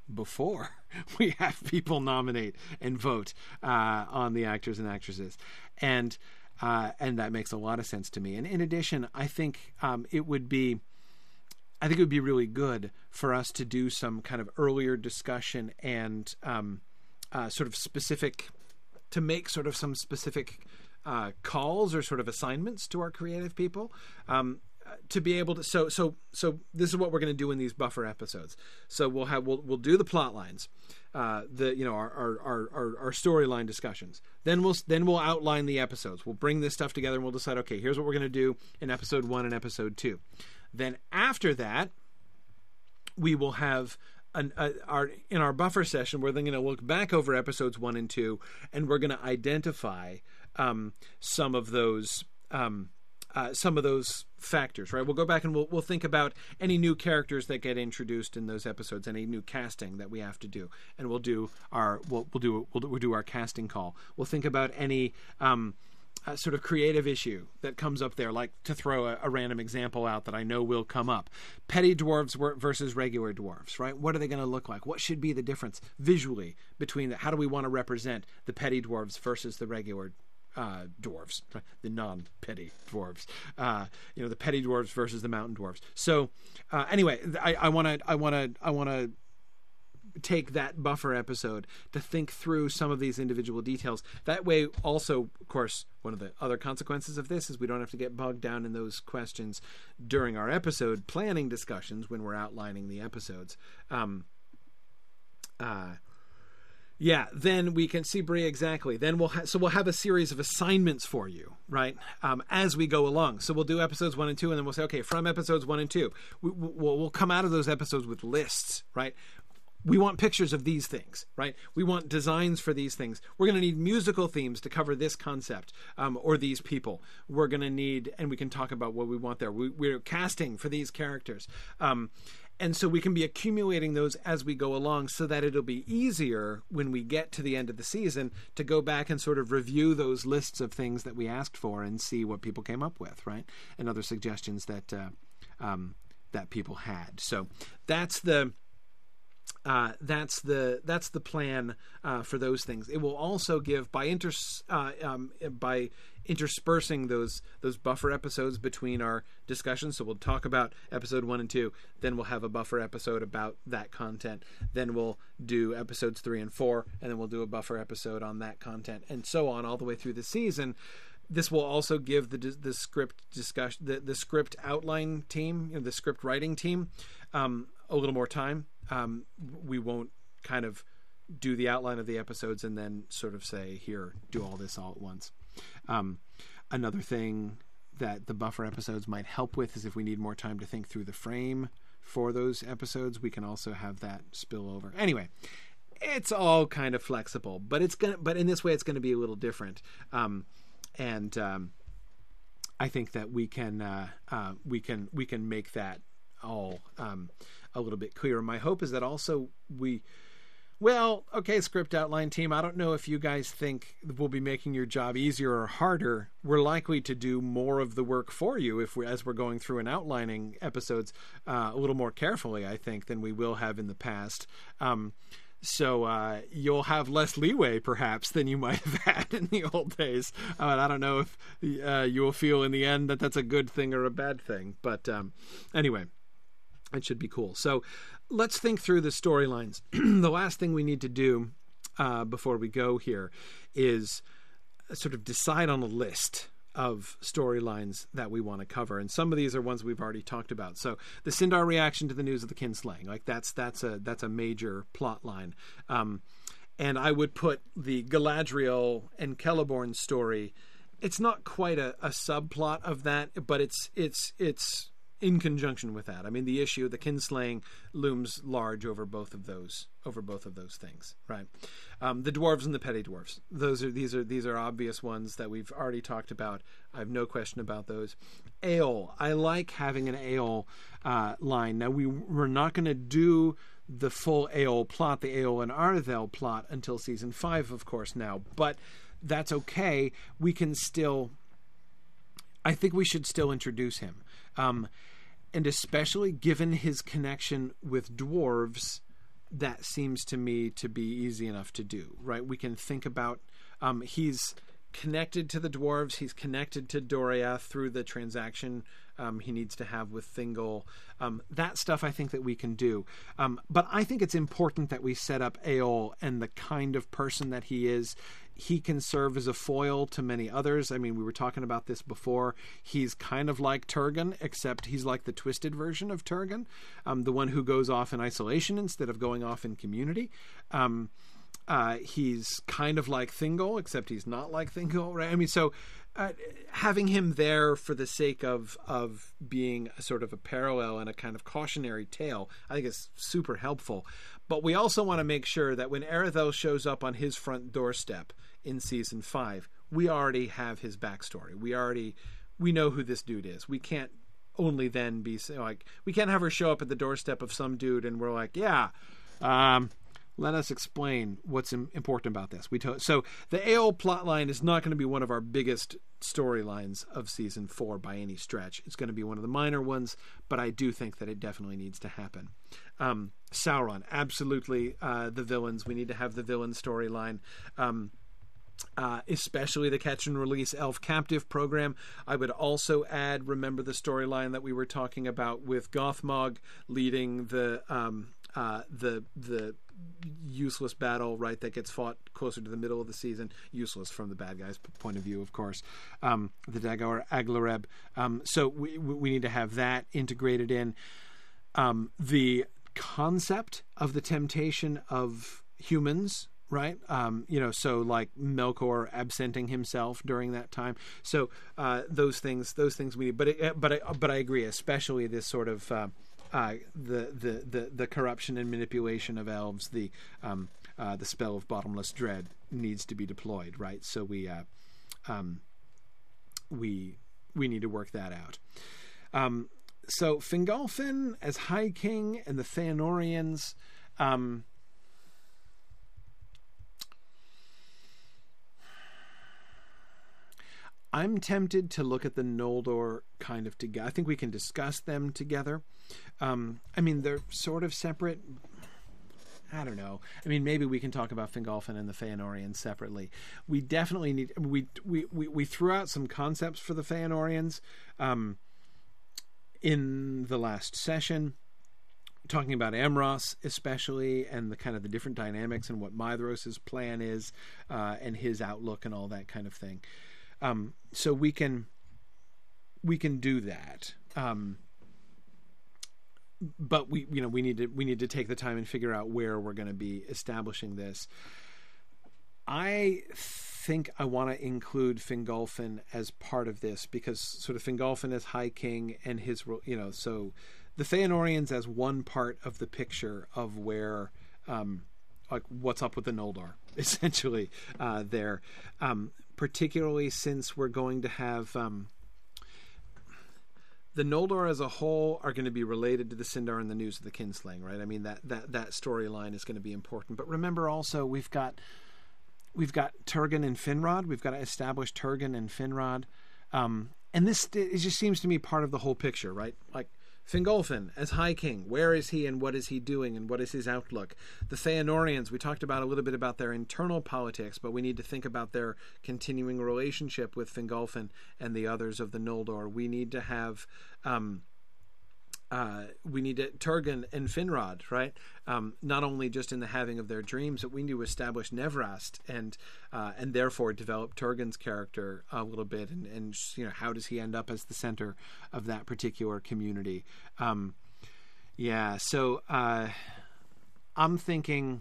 before we have people nominate and vote uh, on the actors and actresses. And uh, and that makes a lot of sense to me. And in addition, I think um, it would be I think it would be really good for us to do some kind of earlier discussion and um, uh, sort of specific, to make sort of some specific uh, calls or sort of assignments to our creative people. Um, to be able to, so, so, so this is what we're going to do in these buffer episodes. So we'll have, we'll, we'll do the plot lines, uh, the, you know, our, our, our, our, our storyline discussions. Then we'll, then we'll outline the episodes. We'll bring this stuff together and we'll decide, okay, here's what we're going to do in episode one and episode two. Then after that, we will have an, uh, our, in our buffer session, we're then going to look back over episodes one and two, and we're going to identify, um, some of those, um, Uh, some of those factors, right? We'll go back and we'll we'll think about any new characters that get introduced in those episodes, any new casting that we have to do, and we'll do our we'll we'll do we'll, we'll do our casting call. We'll think about any um, uh, sort of creative issue that comes up there, like to throw a, a random example out that I know will come up: petty dwarves versus regular dwarves, right? What are they going to look like? What should be the difference visually between the, how do we want to represent the petty dwarves versus the regular Uh, dwarves, the non-petty dwarves, uh, you know, the petty dwarves versus the mountain dwarves. So, uh, anyway, I want to, I want to, I want to take that buffer episode to think through some of these individual details. That way, also, of course, one of the other consequences of this is we don't have to get bogged down in those questions during our episode planning discussions when we're outlining the episodes. Um, uh, Yeah, then we can see Brie exactly. Then we'll ha- so we'll have a series of assignments for you, right? Um, as we go along. So we'll do episodes one and two, and then we'll say, okay, from episodes one and two, we, we'll, we'll come out of those episodes with lists, right? We want pictures of these things, right? We want designs for these things. We're going to need musical themes to cover this concept um, or these people. We're going to need, and we can talk about what we want there. We, we're casting for these characters. Um, and so we can be accumulating those as we go along so that it'll be easier when we get to the end of the season to go back and sort of review those lists of things that we asked for and see what people came up with, right? And other suggestions that uh, um, that people had. So that's the... Uh, that's the that's the plan uh, for those things. It will also give by inter uh, um, by interspersing those those buffer episodes between our discussions. So we'll talk about episode one and two. Then we'll have a buffer episode about that content. Then we'll do episodes three and four, and then we'll do a buffer episode on that content, and so on all the way through the season. This will also give the the script discussion the, the script outline team, you know, the script writing team, um, a little more time. Um, we won't kind of do the outline of the episodes and then sort of say, here, do all this all at once. Um, another thing that the buffer episodes might help with is if we need more time to think through the frame for those episodes, we can also have that spill over. Anyway, it's all kind of flexible, but it's gonna, but in this way, it's going to be a little different. Um, and um, I think that we can uh, uh, we can we can make that all um, a little bit clearer. My hope is that also we, well, okay, script outline team, I don't know if you guys think we'll be making your job easier or harder. We're likely to do more of the work for you if we, as we're going through and outlining episodes uh, a little more carefully, I think, than we will have in the past. Um, So uh, you'll have less leeway, perhaps, than you might have had in the old days. Uh, I don't know if uh, you will feel in the end that that's a good thing or a bad thing. But um, anyway, it should be cool. So let's think through the storylines. The last thing we need to do uh, before we go here is sort of decide on a list of storylines that we want to cover, and some of these are ones we've already talked about. So the Sindar reaction to the news of the kinslaying, like that's that's a that's a major plot line, um, and I would put the Galadriel and Celeborn story. It's not quite a, a subplot of that, but it's it's it's in conjunction with that. I mean, the issue, the kinslaying, looms large over both of those over both of those things, right? Um, the dwarves and the petty dwarves. Those are these are these are obvious ones that we've already talked about. I have no question about those. Eöl. I like having an Eöl uh, line. Now we we're not going to do the full Eöl plot, the Eöl and Arthel plot, until season five, of course. Now, but that's okay. We can still. I think we should still introduce him. Um, and especially given his connection with dwarves, that seems to me to be easy enough to do, right? We can think about um, he's connected to the dwarves. He's connected to Doria through the transaction um, he needs to have with Thingol. Um, that stuff I think that we can do. Um, but I think it's important that we set up Eol and the kind of person that he is. He can serve as a foil to many others. I mean, we were talking about this before. He's kind of like Turgon, except he's like the twisted version of Turgon, um, the one who goes off in isolation instead of going off in community. Um, Uh, he's kind of like Thingol, except he's not like Thingol, right? I mean, so uh, having him there for the sake of of being a sort of a parallel and a kind of cautionary tale, I think is super helpful. But we also want to make sure that when Erythel shows up on his front doorstep in season five, we already have his backstory. We already we know who this dude is. We can't only then be like we can't have her show up at the doorstep of some dude and we're like, yeah. Um, Let us explain what's important about this. We to- so the Eol plotline is not going to be one of our biggest storylines of season four by any stretch. It's going to be one of the minor ones, but I do think that it definitely needs to happen. Um, Sauron, absolutely uh, the villains. We need to have the villain storyline. Um, Uh, especially the catch and release elf captive program. I would also add, remember the storyline that we were talking about with Gothmog leading the um, uh, the the useless battle, right, that gets fought closer to the middle of the season. Useless from the bad guy's point of view, of course. Um, the Dagor Aglareb. Um, so we we need to have that integrated in. Um, the concept of the temptation of humans, right? Um, you know, so like Melkor absenting himself during that time. So uh, those things, those things we need. But it, but I, but I agree, especially this sort of uh, uh, the, the the the corruption and manipulation of elves. The um, uh, the spell of bottomless dread needs to be deployed, right? So we uh, um, we we need to work that out. Um, so Fingolfin as High King and the Feanorians. Um, I'm tempted to look at the Noldor kind of together. I think we can discuss them together. Um, I mean, they're sort of separate. I don't know. I mean, maybe we can talk about Fingolfin and the Feanorians separately. We definitely need. We we we, we threw out some concepts for the Feanorians um, in the last session, talking about Amros especially, and the kind of the different dynamics and what Maedhros' plan is, uh, and his outlook and all that kind of thing. Um, so we can we can do that, um, but we you know we need to we need to take the time and figure out where we're going to be establishing this. I think I want to include Fingolfin as part of this because sort of Fingolfin as High King and his you know so the Feanorians as one part of the picture of where um, like what's up with the Noldor essentially uh, there. Um, particularly since we're going to have um, the Noldor as a whole are going to be related to the Sindar and the News of the Kinslaying, right? I mean, that that that storyline is going to be important. But remember also we've got we've got Turgon and Finrod. We've got to establish Turgon and Finrod. Um, and this it just seems to me part of the whole picture, right? Like Fingolfin as High King, where is he and what is he doing and what is his outlook? The Feanorians, we talked about a little bit about their internal politics, but we need to think about their continuing relationship with Fingolfin and the others of the Noldor. We need to have, um, uh, we need to, Turgon and Finrod, right? Um, not only just in the having of their dreams, but we need to establish Nevrast and uh, and therefore develop Turgon's character a little bit, and, and you know how does he end up as the center of that particular community? Um, yeah, so uh, I'm thinking.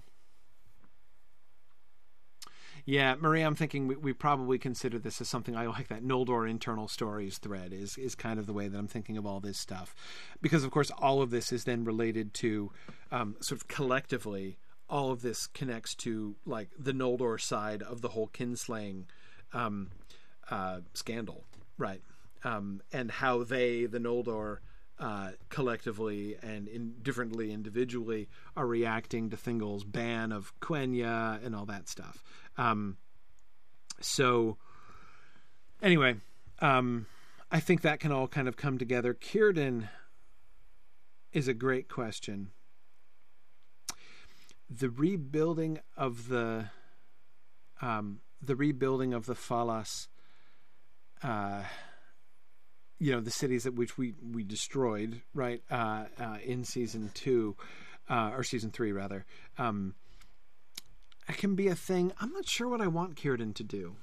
Yeah, Marie, I'm thinking we, we probably consider this as something I like. That Noldor internal stories thread is is kind of the way that I'm thinking of all this stuff. Because, of course, all of this is then related to um, sort of collectively, all of this connects to like the Noldor side of the whole kinslaying um, uh, scandal, right? Um, and how they, the Noldor, uh, collectively and in differently individually are reacting to Thingol's ban of Quenya and all that stuff. Um, so anyway, um, I think that can all kind of come together. Círdan is a great question. the rebuilding of the um, the rebuilding of the Falas, uh, you know, the cities that which we, we destroyed, right, uh, uh, in season two, uh, or season three rather, um, it can be a thing. I'm not sure what I want Círdan to do.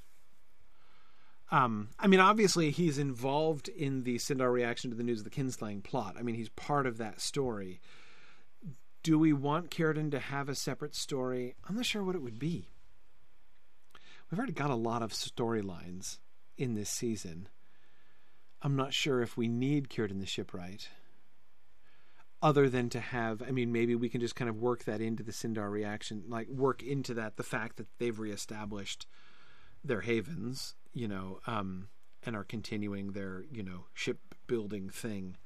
Um, I mean, obviously he's involved in the Sindar reaction to the news of the kinslaying plot. I mean, he's part of that story. Do we want Círdan to have a separate story? I'm not sure what it would be. We've already got a lot of storylines in this season. I'm not sure if we need Círdan the Shipwright. Other than to have, I mean, maybe we can just kind of work that into the Sindar reaction, like work into that, the fact that they've reestablished their havens, you know, um, and are continuing their, you know, shipbuilding thing.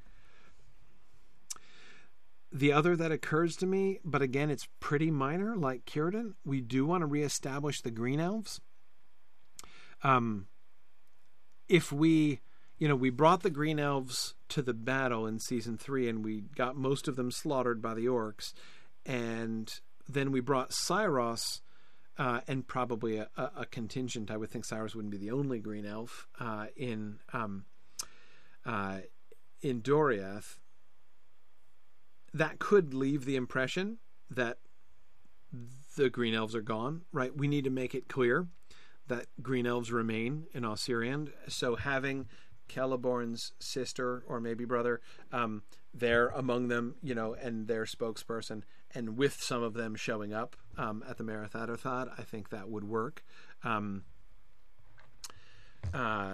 The other that occurs to me, but again, it's pretty minor, like Círdan, we do want to reestablish the Green Elves. Um, if we, you know, we brought the Green Elves to the battle in season three and we got most of them slaughtered by the orcs, and then we brought Cyros, uh, and probably a, a, a contingent. I would think Cyros wouldn't be the only Green Elf, uh, in, um, uh, in Doriath. That could leave the impression that the Green Elves are gone, right? We need to make it clear that Green Elves remain in Osiriand. So having Celeborn's sister or maybe brother um, there among them, you know, and their spokesperson, and with some of them showing up um, at the Marath Adorthad, I think that would work. Um, uh,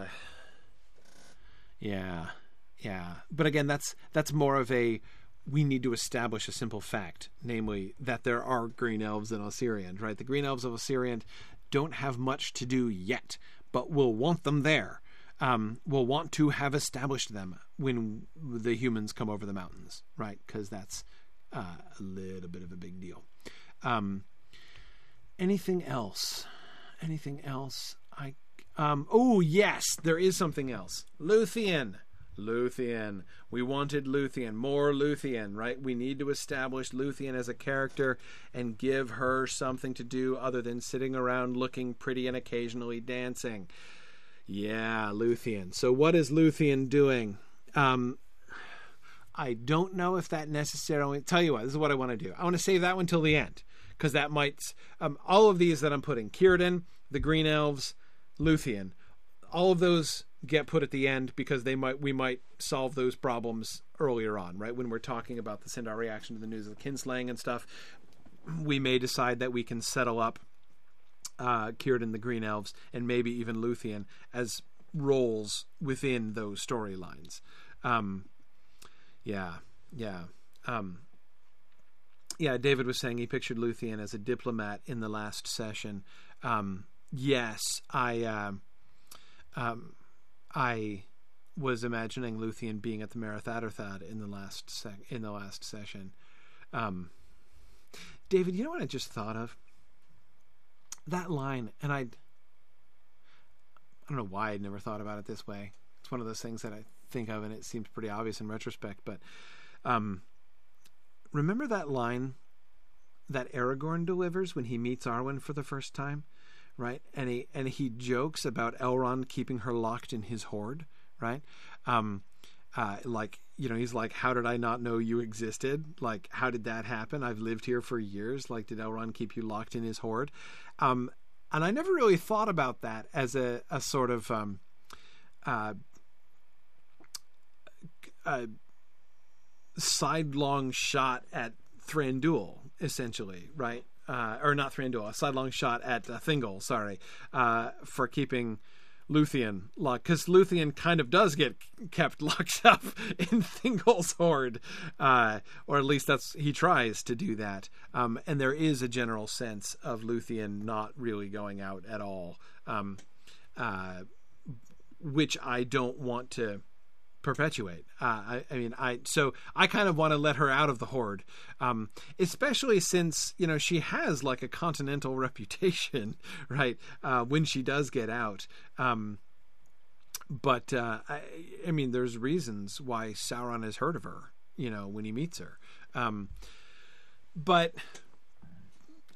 yeah, yeah. But again, that's that's more of a, we need to establish a simple fact, namely that there are Green Elves in Osiriand, right? The Green Elves of Osiriand don't have much to do yet, but we'll want them there. Um, we'll want to have established them when the humans come over the mountains, right? Because that's uh, a little bit of a big deal. Um, anything else? Anything else? I um, oh, yes, there is something else. Luthien. Luthien. We wanted Luthien. More Luthien, right? We need to establish Luthien as a character and give her something to do other than sitting around looking pretty and occasionally dancing. Yeah, Luthien. So what is Luthien doing? Um, I don't know if that necessarily... Tell you what, this is what I want to do. I want to save that one till the end, because that might... Um, all of these that I'm putting, Círdan, the Green Elves, Luthien, all of those get put at the end because they might we might solve those problems earlier on, right? When we're talking about the Sindar reaction to the news of the kinslaying and stuff, we may decide that we can settle up uh, Círdan, the Green Elves, and maybe even Luthien as roles within those storylines. Um, yeah, yeah. Um, yeah, David was saying he pictured Luthien as a diplomat in the last session. Um, yes, I... Uh, um, I was imagining Luthien being at the Marath Adorthad in the last sec- in the last session. Um, David, you know what I just thought of? That line, and I I don't know why I'd never thought about it this way. It's one of those things that I think of, and it seems pretty obvious in retrospect. But um, remember that line that Aragorn delivers when he meets Arwen for the first time? Right, and he and he jokes about Elrond keeping her locked in his hoard, right? Um, uh, like, you know, he's like, "How did I not know you existed? Like, how did that happen? I've lived here for years. Like, did Elrond keep you locked in his hoard?" Um, and I never really thought about that as a a sort of um, uh, a sidelong shot at Thranduil, essentially, right? Uh, or not Thranduil, a sidelong shot at uh, Thingol, sorry, uh, for keeping Luthien locked. Because Luthien kind of does get kept locked up in Thingol's hoard. Uh, or at least that's he tries to do that. Um, and there is a general sense of Luthien not really going out at all. Um, uh, which I don't want to perpetuate. Uh, I, I mean, I so I kind of want to let her out of the hoard, um, especially since, you know, she has like a continental reputation, right? Uh, when she does get out, um, but uh, I, I mean, there's reasons why Sauron has heard of her, you know, when he meets her. Um, but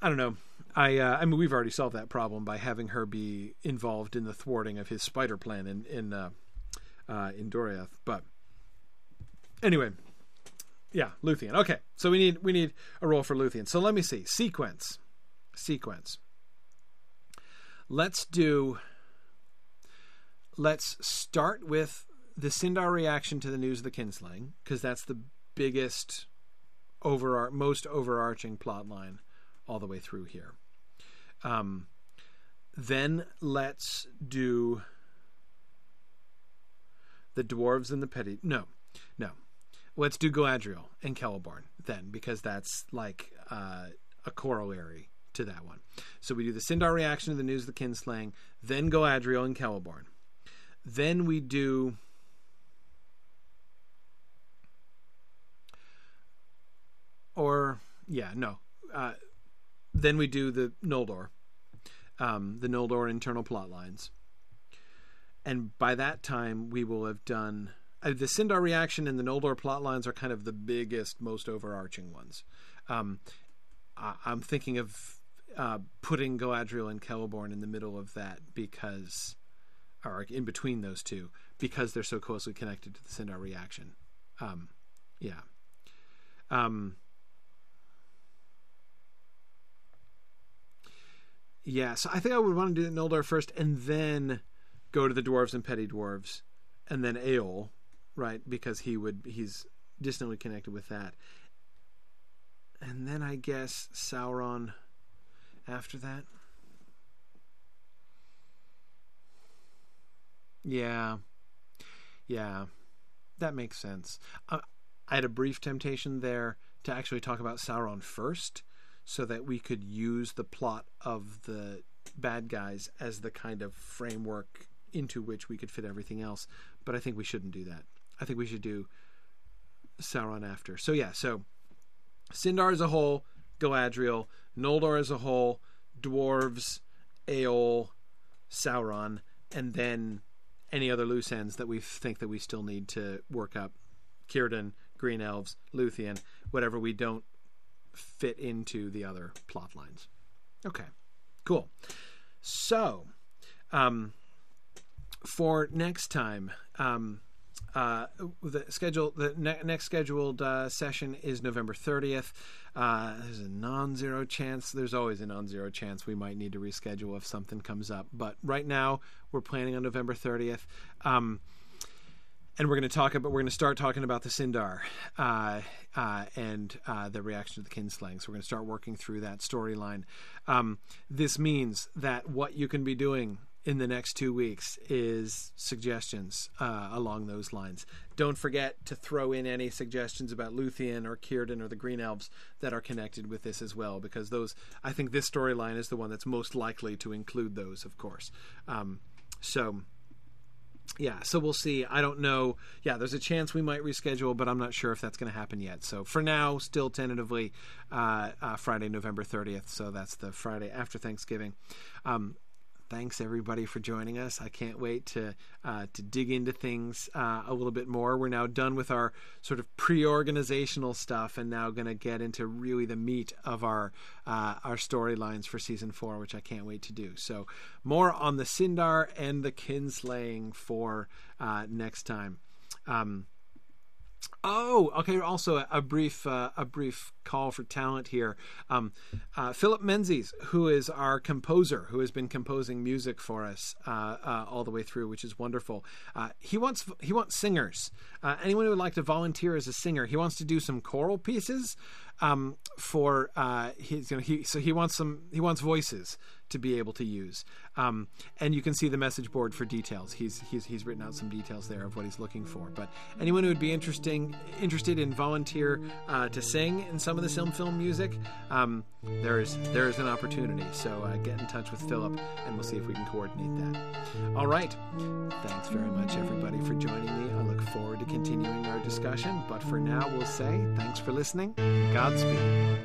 I don't know. I uh, I mean, we've already solved that problem by having her be involved in the thwarting of his spider plan in in uh, uh, in Doriath. But anyway, yeah, Luthien. Okay, so we need we need a role for Luthien. So let me see. Sequence, sequence. Let's do. Let's start with the Sindar reaction to the news of the kinslaying, because that's the biggest, over most overarching plot line all the way through here. Um, then let's do the dwarves and the petty. No, no. Let's do Galadriel and Celeborn then, because that's like uh, a corollary to that one. So we do the Sindar reaction to the news of the kinslaying, then Galadriel and Celeborn. Then we do or yeah, no. Uh, then we do the Noldor, um, the Noldor internal plot lines. And by that time, we will have done... Uh, the Sindar reaction and the Noldor plot lines are kind of the biggest, most overarching ones. Um, I, I'm thinking of uh, putting Galadriel and Celeborn in the middle of that because... or in between those two, because they're so closely connected to the Sindar reaction. Um, yeah. Um, yeah, so I think I would want to do Noldor first and then go to the dwarves and petty dwarves and then Eol, right? Because he would he's distantly connected with that. And then I guess Sauron after that. Yeah, yeah, that makes sense. Uh, I had a brief temptation there to actually talk about Sauron first, so that we could use the plot of the bad guys as the kind of framework into which we could fit everything else. But I think we shouldn't do that. I think we should do Sauron after. So yeah, so Sindar as a whole, Galadriel, Noldor as a whole, dwarves, Eol, Sauron, and then any other loose ends that we think that we still need to work up. Círdan, Green Elves, Luthien, whatever we don't fit into the other plot lines. Okay, cool. So, um, for next time, um, uh, the schedule, the ne- next scheduled uh, session is November thirtieth. Uh, there's a non-zero chance. There's always a non-zero chance we might need to reschedule if something comes up. But right now, we're planning on November thirtieth. Um, and we're going to talk about, we're going to start talking about the Sindar uh, uh, and uh, the reaction to the kinslaying. So we're going to start working through that storyline. Um, this means that what you can be doing in the next two weeks is suggestions uh, along those lines. Don't forget to throw in any suggestions about Luthien or Círdan or the Green Elves that are connected with this as well, because those, I think this storyline is the one that's most likely to include those, of course. Um, so... Yeah, so we'll see. I don't know. Yeah, there's a chance we might reschedule, but I'm not sure if that's going to happen yet. So for now, still tentatively uh, uh, Friday, November thirtieth. So that's the Friday after Thanksgiving. Um, thanks, everybody, for joining us. I can't wait to uh, to dig into things uh, a little bit more. We're now done with our sort of pre-organizational stuff and now going to get into really the meat of our uh, our storylines for season four, which I can't wait to do. So more on the Sindar and the kinslaying for uh, next time. Um, Oh, okay. Also, a, a brief uh, a brief call for talent here. Um, uh, Philip Menzies, who is our composer, who has been composing music for us uh, uh, all the way through, which is wonderful. Uh, he wants he wants singers. Uh, anyone who would like to volunteer as a singer. He wants to do some choral pieces um, for uh, his. You know, he so he wants some he wants voices to be able to use. Um, and you can see the message board for details. He's he's he's written out some details there of what he's looking for. But anyone who would be interesting interested in volunteer uh, to sing in some of the Sim Film music, um, there is there is an opportunity. So uh, get in touch with Philip, and we'll see if we can coordinate that. All right. Thanks very much, everybody, for joining me. I look forward to continuing our discussion. But for now, we'll say thanks for listening. Godspeed.